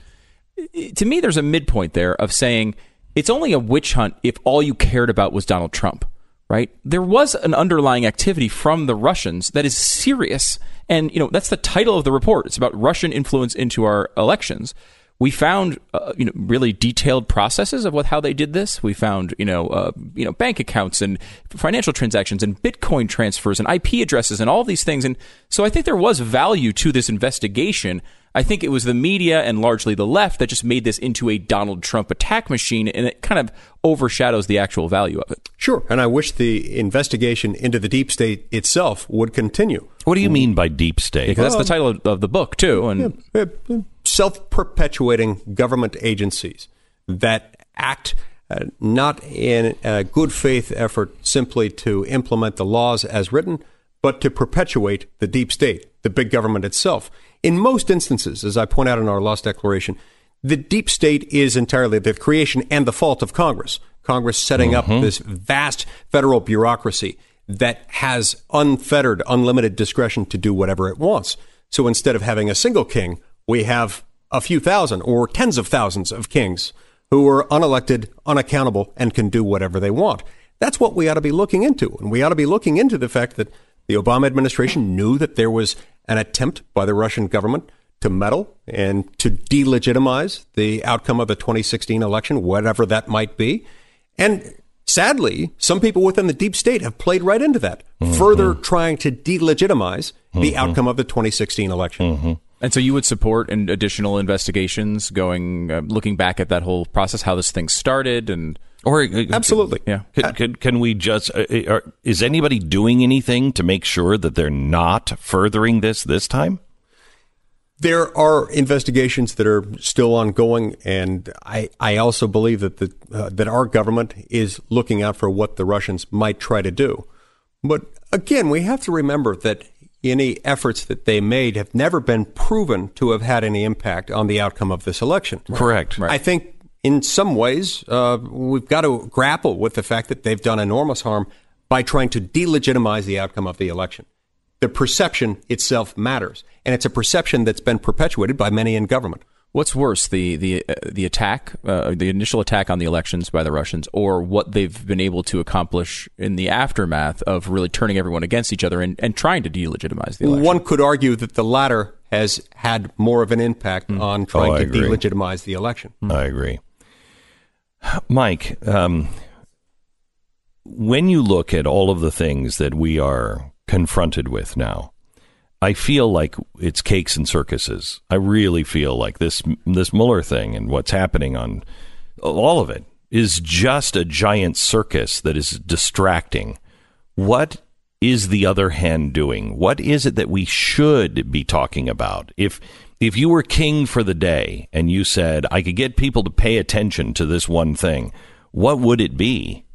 To me, there's a midpoint there of saying it's only a witch hunt if all you cared about was Donald Trump, right? There was an underlying activity from the Russians that is serious. And, you know, that's the title of the report. It's about Russian influence into our elections. We found, uh, you know, really detailed processes of what how they did this. We found, you know, uh, you know, bank accounts and financial transactions and Bitcoin transfers and I P addresses and all these things. And so I think there was value to this investigation. I think it was the media and largely the left that just made this into a Donald Trump attack machine, and it kind of overshadows the actual value of it. Sure. And I wish the investigation into the deep state itself would continue. What do you mean by deep state? Because that's the title of, of the book, too. And yeah, self-perpetuating government agencies that act uh, not in a good faith effort simply to implement the laws as written, but to perpetuate the deep state, the big government itself. In most instances, as I point out in our Lost Declaration, the deep state is entirely the creation and the fault of Congress. Congress setting mm-hmm. up this vast federal bureaucracy that has unfettered, unlimited discretion to do whatever it wants. So instead of having a single king, we have a few thousand or tens of thousands of kings who are unelected, unaccountable, and can do whatever they want. That's what we ought to be looking into. And we ought to be looking into the fact that the Obama administration knew that there was an attempt by the Russian government to meddle and to delegitimize the outcome of the twenty sixteen election, whatever that might be. And sadly, some people within the deep state have played right into that, mm-hmm. further trying to delegitimize mm-hmm. the outcome of the twenty sixteen election. Mm-hmm. And so you would support an additional investigations going, uh, looking back at that whole process, how this thing started and... Or uh, absolutely, yeah. Can, can, can we just? Uh, are, is anybody doing anything to make sure that they're not furthering this this time? There are investigations that are still ongoing, and I, I also believe that the uh, that our government is looking out for what the Russians might try to do. But again, we have to remember that any efforts that they made have never been proven to have had any impact on the outcome of this election. Correct. Right. I think. In some ways, uh, we've got to grapple with the fact that they've done enormous harm by trying to delegitimize the outcome of the election. The perception itself matters, and it's a perception that's been perpetuated by many in government. What's worse, the the uh, the attack, uh, the initial attack on the elections by the Russians, or what they've been able to accomplish in the aftermath of really turning everyone against each other and, and trying to delegitimize the election? One could argue that the latter has had more of an impact mm. on trying oh, to agree. delegitimize the election. Mm. I agree. Mike, um, when you look at all of the things that we are confronted with now, I feel like it's cakes and circuses. I really feel like this this Mueller thing and what's happening on all of it is just a giant circus that is distracting. What is the other hand doing? What is it that we should be talking about? If If you were king for the day and you said, I could get people to pay attention to this one thing, what would it be?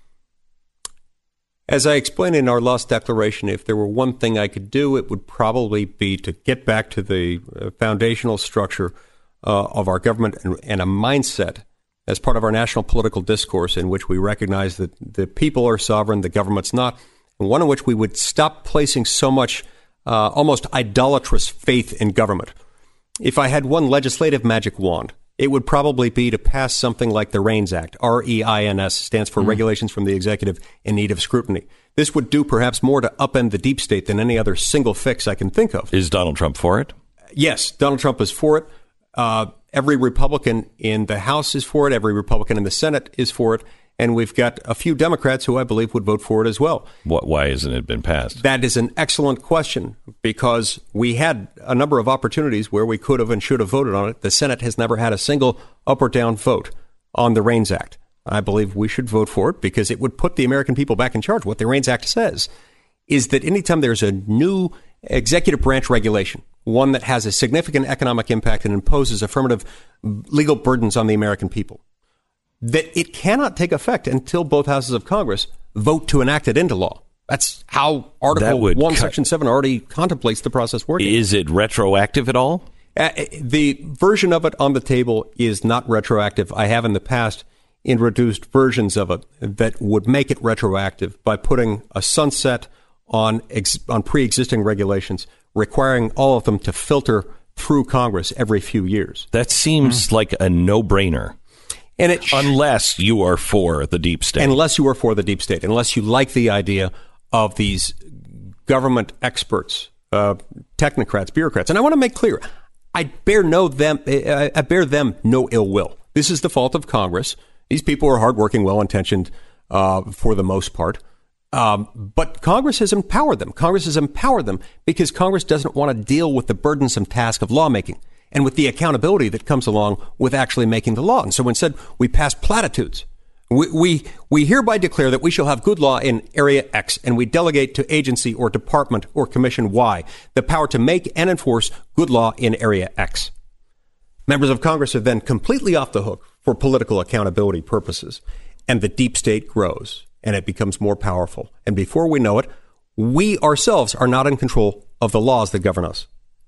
As I explained in our Lost Declaration, if there were one thing I could do, it would probably be to get back to the uh, foundational structure uh, of our government and, and a mindset as part of our national political discourse in which we recognize that the people are sovereign, the government's not, and one in which we would stop placing so much uh, almost idolatrous faith in government. If I had one legislative magic wand, it would probably be to pass something like the REINS Act. R E I N S stands for mm. Regulations from the Executive in Need of Scrutiny. This would do perhaps more to upend the deep state than any other single fix I can think of. Is Donald Trump for it? Yes, Donald Trump is for it. Uh, every Republican in the House is for it. Every Republican in the Senate is for it. And we've got a few Democrats who I believe would vote for it as well. What, why hasn't it been passed? That is an excellent question, because we had a number of opportunities where we could have and should have voted on it. The Senate has never had a single up or down vote on the REINS Act. I believe we should vote for it because it would put the American people back in charge. What the REINS Act says is that anytime there's a new executive branch regulation, one that has a significant economic impact and imposes affirmative legal burdens on the American people, that it cannot take effect until both houses of Congress vote to enact it into law. That's how Article one, cut. Section seven already contemplates the process working. Is it retroactive at all? Uh, the version of it on the table is not retroactive. I have in the past introduced versions of it that would make it retroactive by putting a sunset on ex- on pre-existing regulations, requiring all of them to filter through Congress every few years. That seems mm. like a no-brainer. And it sh- unless you are for the deep state. Unless you are for the deep state. Unless you like the idea of these government experts, uh, technocrats, bureaucrats. And I want to make clear, I bear no them I bear them no ill will. This is the fault of Congress. These people are hardworking, well-intentioned uh, for the most part. Um, but Congress has empowered them. Congress has empowered them because Congress doesn't want to deal with the burdensome task of lawmaking and with the accountability that comes along with actually making the law. And so instead, we pass platitudes. We, we, we hereby declare that we shall have good law in Area X, and we delegate to agency or department or commission Y the power to make and enforce good law in Area X. Members of Congress are then completely off the hook for political accountability purposes, and the deep state grows, and it becomes more powerful. And before we know it, we ourselves are not in control of the laws that govern us.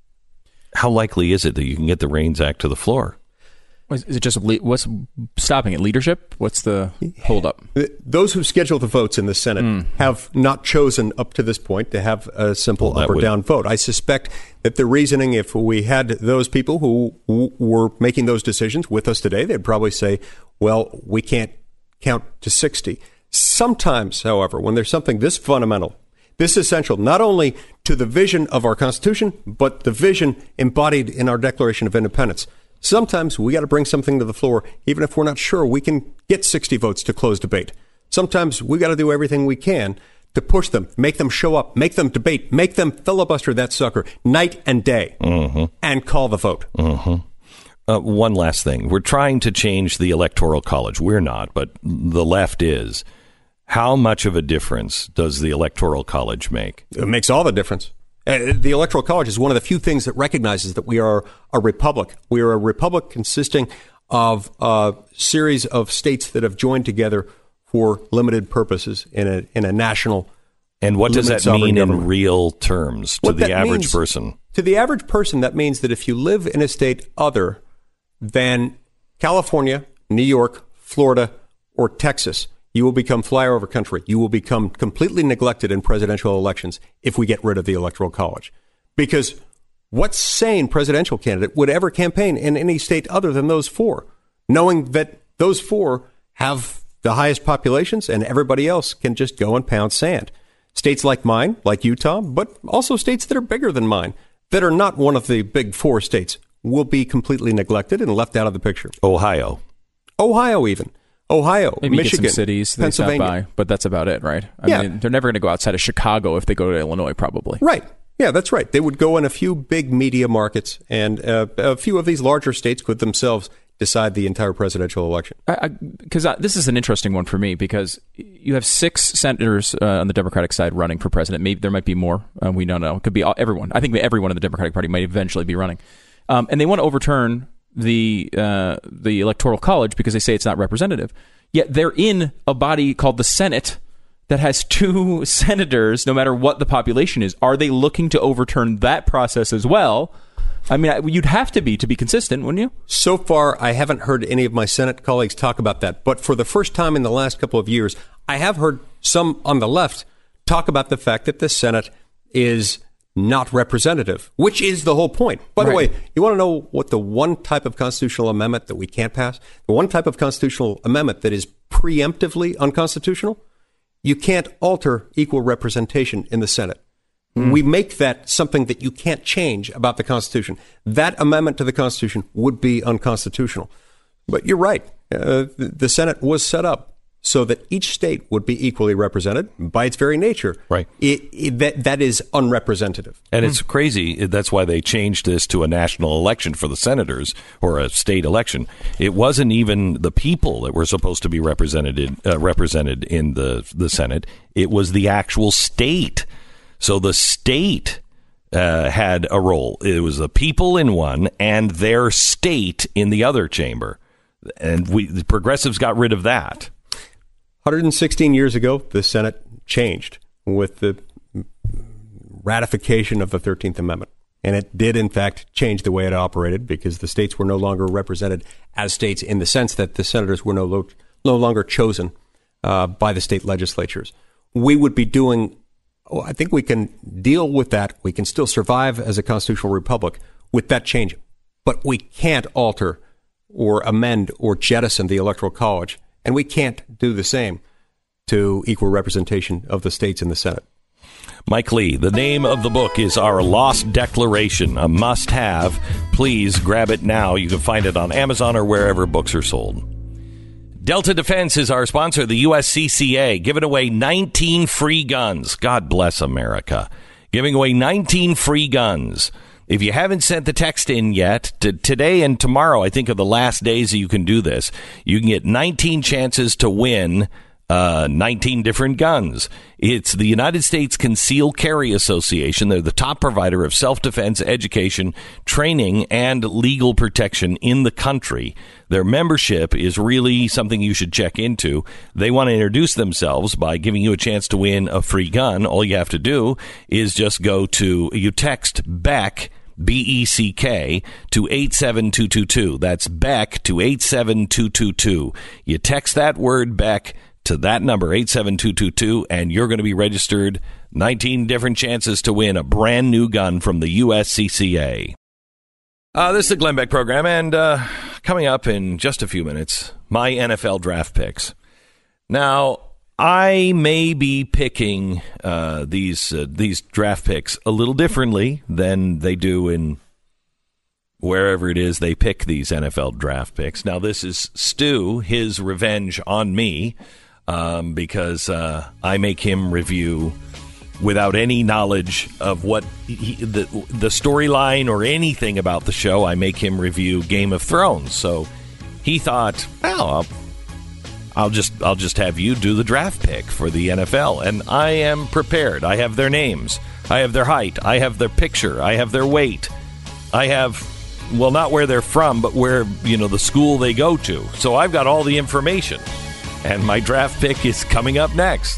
How likely is it that you can get the REINS Act to the floor? Is it just what's stopping it? Leadership? What's the holdup? Those who schedule the votes in the Senate mm. have not chosen up to this point to have a simple well, up or would... down vote. I suspect that the reasoning, if we had those people who w- were making those decisions with us today, they'd probably say, well, we can't count to sixty. Sometimes, however, when there's something this fundamental, this essential, not only to the vision of our Constitution, but the vision embodied in our Declaration of Independence, sometimes we got to bring something to the floor, even if we're not sure we can get sixty votes to close debate. Sometimes we got to do everything we can to push them, make them show up, make them debate, make them filibuster that sucker night and day, mm-hmm. and call the vote. Mm-hmm. Uh, one last thing. We're trying to change the Electoral College. We're not, but the left is. How much of a difference does the Electoral College make? It makes all the difference. Uh, the Electoral College is one of the few things that recognizes that we are a republic. We are a republic consisting of a series of states that have joined together for limited purposes in a in a national. And what does that mean government. in real terms to what the average means, person? To the average person, that means that if you live in a state other than California, New York, Florida, or Texas, you will become flyover country. You will become completely neglected in presidential elections if we get rid of the Electoral College. Because what sane presidential candidate would ever campaign in any state other than those four, knowing that those four have the highest populations and everybody else can just go and pound sand? States like mine, like Utah, but also states that are bigger than mine, that are not one of the big four states, will be completely neglected and left out of the picture. Ohio. Ohio even. Ohio, Maybe Michigan, get some cities they stop by, but that's about it, right? I yeah. mean, they're never going to go outside of Chicago if they go to Illinois, probably. Right. Yeah, that's right. They would go in a few big media markets, and uh, a few of these larger states could themselves decide the entire presidential election. Because this is an interesting one for me, because you have six senators uh, on the Democratic side running for president. Maybe there might be more. Uh, we don't know. It could be all, everyone. I think everyone in the Democratic Party might eventually be running. Um, and they want to overturn the uh, the Electoral College because they say it's not representative. Yet they're in a body called the Senate that has two senators, no matter what the population is. Are they looking to overturn that process as well? I mean, you'd have to be to be consistent, wouldn't you? So far, I haven't heard any of my Senate colleagues talk about that. But for the first time in the last couple of years, I have heard some on the left talk about the fact that the Senate is not representative, which is the whole point. By the right. way, you want to know what the one type of constitutional amendment that we can't pass? The one type of constitutional amendment that is preemptively unconstitutional? You can't alter equal representation in the Senate. Mm. We make that something that you can't change about the Constitution. That amendment to the Constitution would be unconstitutional. But you're right. Uh, the Senate was set up so that each state would be equally represented by its very nature. Right. It, it, that, that is unrepresentative. And it's crazy. That's why they changed this to a national election for the senators, or a state election. It wasn't even the people that were supposed to be represented uh, represented in the, the Senate. It was the actual state. So the state uh, had a role. It was the people in one and their state in the other chamber. And we the progressives got rid of that. one hundred sixteen years ago, the Senate changed. with the ratification of the thirteenth Amendment. And it did, in fact, change the way it operated because the states were no longer represented as states in the sense that the senators were no, lo- no longer chosen uh, by the state legislatures. We would be doing, oh, I think we can deal with that. We can still survive as a constitutional republic with that change. But we can't alter or amend or jettison the Electoral College. And we can't do the same to equal representation of the states in the Senate. Mike Lee, the name of the book is Our Lost Declaration, a must-have. Please grab it now. You can find it on Amazon or wherever books are sold. Delta Defense is our sponsor, the U S C C A, giving away nineteen free guns. God bless America. Giving away nineteen free guns. If you haven't sent the text in yet, to today and tomorrow, I think, are the last days that you can do this. You can get nineteen chances to win Uh, nineteen different guns. It's the United States Concealed Carry Association. They're the top provider of self-defense education, training, and legal protection in the country. Their membership is really something you should check into. They want to introduce themselves by giving you a chance to win a free gun. All you have to do is just go to, you text BECK, B E C K, to eight seven two two two. That's BECK to eight seven two two two. You text that word BECK to that number, eight seven two two two, and you're going to be registered. nineteen different chances to win a brand new gun from the U S C C A. Uh, this is the Glenn Beck program, and uh, coming up in just a few minutes, my N F L draft picks. Now, I may be picking uh, these uh, these draft picks a little differently than they do in wherever it is they pick these N F L draft picks. Now, this is Stu, his revenge on me. Um, because uh, I make him review without any knowledge of what he, the the storyline or anything about the show. I make him review Game of Thrones. So he thought, well, I'll, I'll just I'll just have you do the draft pick for the N F L, and I am prepared. I have their names, I have their height, I have their picture, I have their weight, I have, well, not where they're from, but where, you know, the school they go to. So I've got all the information. And my draft pick is coming up next.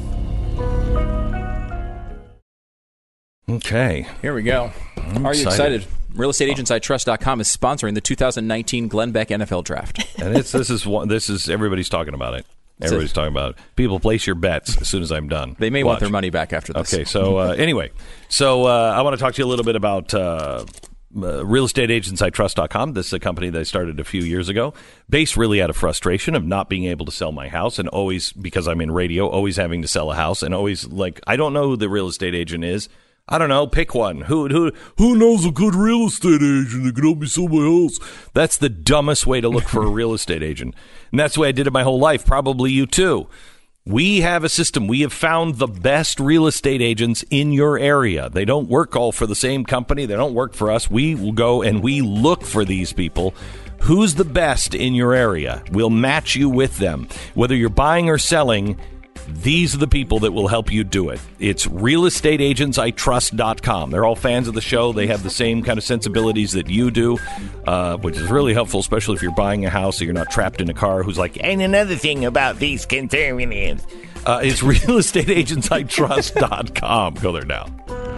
Okay. Here we go. I'm Are you excited. excited? real estate agents I trust dot com is sponsoring the two thousand nineteen Glenn Beck N F L Draft. And it's, this is one, this is everybody's talking about it. Everybody's talking about it. People, place your bets as soon as I'm done. They may Watch. want their money back after this. Okay, so uh, anyway, so uh, I want to talk to you a little bit about uh, uh, real estate agents I trust dot com. This is a company that I started a few years ago, based really out of frustration of not being able to sell my house, and always, because I'm in radio, always having to sell a house, and always like, I don't know who the real estate agent is. I don't know. Pick one. Who who who knows a good real estate agent that can help me sell my house? That's the dumbest way to look for a real estate agent, and that's the way I did it my whole life. Probably you too. We have a system. We have found the best real estate agents in your area. They don't work all for the same company. They don't work for us. We will go and we look for these people. Who's the best in your area? We'll match you with them. Whether you're buying or selling, these are the people that will help you do it. It's real estate agents I trust dot com. They're all fans of the show. They have the same kind of sensibilities that you do, uh, which is really helpful, especially if you're buying a house so you're not trapped in a car who's like, and another thing about these conservatives. Uh, it's real estate agents I trust dot com. Go there now.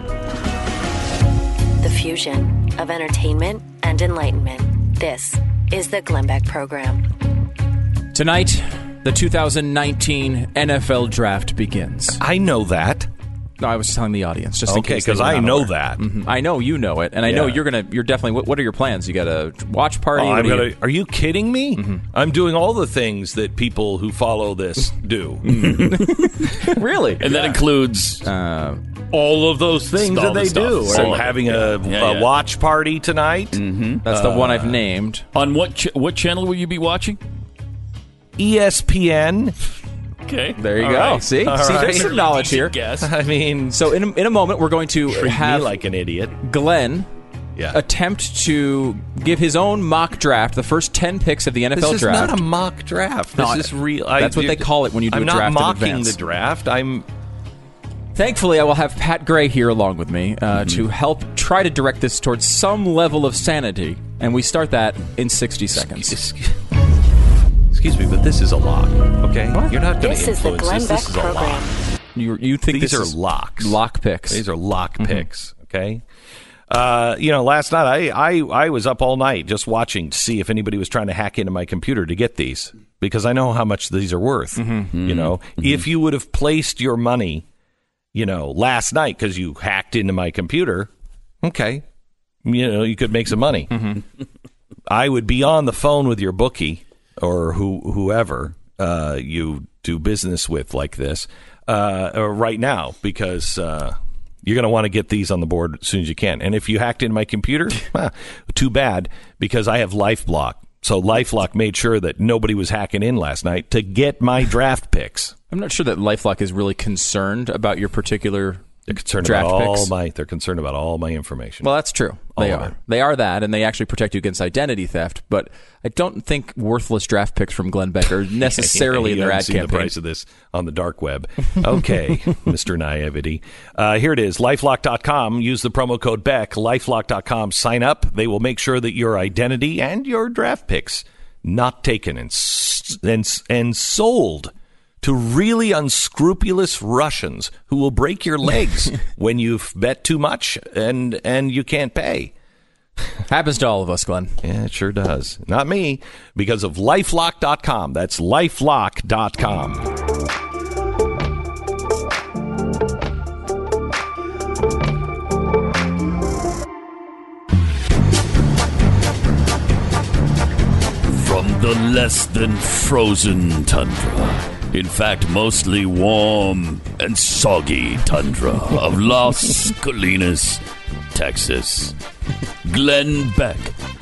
The fusion of entertainment and enlightenment. This is the Glenn Beck Program. Tonight, the two thousand nineteen N F L Draft begins. I know that. No, I was just telling the audience, just in Okay, case they because were I not know aware. that. Mhm. I know you know it, and I know Yeah. you're gonna. You're definitely. What, what are your plans? You got a watch party? Oh, What I'm do you- gonna, are you kidding me? Mm-hmm. I'm doing all the things that people who follow this do. Really? And that includes uh, all of those things all that the they stuff. do. All So of it. having Yeah. a, Yeah, a yeah. watch party tonight. Mm-hmm. That's the one I've named. On what ch- what channel will you be watching? E S P N. Okay. There you All go. right. See, All see, right. there's some knowledge here. Guess. I mean, So in a, in a moment, we're going to treat have me like an idiot. Glenn Yeah. attempt to give his own mock draft, the first ten picks of the N F L This is draft. not a mock draft. No, This is I- real. that's what they call it when you do I'm a not draft in mocking advance. the draft. I'm. Thankfully, I will have Pat Gray here along with me uh, Mm-hmm. to help try to direct this towards some level of sanity, and we start that in sixty seconds. Excuse me, but this is a lock. Okay, you're not going This to is the influence Glenn this. Beck This is a Program. lock. You you think these this are is locks? Lock picks. These are lock mm-hmm. picks. Okay. Uh, you know, last night I, I I was up all night just watching to see if anybody was trying to hack into my computer to get these, because I know how much these are worth. Mm-hmm. You know, mm-hmm. if you would have placed your money, you know, last night because you hacked into my computer, okay, you know, you could make some money. Mm-hmm. I would be on the phone with your bookie or who whoever uh, you do business with like this uh, right now, because. Uh, You're going to want to get these on the board as soon as you can. And if you hacked into my computer, well, too bad, because I have LifeLock. So LifeLock made sure that nobody was hacking in last night to get my draft picks. I'm not sure that LifeLock is really concerned about your particular they're concerned draft about all picks. my. They're concerned about all my information. Well, that's true. All they of are. it. They are that, and they actually protect you against identity theft. But I don't think worthless draft picks from Glenn Beck are necessarily yeah, in their ad seen campaign. The price of this on the dark web. Okay, Mister Naivety. Uh, here it is, LifeLock dot com. Use the promo code Beck. LifeLock dot com. Sign up. They will make sure that your identity and your draft picks not taken and and and sold to really unscrupulous Russians who will break your legs when you've bet too much and and you can't pay. Happens to all of us, Glenn. Yeah, it sure does. Not me, because of LifeLock dot com. That's LifeLock dot com. From the less than frozen tundra, in fact, mostly warm and soggy tundra of Las Colinas, Texas, Glenn Beck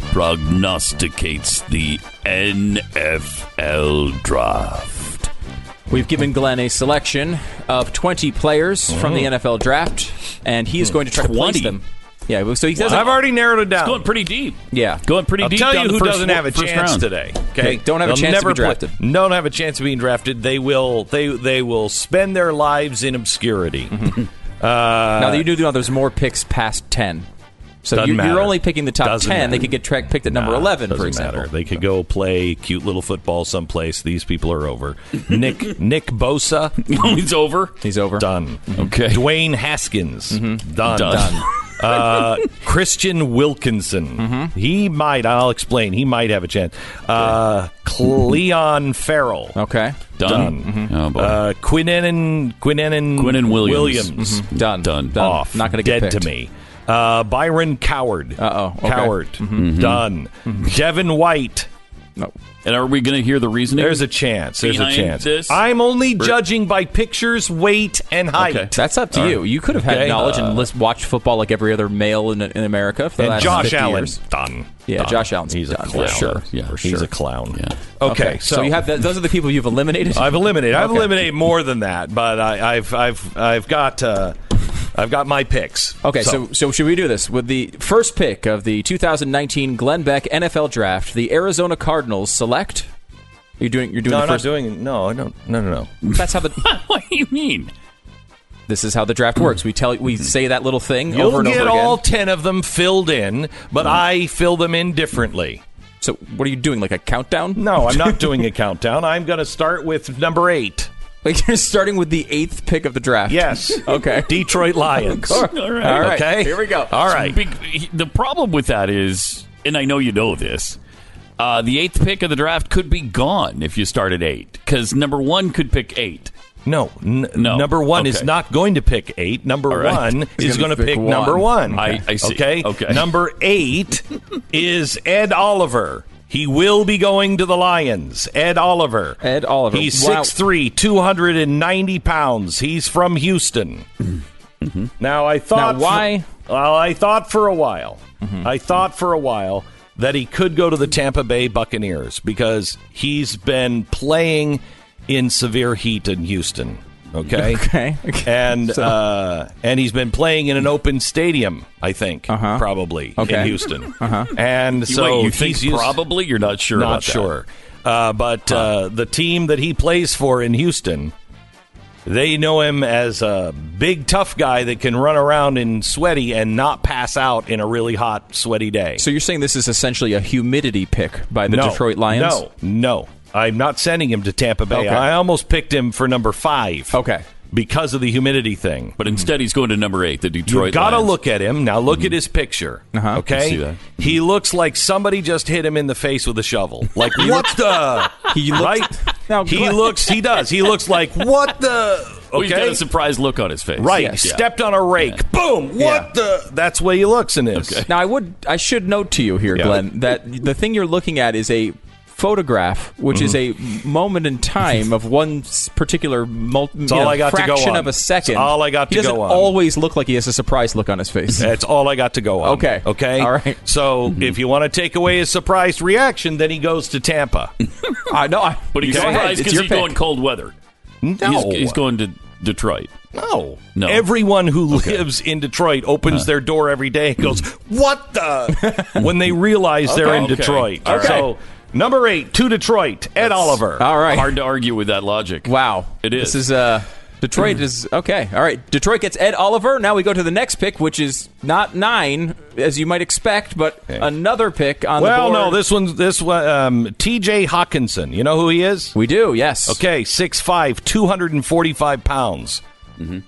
prognosticates the N F L draft. We've given Glenn a selection of twenty players from the N F L draft, and he is going to try to place them. Yeah, so he doesn't. I've already narrowed it down. It's going pretty deep. Yeah, going pretty I'll deep. tell down you the who first, doesn't have a first chance round. today. Okay, okay. Don't have a They'll chance never to be drafted. Play, don't have a chance of being drafted. They will. They they will spend their lives in obscurity. Mm-hmm. uh, now you do know there's more picks past ten. So you're, you're only picking the top doesn't ten. Matter. They could get tra- picked at number nah, eleven, for example. Matter. They could go play cute little football someplace. These people are over. Nick Nick Bosa. He's over. He's over. Done. Okay. Dwayne Haskins. Mm-hmm. Done. Done. Done. uh, Christian Wilkinson. Mm-hmm. He might. I'll explain. He might have a chance. Uh, Cleon Farrell. Okay. Done. Done. Mm-hmm. Oh, boy. Uh, Quinnen Quinnen Quinnen Williams. Williams. Mm-hmm. Done. Done. Done. Off. Not going to get dead picked. to me. Uh, Byron Coward. Uh-oh. Okay. Coward. Mm-hmm. Done. Mm-hmm. Devin White. No. And are we going to hear the reasoning? There's a chance. There's a behind chance. this? I'm only judging by pictures, weight, and height. Okay. That's up to All you. right. You could have had Okay. knowledge Uh, and list, watched football like every other male in, in America for the And last Josh fifty Allen. years. Done. Yeah, Done. Josh Allen's He's a done, clown. for sure. Yeah, for He's sure. a clown. Yeah. Okay, so, so, you have that, those are the people you've eliminated. I've eliminated. I've Okay. eliminated more than that, but I, I've I've I've got uh, I've got my picks. Okay, so. so so should we do this with the first pick of the two thousand nineteen Glenn Beck N F L Draft? The Arizona Cardinals select. You're doing. You're doing. no, the I'm not first. doing. No, I don't. No, no, no. That's how the. What do you mean? This is how the draft works. We tell. We say that little thing You'll over and get over again. all ten of them filled in, but I fill them in differently. So what are you doing? Like a countdown? No, I'm not doing a countdown. I'm going to start with number eight. Like you're starting with the eighth pick of the draft. Yes. Okay. Detroit Lions. All right. All right. Okay. Here we go. All right. Big, the problem with that is, and I know you know this, uh, the eighth pick of the draft could be gone if you start at eight, because number one could pick eight. No, n- No. number one Okay. is not going to pick eight. Number All right. one He's is gonna going to pick pick one. number one. I- I see. Okay. Okay. Number eight is Ed Oliver. He will be going to the Lions. Ed Oliver. Ed Oliver. He's Wow. six three, two hundred ninety pounds. He's from Houston. Mm-hmm. Now, I thought... Now, why- For, well, I thought for a while. Mm-hmm. I thought for a while that he could go to the Tampa Bay Buccaneers because he's been playing in severe heat in Houston. Okay. Okay. okay. And So- uh, and he's been playing in an open stadium, I think, Uh-huh. probably Okay. in Houston. Uh-huh. And You- so wait, you he's think used- probably? You're not sure not about that? sure. Uh, but uh, the team that he plays for in Houston, they know him as a big, tough guy that can run around in sweaty and not pass out in a really hot, sweaty day. So you're saying this is essentially a humidity pick by the no, Detroit Lions? No, no. I'm not sending him to Tampa Bay. Okay. I almost picked him for number five. Okay. because of the humidity thing. But instead, he's going to number eight, the Detroit You got to Lions. look at him. Now look mm-hmm. at his picture. Uh-huh. Okay? I see that. He looks like somebody just hit him in the face with a shovel. Like, what the? He looks, right? Now, he looks, he does. He looks like, what the? Okay? Well, he's got a surprised look on his face. Right. Yes. Yeah. Stepped on a rake. Yeah. Boom. What yeah. the? That's the way he looks in this. Okay. Now, I would, I should note to you here, yeah. Glenn, that the thing you're looking at is a photograph, which mm-hmm. is a moment in time of one particular multi, all know, I got fraction to go on. of a second. That's all I got to he doesn't go on. always look like he has a surprised look on his face. That's all I got to go on. Okay. Okay? All right. So mm-hmm. if you want to take away his surprised reaction, then he goes to Tampa. I know. I, but he's go surprised because he's pick. going cold weather. No. He's, he's going to Detroit. No. No. Everyone who okay. lives in Detroit opens uh. their door every day and goes, what the? when they realize okay. they're in okay. Detroit. All right. So number eight, to Detroit, Ed That's Oliver. All right. Hard to argue with that logic. Wow. It is. This is, uh, Detroit is, okay. All right. Detroit gets Ed Oliver. Now we go to the next pick, which is not nine, as you might expect, but okay. another pick on well, the board. Well, no, this one's, this one, um, T J Hawkinson. You know who he is? We do, yes. Okay, six five, two hundred forty-five pounds. Mm-hmm.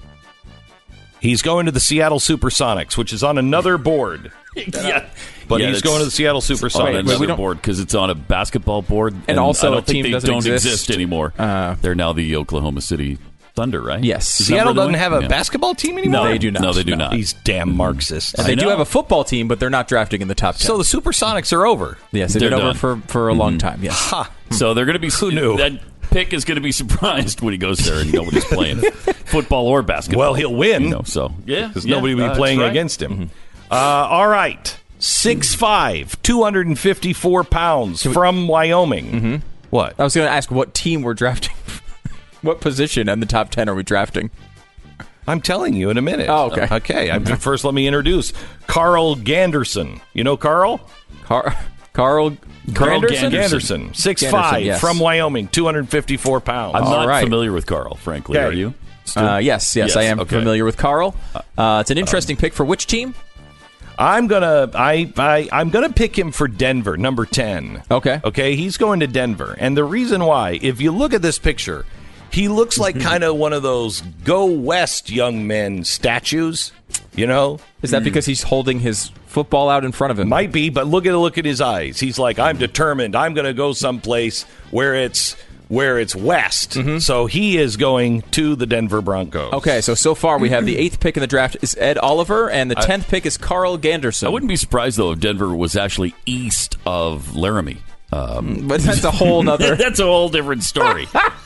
He's going to the Seattle Supersonics, which is on another board. yeah. But yeah, he's going to the Seattle Supersonics. On another board because it's on a basketball board. And, and also I don't a team think they doesn't don't exist, exist anymore. Uh, They're now the Oklahoma City Thunder, right? Yes. Is Seattle doesn't the have a yeah. basketball team anymore? No, they do not. No, they do no. not. These damn Marxists. And they do have a football team, but they're not drafting in the top ten. So the Supersonics are over. Yes, they've they're been done. over for, for a long time, yes. Ha. So they're going to be... Who knew? That pick is going to be surprised when he goes there and nobody's playing football or basketball. Well, he'll win. You know, so, yeah. Because yeah, nobody will be uh, playing right. against him. Mm-hmm. Uh, all right. six five, two hundred fifty-four pounds from Wyoming. Mm-hmm. What? I was going to ask what team we're drafting. What position in the top ten are we drafting? I'm telling you in a minute. Oh, okay. Okay. I'm, first, let me introduce Carl Ganderson. You know Carl? Car- Carl Carl Ganderson? Ganderson. six five, yes. from Wyoming, two hundred fifty-four pounds. I'm not right. familiar with Carl, frankly. Okay. Are you? Uh, yes, yes, yes, I am okay. familiar with Carl. Uh, it's an interesting um, pick for which team? I'm gonna I, I I'm gonna pick him for Denver, number ten. Okay. Okay, he's going to Denver. And the reason why, if you look at this picture, he looks like kind of one of those go west young men statues, you know? Is that because he's holding his football out in front of him? Might be, but look at look at his eyes. He's like, I'm determined. I'm going to go someplace where it's where it's west. Mm-hmm. So he is going to the Denver Broncos. Okay, so so far we have the eighth pick in the draft is Ed Oliver, and the tenth pick is Carl Ganderson. I wouldn't be surprised, though, if Denver was actually east of Laramie. Um, but that's a whole nother... that's a whole different story.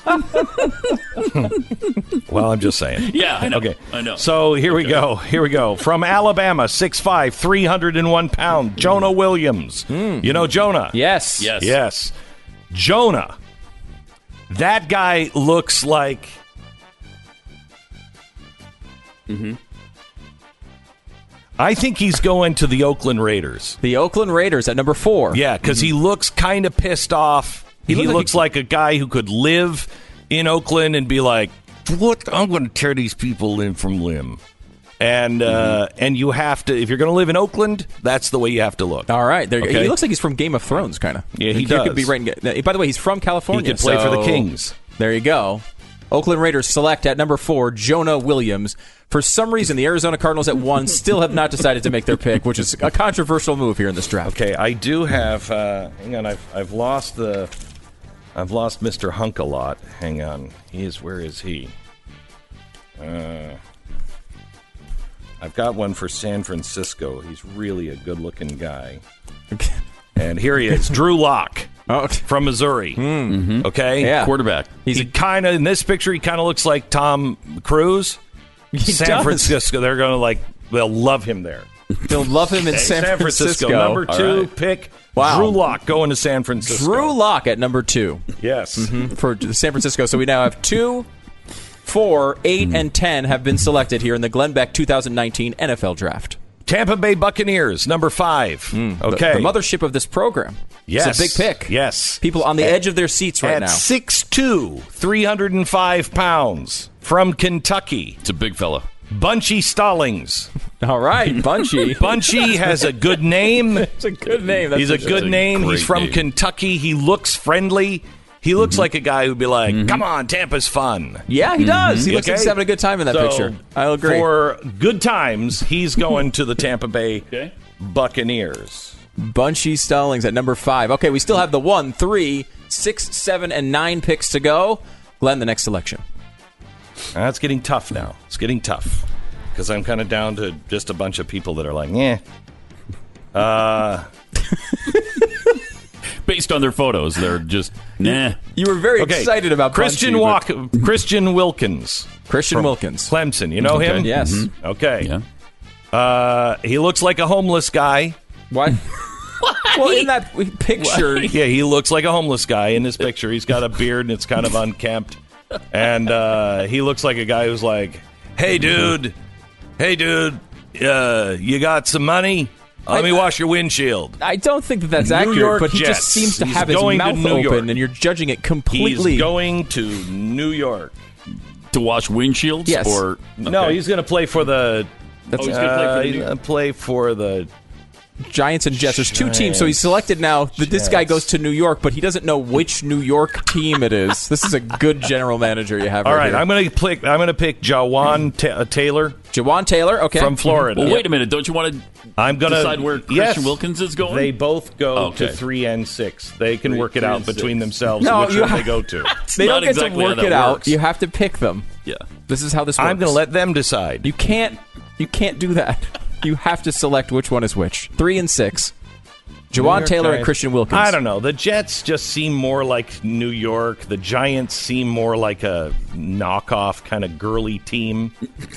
Well, I'm just saying. Yeah, I know. Okay. I know. So here okay. we go. Here we go. From Alabama, six five, three hundred one pounds, Jonah Williams. Mm. You know Jonah? Yes. Yes. Yes. Jonah. That guy looks like... Mm-hmm. I think he's going to the Oakland Raiders. The Oakland Raiders at number four. Yeah, because mm-hmm. he looks kind of pissed off. He, he looks, like, like a guy who could live in Oakland and be like, "What? I'm going to tear these people limb from limb." And uh, mm-hmm. and you have to, if you're going to live in Oakland, that's the way you have to look. All right, there, okay? He looks like he's from Game of Thrones, kind of. Yeah, he, he does. Could be right in, by the way, he's from California. He could play so for the Kings. There you go. Oakland Raiders select at number four, Jonah Williams. For some reason, the Arizona Cardinals at one still have not decided to make their pick, which is a controversial move here in this draft. Okay, I do have. Uh, hang on, I've I've lost the. I've lost Mister Hunk a lot. Hang on, he is. Where is he? Uh, I've got one for San Francisco. He's really a good-looking guy. Okay. And here he is, Drew Lock. Oh. From Missouri. Mm-hmm. Okay? Yeah. Quarterback. He's he kind of, in this picture, he kind of looks like Tom Cruise. He San does. Francisco, they're going to, like, they'll love him there. They'll love him in okay, San, San Francisco. Francisco. Number two right. pick, wow. Drew Lock going to San Francisco. Drew Lock at number two. Yes. Mm-hmm. For San Francisco. So we now have two, four, eight, mm. and ten have been selected here in the Glenn Beck two thousand nineteen N F L Draft. Tampa Bay Buccaneers, number five. Mm, okay. The, the mothership of this program. Yes. It's a big pick. Yes. People on the at, edge of their seats right at now. At six two, three hundred five pounds, from Kentucky. It's a big fella. Bunchy Stallings. All right, Bunchy. Bunchy has a good name. It's a good name. That's He's a good name. A He's from name. Kentucky. He looks friendly. He looks mm-hmm. like a guy who'd be like, mm-hmm. come on, Tampa's fun. Yeah, he does. Mm-hmm. He looks okay? like he's having a good time in that so, picture. I'll agree. For good times, he's going to the Tampa Bay okay. Buccaneers. Bunchy Stallings at number five. Okay, we still have the one, three, six, seven, and nine picks to go. Glenn, the next selection. That's getting tough now. It's getting tough. Because I'm kind of down to just a bunch of people that are like, eh. Uh... Based on their photos, they're just nah. You were very okay. excited about Christian Walk, Christian Wilkins. Christian Wilkins, Clemson. You know okay. him? Yes. Mm-hmm. Okay. Yeah. Uh, he looks like a homeless guy. What? Well, in that picture, what? yeah, he looks like a homeless guy in this picture. He's got a beard and it's kind of unkempt, and uh, he looks like a guy who's like, "Hey, dude, hey, dude, uh, you got some money? Let me wash your windshield." I don't think that that's New accurate, York but he Jets. just seems to He's have his going to mouth New open, York. and you're judging it completely. He's going to New York to wash windshields. Yes. Or okay. no, he's going to play for the. That's, oh, he's going to play for the. Uh, he's going to play for the. Giants and Jets. There's two teams, so he's selected now that this guy goes to New York, but he doesn't know which New York team it is. This is a good general manager you have. All right, right, here. I'm going to pick. I'm going to pick Jawan Ta- Taylor. Jawan Taylor, okay, from Florida. Well, wait a minute. Don't you want to? I'm going to decide where Christian yes, Wilkins is going. They both go okay. to three and six. They can three, work it out between six. themselves. No, which you one ha- they go to. They don't get exactly to work it out. Works. You have to pick them. Yeah, this is how this works. I'm going to let them decide. You can't. You can't do that. You have to select which one is which. Three and six. Jawan Taylor and Christian Wilkins. I don't know. The Jets just seem more like New York. The Giants seem more like a knockoff kind of girly team.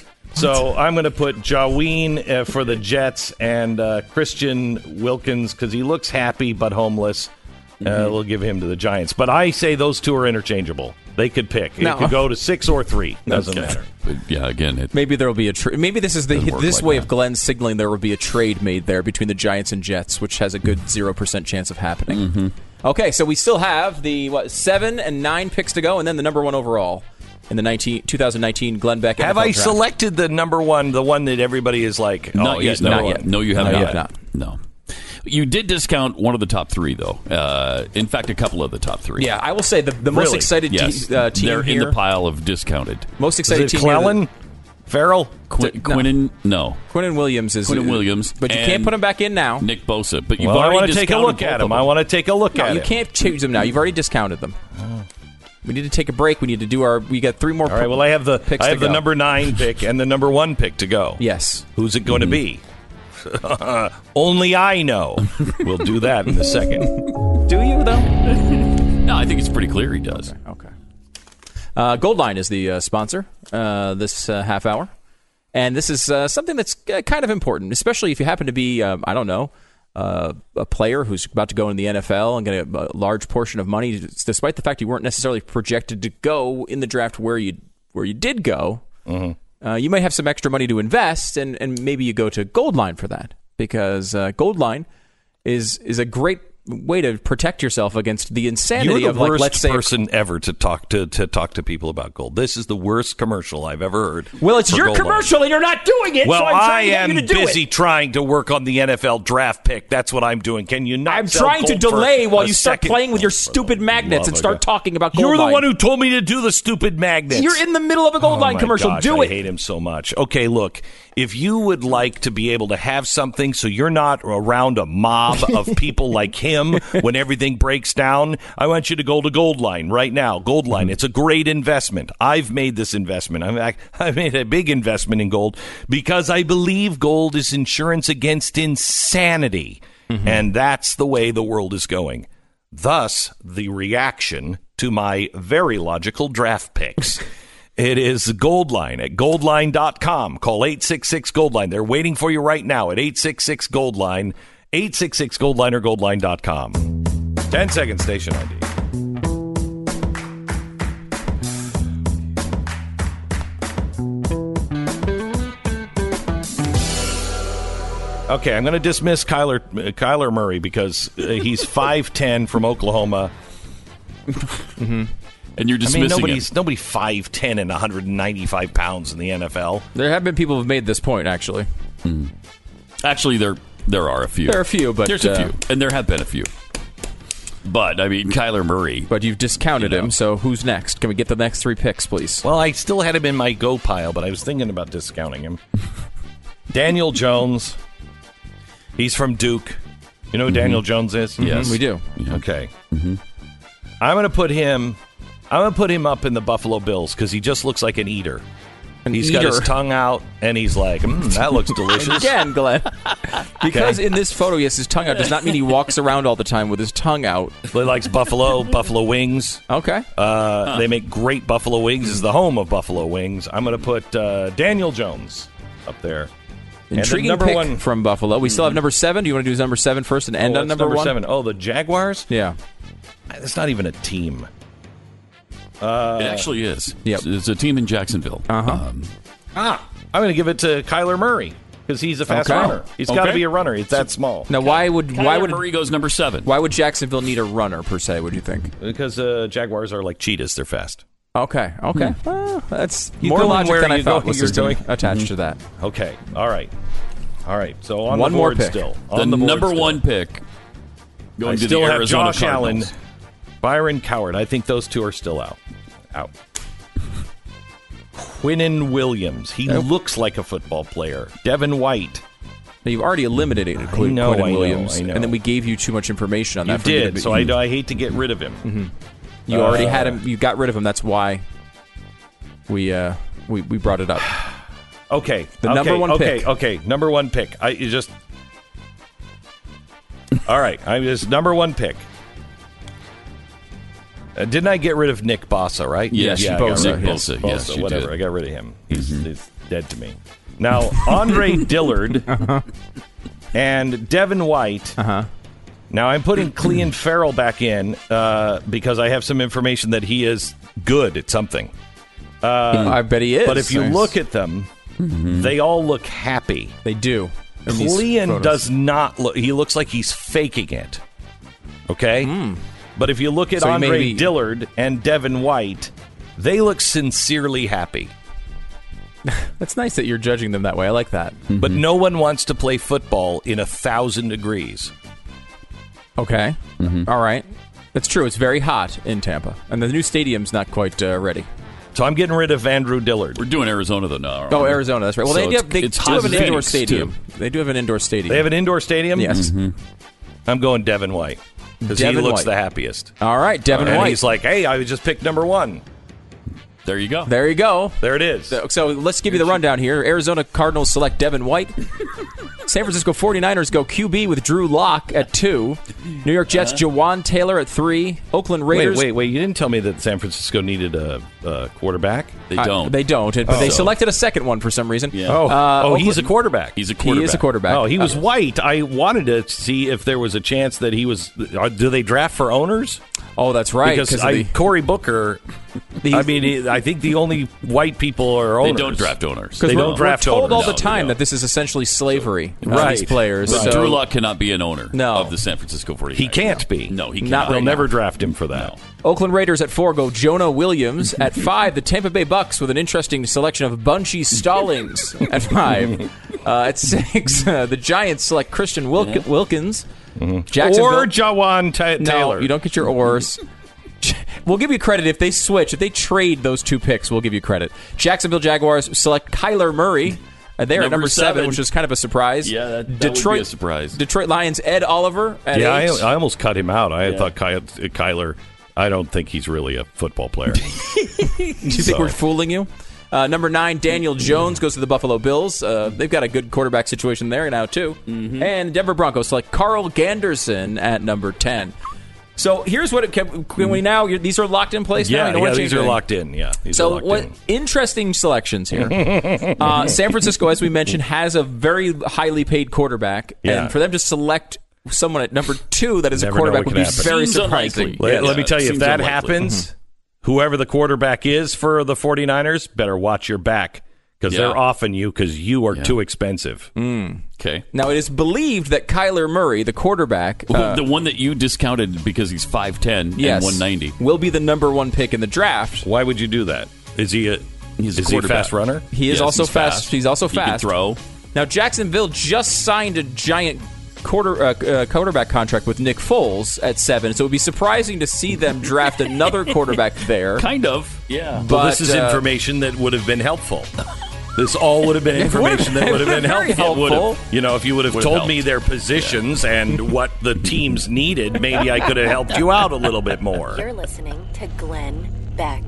So I'm going to put Jaween uh, for the Jets and uh, Christian Wilkins because he looks happy but homeless. Uh, mm-hmm. We'll give him to the Giants. But I say those two are interchangeable. They could pick. It no. could go to six or three. Doesn't okay. matter. But yeah, again, it maybe there will be a tra- maybe this is the this like way that. of Glenn signaling there will be a trade made there between the Giants and Jets, which has a good zero percent chance of happening. Mm-hmm. Okay, so we still have the what seven and nine picks to go, and then the number one overall in the nineteen, twenty nineteen Glenn Beck. Have N F L I draft. selected the number one, the one that everybody is like, oh, not he's yet. number Not one? yet. No, you have No, not. you have not. No. You did discount one of the top three, though. Uh, in fact, a couple of the top three. Yeah, I will say the, the most Really? excited Yes, te- uh, team they're here. in the pile of discounted. Most excited Is it team here. Clellan? Farrell? Qu- No. Quinnen, no. Quinnen Williams is Quinnen Williams, but you and can't put him back in now. Nick Bosa, but you've Well, I already want to take a discounted look both at of him. I them. want to take a look No, at you him. can't choose them now. You've already discounted them. We need to take a break. We need to do our. We got three more. All right. Well, I have the picks I have to the go. number nine pick and the number one pick to go. Yes. Who's it going to be? Only I know. We'll do that in a second. Do you though? No, I think it's pretty clear he does. Okay. okay. Uh, Goldline is the uh, sponsor uh, this uh, half hour, and this is uh, something that's uh, kind of important, especially if you happen to be, uh, I don't know, uh, a player who's about to go in the N F L and get a, a large portion of money, despite the fact you weren't necessarily projected to go in the draft where you where you did go. Mm-hmm. Uh, you might have some extra money to invest, and, and maybe you go to Goldline for that, because uh, Goldline is is a great way to protect yourself against the insanity You're the of, like, worst let's say, person ever to talk to to talk to people about gold. This is the worst commercial I've ever heard. Well, it's for your Goldline. commercial, and you're not doing it. Well, so I'm I trying to get am you to do busy it. trying to work on the N F L draft pick. That's what I'm doing. Can you not? I'm sell trying to gold for delay while a you start second? playing with your stupid magnets Love and a start guy. talking about Goldline. You're the one who told me to do the stupid magnets. You're in the middle of a Oh Goldline my commercial. gosh, do I it. hate him so much. Okay, look, if you would like to be able to have something so you're not around a mob of people like him when everything breaks down, I want you to go to Goldline right now. Goldline, mm-hmm. It's a great investment. I've made this investment. I've, I've made a big investment in gold because I believe gold is insurance against insanity. Mm-hmm. And that's the way the world is going. Thus, the reaction to my very logical draft picks. It is Goldline at goldline dot com. Call eight six six Goldline. They're waiting for you right now at eight six six Goldline, eight six six Goldline or goldline dot com. ten second station I D. Okay, I'm going to dismiss Kyler uh, Kyler Murray because uh, he's five ten from Oklahoma. Mm-hmm. And you're dismissing I mean, nobody's him. nobody five ten and one hundred ninety-five pounds in the N F L. There have been people who've made this point, actually. Mm. Actually, there there are a few. There are a few, but there's uh, a few, and there have been a few. But, I mean, Kyler Murray. But you've discounted You know. him, so who's next? Can we get the next three picks, please? Well, I still had him in my go pile, but I was thinking about discounting him. Daniel Jones. He's from Duke. You know who mm-hmm. Daniel Jones is? Yes, we do. Okay. Mm-hmm. I'm going to put him. I'm going to put him up in the Buffalo Bills because he just looks like an eater. An He's eater. got his tongue out, and he's like, mm, "That looks delicious." Again, Glenn. Because in this photo, he has his tongue out, does not mean he walks around all the time with his tongue out. He likes buffalo, buffalo wings. Okay. Uh, Huh. They make great buffalo wings. Is the home of buffalo wings. I'm going to put uh, Daniel Jones up there. Intriguing number pick one from Buffalo. We still have number seven. Do you want to do number seven first and end oh, on what's number, one? seven? Oh, the Jaguars. Yeah. That's not even a team. Uh, It actually is. Yep. It's, it's a team in Jacksonville. Uh-huh. Um, ah, I'm going to give it to Kyler Murray because he's a fast Okay. runner. He's got to Okay. be a runner. It's that small. Now, why would Kyler why would Murray goes number seven. why would Jacksonville need a runner per se? Would you think? Because uh, Jaguars are like cheetahs. They're fast. Okay. Okay. Well, that's You more going logic where than I you thought go- was you're system going- attached Mhm. to that. Okay. All right. All right. So on One the more board pick. still. the, On the board number still. one pick going I to still the have Arizona Josh Cardinals. Allen, Byron Coward. I think those two are still out. Out. Quinnen Williams. He Nope. looks like a football player. Devin White. Now, you've already eliminated Quinn know, Quinnen I know, Williams, I know. and then we gave you too much information on You that. for me to did, be- so I, I hate to get rid of him. Mm-hmm. You already Uh, had him. You got rid of him. That's why we uh, we we brought it up. Okay. The okay, number one okay, pick. Okay, number one pick. I you just. All right, I'm just number one pick. Uh, didn't I get rid of Nick Bosa, right? Yes, yeah, you I got Bosa, rid of him. Bosa, yes, you whatever. did. I got rid of him. He's, he's dead to me. Now, Andre Dillard Uh-huh. and Devin White. Uh-huh. Now, I'm putting Clean Farrell back in uh, because I have some information that he is good at something. Uh, I bet he is. But if you Nice. look at them, they all look happy. They do. in these Clean photos. does not look. He looks like he's faking it. Okay? But if you look at So he Andre may be- Dillard and Devin White, they look sincerely happy. That's nice that you're judging them that way. I like that. But no one wants to play football in a thousand degrees. Okay. All right. That's true. It's very hot in Tampa, and the new stadium's not quite uh, ready. So I'm getting rid of Andrew Dillard. We're doing Arizona, though, now. aren't Oh, we? Arizona. That's right. Well, So they, do it's- have, they it's do hot have an as indoor Phoenix, stadium. too. They do have an indoor stadium. They have an indoor stadium? Yes. I'm going Devin White because he Devin looks White. the happiest. All right, Devin and White. he's like, hey, I just picked number one. There you go. There you go. There it is. So, so let's give you the rundown here. Arizona Cardinals select Devin White. San Francisco forty-niners go Q B with Drew Lock at two. New York Jets, Jawan Taylor at three. Oakland Raiders. Wait, wait, wait. You didn't tell me that San Francisco needed a, a quarterback? They Uh, don't. they don't, but they Oh. selected a second one for some reason. Yeah. Oh, Uh, oh he's Oakland- a quarterback. He's a He quarterback. is a quarterback. Oh, he was Uh, white. I wanted to see if there was a chance that he was. Uh, do they draft for owners? Oh, that's right. Because 'cause of I, the- Corey Booker. I mean, he, I think the only white people are They owners. don't draft owners. They we're, don't draft we're told owners. all the No, they time don't. that this is essentially slavery. of Right. These players. But so- Drew Lock cannot be an owner No. of the San Francisco forty-niners. He can't be. No, he Not cannot. They'll right never now. draft him for that. No. Oakland Raiders at four go Jonah Williams. At five, the Tampa Bay Bucks with an interesting selection of Bunchy Stallings at five. Uh, at six, uh, the Giants select Christian Wilk- Wilkins. Jacksonville. Or Jawan Ta- no, Taylor. you don't get your oars. We'll give you credit if they switch. If they trade those two picks, we'll give you credit. Jacksonville Jaguars select Kyler Murray. Uh, they're at Number number seven, seven. which is kind of a surprise. Yeah, that- that would be Detroit, a surprise. Detroit Lions, Ed Oliver at Yeah, eight. I, I almost cut him out. I Yeah. thought Ky- Kyler. I don't think he's really a football player. Do you think So- we're fooling you? Uh, number nine, Daniel Jones goes to the Buffalo Bills. Uh, they've got a good quarterback situation there now, too. Mm-hmm. And Denver Broncos select Carl Ganderson at number ten. So here's what it can, can we now, you're, these are locked in place now? yeah, You don't yeah, wanna change these are anything? locked in. Yeah, these So are locked what in. interesting selections here. uh, San Francisco, as we mentioned, has a very highly paid quarterback. Yeah. And for them to select someone at number two that is Never a quarterback know would what be can happen. very Seems surprising. unlikely. Let, Yeah, let me tell you, if seems that unlikely. happens, whoever the quarterback is for the forty-niners, better watch your back because Yeah. they're offing you because you are Yeah. too expensive. Okay. Now, it is believed that Kyler Murray, the quarterback, uh, the one that you discounted because he's five ten yes, and one ninety. will be the number one pick in the draft. Why would you do that? Is he a, He's a is he a quarterback. fast runner? He is Yes, also he's fast. He's also He can fast. throw. Now, Jacksonville just signed a giant quarter uh, uh, quarterback contract with Nick Foles at seven. So it would be surprising to see them draft another quarterback there. Kind of, yeah. But But, this is uh, information that would have been helpful. This all would have been information that would have been Very helpful. It would have- helpful. you know, if you would have Would have told me helped. their positions and what the teams needed, maybe I could have helped you out a little bit more. You're listening to Glenn Beck.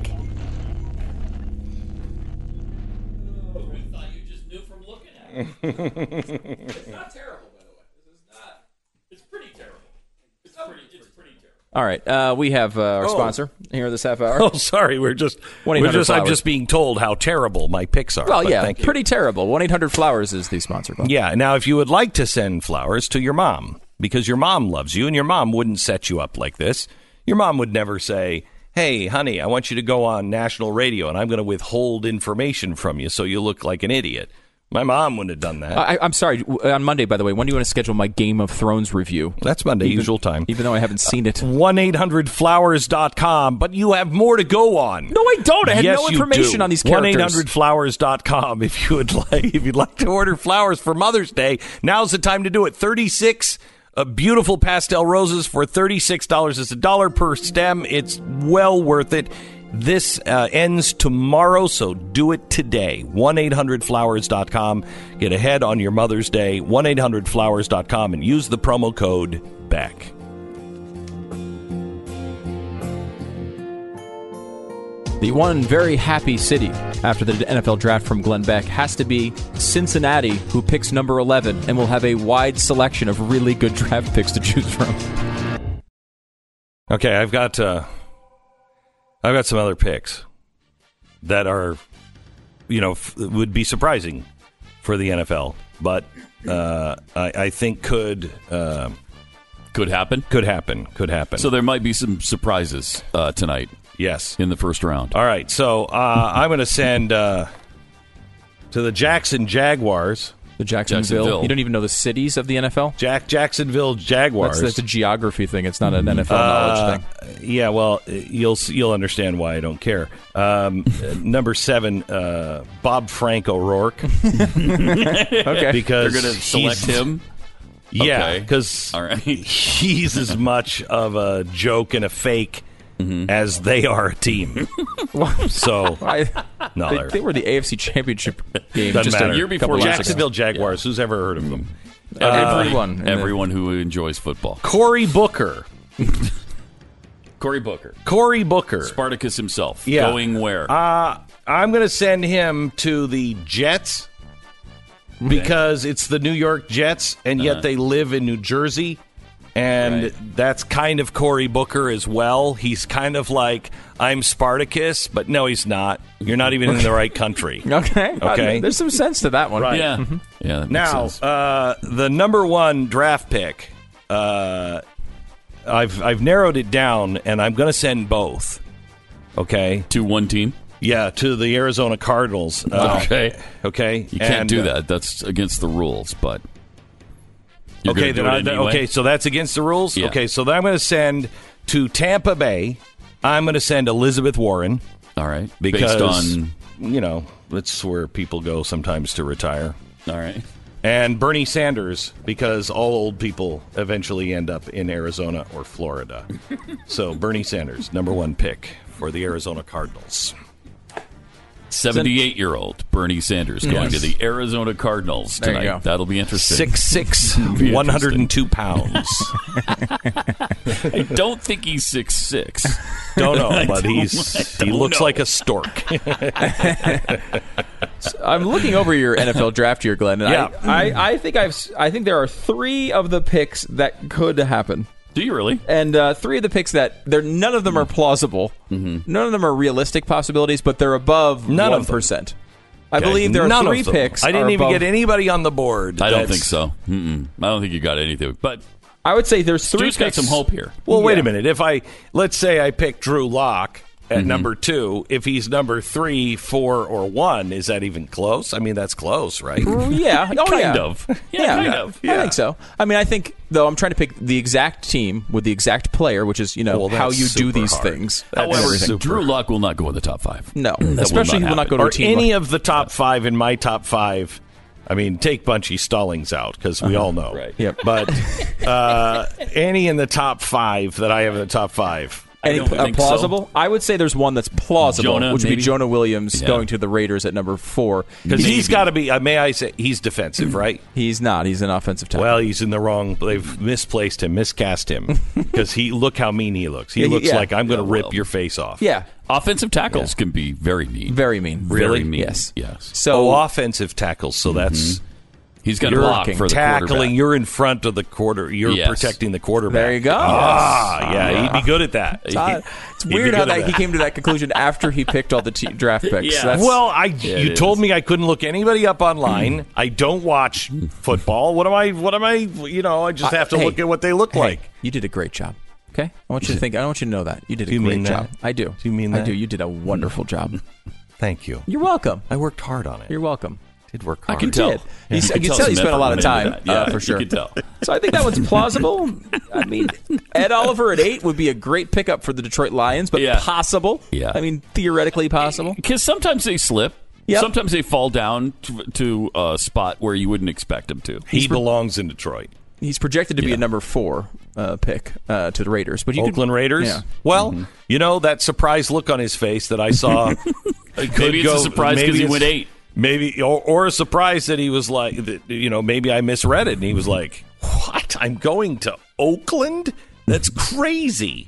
It's not terrible, by the way. This is not. It's pretty terrible. It's pretty. It's pretty terrible. All right, uh, we have uh, our Oh. sponsor here this half hour. Oh, sorry. We're just, one eight we're hundred just I'm flowers. just being told how terrible my picks are. Well, but yeah, thank you. pretty terrible. one eight hundred flowers is the sponsor. Bob. Yeah. Now, if you would like to send flowers to your mom because your mom loves you and your mom wouldn't set you up like this, your mom would never say, hey, honey, I want you to go on national radio and I'm going to withhold information from you so you look like an idiot. My mom wouldn't have done that. I, I'm sorry. w- On Monday, by the way, when do you want to schedule my Game of Thrones review? That's Monday, Even- usual time. Even though I haven't seen it. one eight hundred flowers dot com, but you have more to go on. No, I don't. I have yes, no you information do. on these one characters. eight hundred flowers dot com if you would like if you'd like to order flowers for Mother's Day. Now's the time to do it. thirty-six uh, beautiful pastel roses for thirty-six dollars. It's a dollar per stem. It's well worth it. This uh, ends tomorrow, so do it today. one eight hundred flowers dot com. Get ahead on your Mother's Day. one eight hundred flowers dot com and use the promo code BECK. The one very happy city after the N F L draft from Glenn Beck has to be Cincinnati, who picks number eleven and will have a wide selection of really good draft picks to choose from. Okay, I've got uh, I've got some other picks that are, you know, f- would be surprising for the N F L, but uh, I, I think could uh, Could happen. could happen. Could happen. So there might be some surprises uh, tonight yes. in the first round. All right. So uh, I'm going to send uh, to the Jackson Jaguars. The Jacksonville. Jacksonville. You don't even know the cities of the N F L? Jack Jacksonville Jaguars. That's, that's a geography thing. It's not an N F L knowledge thing. Yeah, well, you'll you'll understand why I don't care. Um, uh, number seven, uh, Bob Frank O'Rourke. Okay. Because They're going to select he's- him. Yeah, Okay. because All right. he's as much of a joke and a fake Mm-hmm. as they are a team. So, I, no, they, they're- they were the A F C Championship game Doesn't just matter. a year before couple years ago. Jacksonville Jaguars. Who's ever heard of them? Everyone. in the- Everyone who enjoys football. Cory Booker. Cory Booker. Cory Booker. Spartacus himself. Yeah. Going where? Uh, I'm going to send him to the Jets because it's the New York Jets, and yet Uh-huh. they live in New Jersey. And Right. that's kind of Cory Booker as well. He's kind of like, I'm Spartacus, but no, he's not. You're not even in the right country. Okay. Okay. Uh, there's some sense to that one. Right. yeah. Yeah. That makes Now, sense. uh, the number one draft pick, uh, I've I've narrowed it down, and I'm going to send both. Okay. to one team. Yeah, to the Arizona Cardinals. Uh, Okay. Okay. You can't And, do uh, that. That's against the rules. But you're okay, gonna do then it I, anyway? okay, so that's against the rules. Yeah. Okay, so then I'm going to send to Tampa Bay. I'm going to send Elizabeth Warren All right. because Based on. you know that's where people go sometimes to retire. All right. And Bernie Sanders because all old people eventually end up in Arizona or Florida. So Bernie Sanders, number one pick for the Arizona Cardinals. seventy-eight-year-old Bernie Sanders going Yes. to the Arizona Cardinals There you tonight. go. That'll be interesting. Six six, Be one hundred two pounds. I don't think he's six six. Don't know, I but don't- he's I he don't looks know. like a stork. I'm looking over your N F L draft here, Glenn, and Yeah. I, I, I think I've s- I think there are three of the picks that could happen. Do you really? And uh, three of the picks that they're none of them are plausible. Mm-hmm. None of them are realistic possibilities, but they're above None one of them. percent. I Okay. believe there are None three of them. picks. I didn't are even above- get anybody on the board. I don't that's- think so. Mm-mm. I don't think you got anything. But I would say there's three Stu's got picks. some hope here. Well, wait Yeah. a minute. If I let's say I pick Drew Lock at Mm-hmm. number two, if he's number three, four, or one, is that even close? I mean, that's close, right? Yeah. Oh, kind yeah. of. Yeah, Yeah, kind yeah. of. I think so. I mean, I think though I'm trying to pick the exact team with the exact player, which is you know Well, that's how you do super these hard. things. That's However, super Drew Lock will not go in the top five. No, That will especially not he will not go happen. to Or a team. any like- of the top five in my top five I mean, take Bunchy Stallings out because we Uh-huh. all know. Right. Yep. But uh, any in the top five that I have in the top five. Any uh, plausible? I would say there's one that's plausible, Jonah, which would maybe? be Jonah Williams Yeah. going to the Raiders at number four. Because he's got to be, uh, may I say, he's defensive, right? He's not. He's an offensive tackle. Well, he's in the wrong, they've misplaced him, miscast him. Because he, look how mean he looks. He Yeah, he- looks yeah. like I'm going to Yeah, rip well. your face off. Yeah. Offensive tackles can be very mean. Very mean. Very Really? mean. Yes. Yes. So oh, offensive tackles. So that's He's got to you're block for the tackling. quarterback. You're in front of the quarter. You're Yes. protecting the quarterback. There you go. Ah, Yes. yeah, he'd be good at that. It's, odd. It's He'd be weird how good at that, he came to that conclusion after he picked all the t- draft picks. Yeah. That's- Well, I Yeah, you it told is. me I couldn't look anybody up online. I don't watch football. What am I? What am I? You know, I just I- have to hey, look at what they look hey, like. You did a great job. Okay, I want you to think. I want you to know that you did a Do you great mean job. that? I do. Do you mean I that? do. You did a wonderful job. Thank you. You're welcome. I worked hard on it. You're welcome. Did work I hard. can You tell. did. Yeah, You, you you can can tell tell some you spent a effort lot of went into time, that. Yeah, uh, for sure. you can tell. So I think that one's plausible. I mean, Ed Oliver at eight would be a great pickup for the Detroit Lions, but Yeah. possible. Yeah. I mean, theoretically possible. Because sometimes they slip. Yep. Sometimes they fall down to, to a spot where you wouldn't expect them to. He belongs in Detroit. He's projected to be Yeah. a number four uh, pick uh, to the Raiders. But you Oakland could, Raiders. Yeah. Well, Mm-hmm. you know that surprised look on his face that I saw. It could Maybe it's go- a surprise maybe because he it's- went eight. Maybe, or, or a surprise that he was like, that, you know, maybe I misread it, and he was like, "What? I'm going to Oakland? That's crazy."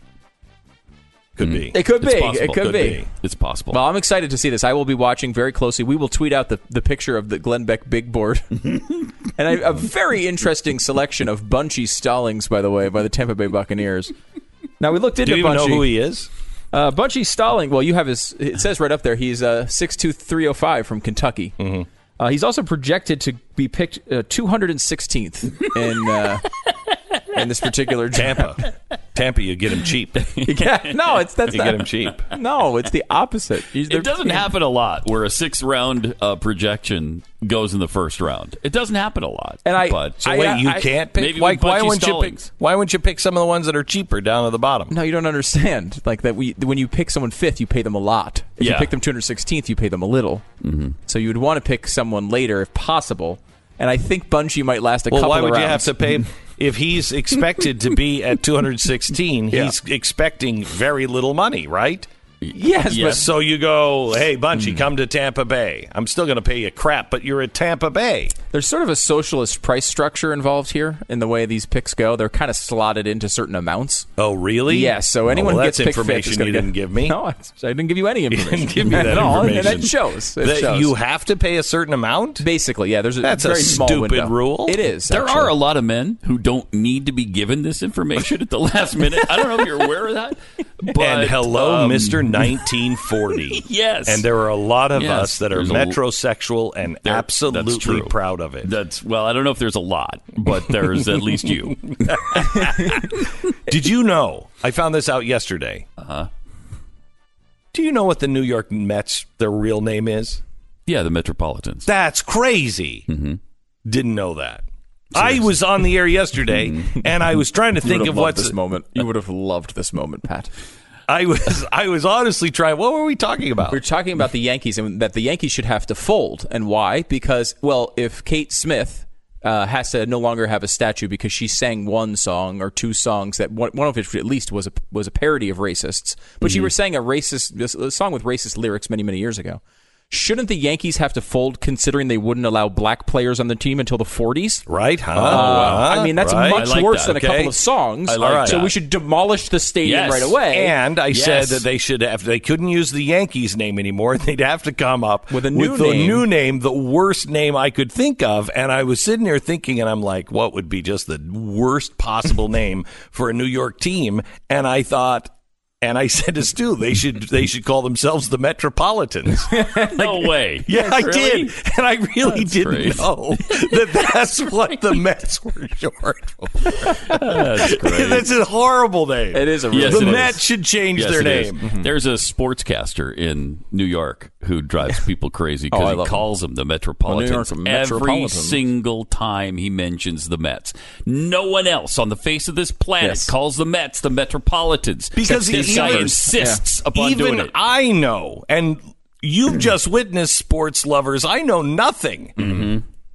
Could be. It could be. It's possible. It could, be. It's possible. Well, I'm excited to see this. I will be watching very closely. We will tweet out the, the picture of the Glenn Beck big board. and a, a very interesting selection of Bunchy Stallings, by the way, by the Tampa Bay Buccaneers. Now, we looked into Do you even Bunchy. know who he is? Uh, Bunchy Stalling, well, you have his, it says right up there, he's uh, six two, three oh five from Kentucky. Mm-hmm. Uh, he's also projected to be picked uh, two hundred sixteenth in uh, in this particular Tampa. Tampa, you get him cheap. yeah, no, it's that's You not, get him cheap. No, it's the opposite. He's- they're- it doesn't happen a lot where a six round uh, projection goes in the first round. It doesn't happen a lot. And I- but So I- wait, you I- can't pick. maybe Why, with why Bunchy wouldn't you pick? Stallings. Why wouldn't you pick some of the ones that are cheaper down at the bottom? No, you don't understand. Like that, we when you pick someone fifth, you pay them a lot. If you Yeah. pick them two hundred sixteenth, you pay them a little. Mm-hmm. So you would want to pick someone later if possible. And I think Bunchy might last a Well, couple why of would rounds. you have to pay? If he's expected to be at two hundred sixteen, Yeah. he's expecting very little money, right? Yes, Yes. So you go, hey, Bunchy, come to Tampa Bay. I'm still going to pay you crap, but you're at Tampa Bay. There's sort of a socialist price structure involved here in the way these picks go. They're kind of slotted into certain amounts. Oh, really? Yes, so anyone oh, well, who gets that's picked fifth is information gonna you get- didn't give me. No, I I didn't give you any information. didn't give me that at all, and information. that shows. It That shows. you have to pay a certain amount? Basically, yeah. There's a That's a very small stupid window. rule. It is. there actually. are a lot of men who don't need to be given this information at the last minute. I don't know if you're aware of that. But, and hello, um, Mister nineteen forty. Yes. And there are a lot of Yes, us that are there's a- metrosexual and There- absolutely that's true. proud of it. That's well, I don't know if there's a lot, but there's at least you. Did you know? I found this out yesterday. Uh-huh. Do you know what the New York Mets, their real name is? Yeah, the Metropolitans. That's crazy. Mm-hmm. Didn't know that. I was on the air yesterday, and I was trying to You think would of have loved what's. this moment. You would have loved this moment, Pat. I was, I was honestly trying. What were we talking about? We're talking about the Yankees and that the Yankees should have to fold. And why? Because, well, if Kate Smith uh, has to no longer have a statue because she sang one song or two songs that one, one of which at least was a was a parody of racists, but she was sang a racist a song with racist lyrics many many years ago. Shouldn't the Yankees have to fold considering they wouldn't allow black players on the team until the forties? Right, huh? Uh, I mean, that's right. much I like worse that, than a okay. couple of songs. I like so that. we should demolish the stadium Yes. right away. And I Yes. said that they should have. They couldn't use the Yankees name anymore. They'd have to come up With a new with the name. new name, the worst name I could think of. And I was sitting there thinking, and I'm like, what would be just the worst possible name for a New York team? And I thought. And I said to Stu, they should they should call themselves the Metropolitans. No way. Yeah, I Really? did, and I really That's didn't great. know that that's what the Mets were short for. That's great. That's a horrible name. It is a Yes, the it is. Mets should change Yes, their it is. name. There's a sportscaster in New York who drives people crazy Oh, I because he love calls them the Metropolitans The New York every Metropolitans. single time he mentions the Mets. No one else on the face of this planet Yes. calls the Mets the Metropolitans Because this he- guy even- insists upon Even doing it. I know, and you've just witnessed sports lovers. I know nothing. Mm-hmm.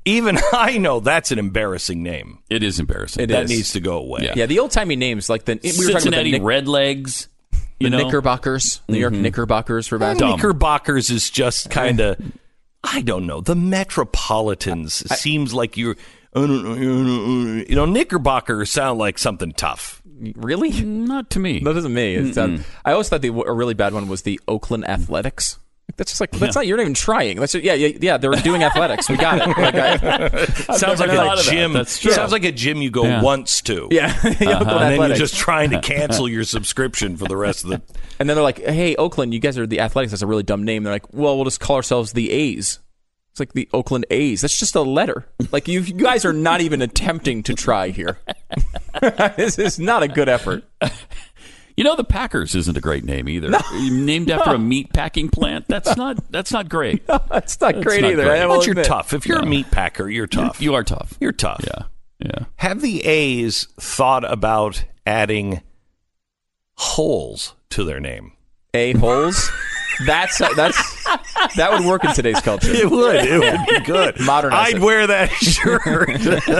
Even I know that's an embarrassing name. It is embarrassing. It that is. needs to go away. Yeah, yeah the old-timey names, like the... We were talking about Cincinnati the Nick, Redlegs. You the know? Knickerbockers. New York Mhm. Knickerbockers for Well, basketball. Knickerbockers is just kind of, I don't know. The Metropolitans I, seems like you're, uh, you know, Knickerbockers sound like something tough. Really? Not to me. That isn't me. It sound, I always thought the, a really bad one was the Oakland Athletics. That's just like that's Yeah. not. You're not even trying. That's yeah, yeah, yeah. They were doing athletics. We got it. Like I, sounds like thought a of that. gym. That's true. Sounds like a gym you go Yeah. once to. yeah, the Oakland And then you're Athletics. just trying to cancel your subscription for the rest of the. And then they're like, "Hey, Oakland, you guys are the Athletics. That's a really dumb name." They're like, "Well, we'll just call ourselves the A's." It's like the Oakland A's. That's just a letter. Like you, you guys are not even attempting to try here. This is not a good effort. You know, the Packers isn't a great name either. No. Named after a meat packing plant. That's not. That's not great. No, that's not That's great not either. great. I will But you're admit. tough. If you're Yeah. a meat packer, you're tough. You are tough. You're tough. Yeah. Yeah. Have the A's thought about adding holes to their name? A holes. That's that's that would work in today's culture. It would. It would be good. Modernize I'd it. wear that shirt.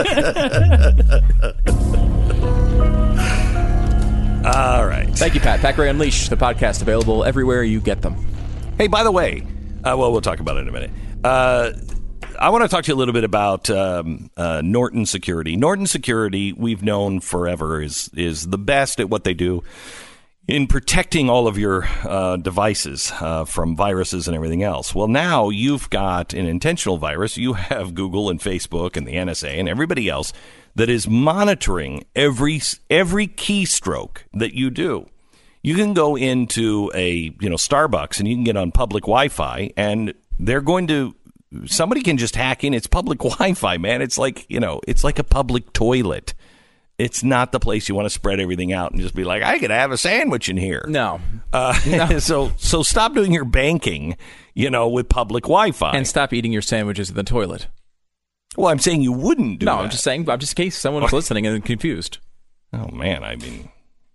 All right. Thank you, Pat. Pat Gray Unleashed, the podcast available everywhere you get them. Hey, by the way, uh, well, we'll talk about it in a minute. Uh, I want to talk to you a little bit about um, uh, Norton Security. Norton Security, we've known forever, is is the best at what they do in protecting all of your uh, devices uh, from viruses and everything else. Well, now you've got an intentional virus. You have Google and Facebook and the N S A and everybody else that is monitoring every every keystroke that you do. You can go into a you know Starbucks and you can get on public Wi-Fi, and they're going to somebody can just hack in. It's public Wi-Fi, man. It's like you know, it's like a public toilet. It's not the place you want to spread everything out and just be like, I could have a sandwich in here. No. Uh, No. so so stop doing your banking, you know, with public Wi-Fi. And stop eating your sandwiches in the toilet. Well, I'm saying you wouldn't do no, that. I'm just saying, I'm just in case someone's listening and confused. Oh, man, I mean,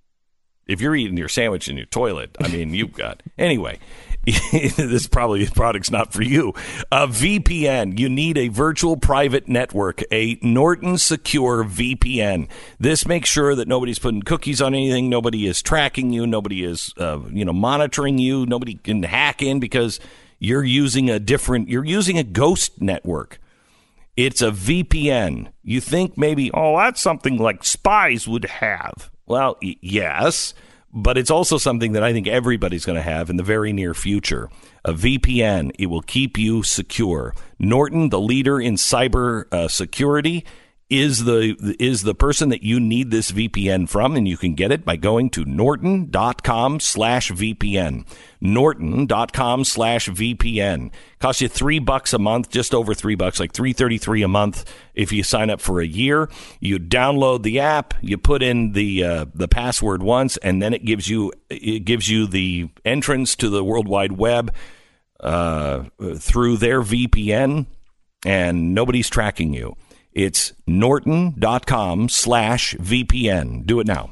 if you're eating your sandwich in your toilet, I mean, you've got... Anyway, this probably product's not for you. A V P N. You need a virtual private network, a Norton Secure V P N. This makes sure that nobody's putting cookies on anything. Nobody is tracking you. Nobody is, uh, you know, monitoring you. Nobody can hack in because you're using a different... You're using a ghost network. It's a V P N. You think maybe, oh, that's something like spies would have. Well, y- yes, but it's also something that I think everybody's going to have in the very near future. A V P N. It will keep you secure. Norton, the leader in cyber uh, security, is the is the person that you need this V P N from, and you can get it by going to norton.com slash VPN. Norton.com slash VPN. Costs you three bucks a month, just over three bucks, like three thirty-three a month if you sign up for a year. You download the app, you put in the uh, the password once, and then it gives you it gives you the entrance to the World Wide Web uh, through their V P N, and nobody's tracking you. It's norton.com slash VPN. Do it now.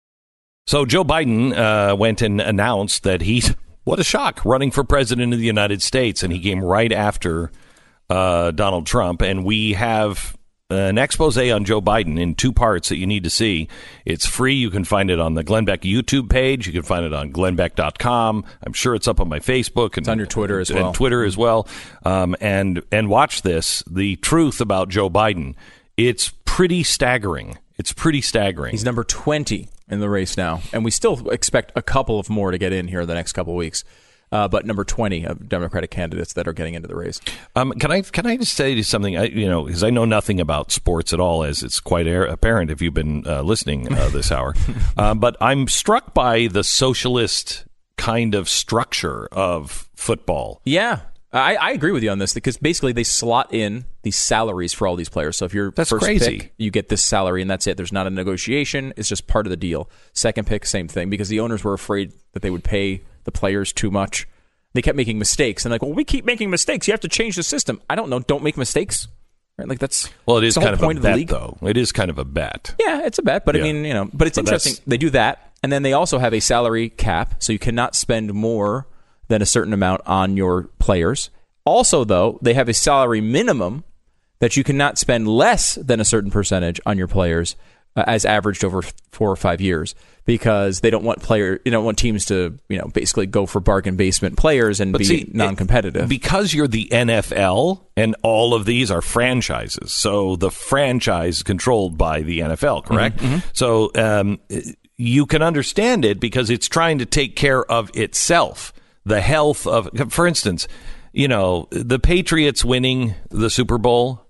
So Joe Biden uh, went and announced that he's, what a shock, running for president of the United States. And he came right after uh, Donald Trump. And we have an expose on Joe Biden in two parts that you need to see. It's free. You can find it on the Glenn Beck YouTube page. You can find it on glenn beck dot com. I'm sure it's up on my Facebook. And, it's on your Twitter as well. And Twitter as well. Um, and, and watch this. The truth about Joe Biden. It's pretty staggering. It's pretty staggering. He's number twenty in the race now, and we still expect a couple of more to get in here the next couple of weeks. Uh, but number twenty of Democratic candidates that are getting into the race. Um, can I can I just say you something? I, you know, because I know nothing about sports at all, as it's quite apparent if you've been uh, listening uh, this hour. uh, but I'm struck by the socialist kind of structure of football. Yeah. I, I agree with you on this because basically they slot in these salaries for all these players. So if you're That's first crazy. pick, you get this salary and that's it. There's not a negotiation. It's just part of the deal. Second pick, same thing, because the owners were afraid that they would pay the players too much. They kept making mistakes and like, well, we keep making mistakes. You have to change the system. I don't know. Don't make mistakes. Right? Like that's well, it is the whole kind of point a of the bet, league. though. It is kind of a bet. Yeah, it's a bet, but Yeah. I mean, you know, but it's But interesting. that's- They do that, and then they also have a salary cap, so you cannot spend more than a certain amount on your players. Also, though, they have a salary minimum that you cannot spend less than a certain percentage on your players uh, as averaged over four or five years, because they don't want player, you don't want teams to, you know, basically go for bargain basement players and But be see, non-competitive. It, because you're the N F L and all of these are franchises. So the franchise is controlled by the N F L, correct? Mm-hmm, mm-hmm. So um, you can understand it because it's trying to take care of itself. The health of, for instance, you know, the Patriots winning the Super Bowl.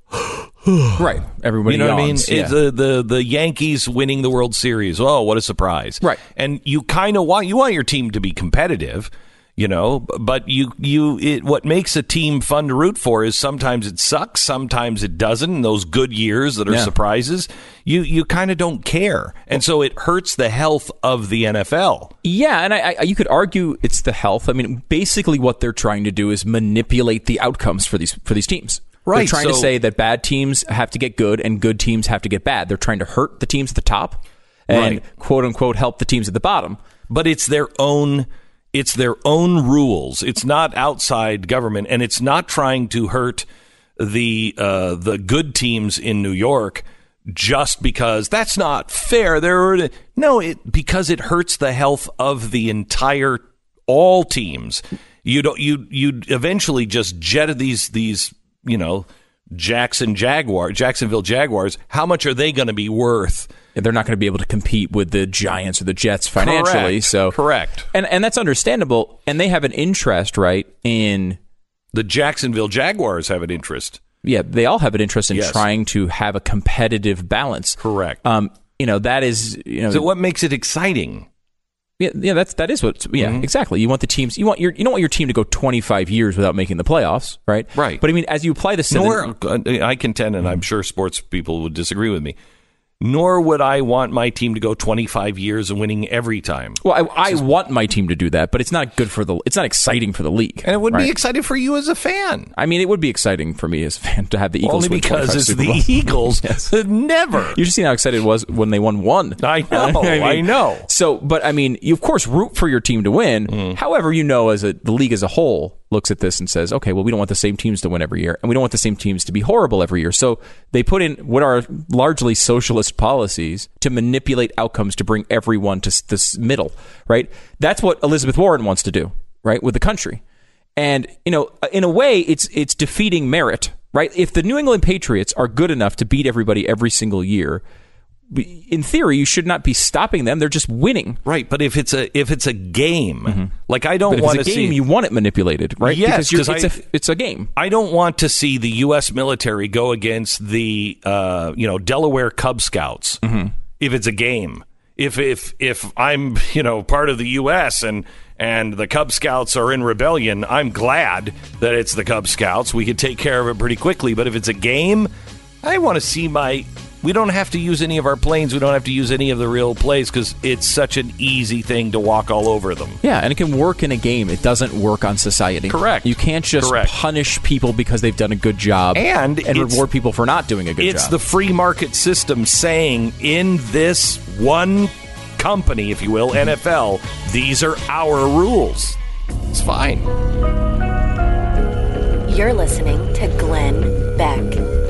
Right. Everybody you know yawns. what I mean? Yeah. It's the, the the Yankees winning the World Series. Oh, what a surprise. Right. And you kind of want you want your team to be competitive, you know, but you you it, what makes a team fun to root for is sometimes it sucks, sometimes it doesn't. And those good years that are Yeah. surprises, you you kind of don't care. And so it hurts the health of the N F L. Yeah, and I, I, you could argue it's the health. I mean, basically what they're trying to do is manipulate the outcomes for these for these teams. Right, They're trying to so- say that bad teams have to get good and good teams have to get bad. They're trying to hurt the teams at the top and Right. quote unquote help the teams at the bottom. But it's their own it's their own rules. It's not outside government, and it's not trying to hurt the uh, the good teams in New York just because that's not fair. There, no, it because it hurts the health of the entire all teams. You don't you you eventually just jet these these you know Jackson Jaguar Jacksonville Jaguars. How much are they going to be worth? They're not going to be able to compete with the Giants or the Jets financially. Correct. So Correct. And and that's understandable. And they have an interest, right, in The Jacksonville Jaguars have an interest. Yeah, they all have an interest in Yes. trying to have a competitive balance. Correct. Um, you know, that is, you know, So what makes it exciting? yeah, yeah, that's that is what. Yeah, Mm-hmm. exactly. You want the teams. You want your. You don't want your team to go twenty-five years without making the playoffs, right? Right. But I mean, as you apply this to Nor, the, I contend, and I'm sure sports people would disagree with me, nor would I want my team to go twenty-five years and winning every time. well, I, I want my team to do that, but it's not good for the. It's not exciting for the league, And it would right? be exciting for you as a fan. I mean, it would be exciting for me as a fan to have the Eagles Only win because twenty-five it's Super the Bowls. Eagles. Yes. Never. You just seen how excited it was when they won one. I know, I know. So, but I mean, you of course root for your team to win. Mm. However, you know, as a, the league as a whole looks at this and says, okay, well, we don't want the same teams to win every year, and we don't want the same teams to be horrible every year. So they put in what are largely socialist policies to manipulate outcomes to bring everyone to s- this middle, right? That's what Elizabeth Warren wants to do, right, with the country. And, you know, in a way, it's it's defeating merit, right? If the New England Patriots are good enough to beat everybody every single year, in theory, you should not be stopping them. They're just winning. Right, but if it's a if it's a game, like I don't But if want it's to a game, see, you want it manipulated, right? Yes, because you're, 'cause it's, I- a, it's a game. I don't want to see the U S military go against the uh, you know Delaware Cub Scouts if it's a game. If if if I'm you know part of the U S and and the Cub Scouts are in rebellion, I'm glad that it's the Cub Scouts. We could take care of it pretty quickly. But if it's a game, I want to see my. We don't have to use any of our planes. We don't have to use any of the real plays because it's such an easy thing to walk all over them. Yeah, and it can work in a game. It doesn't work on society. Correct. You can't just Correct. punish people because they've done a good job And and it's- reward people for not doing a good It's job. the free market system saying in this one company, if you will, N F L, these are our rules. It's fine. You're listening to Glenn Beck.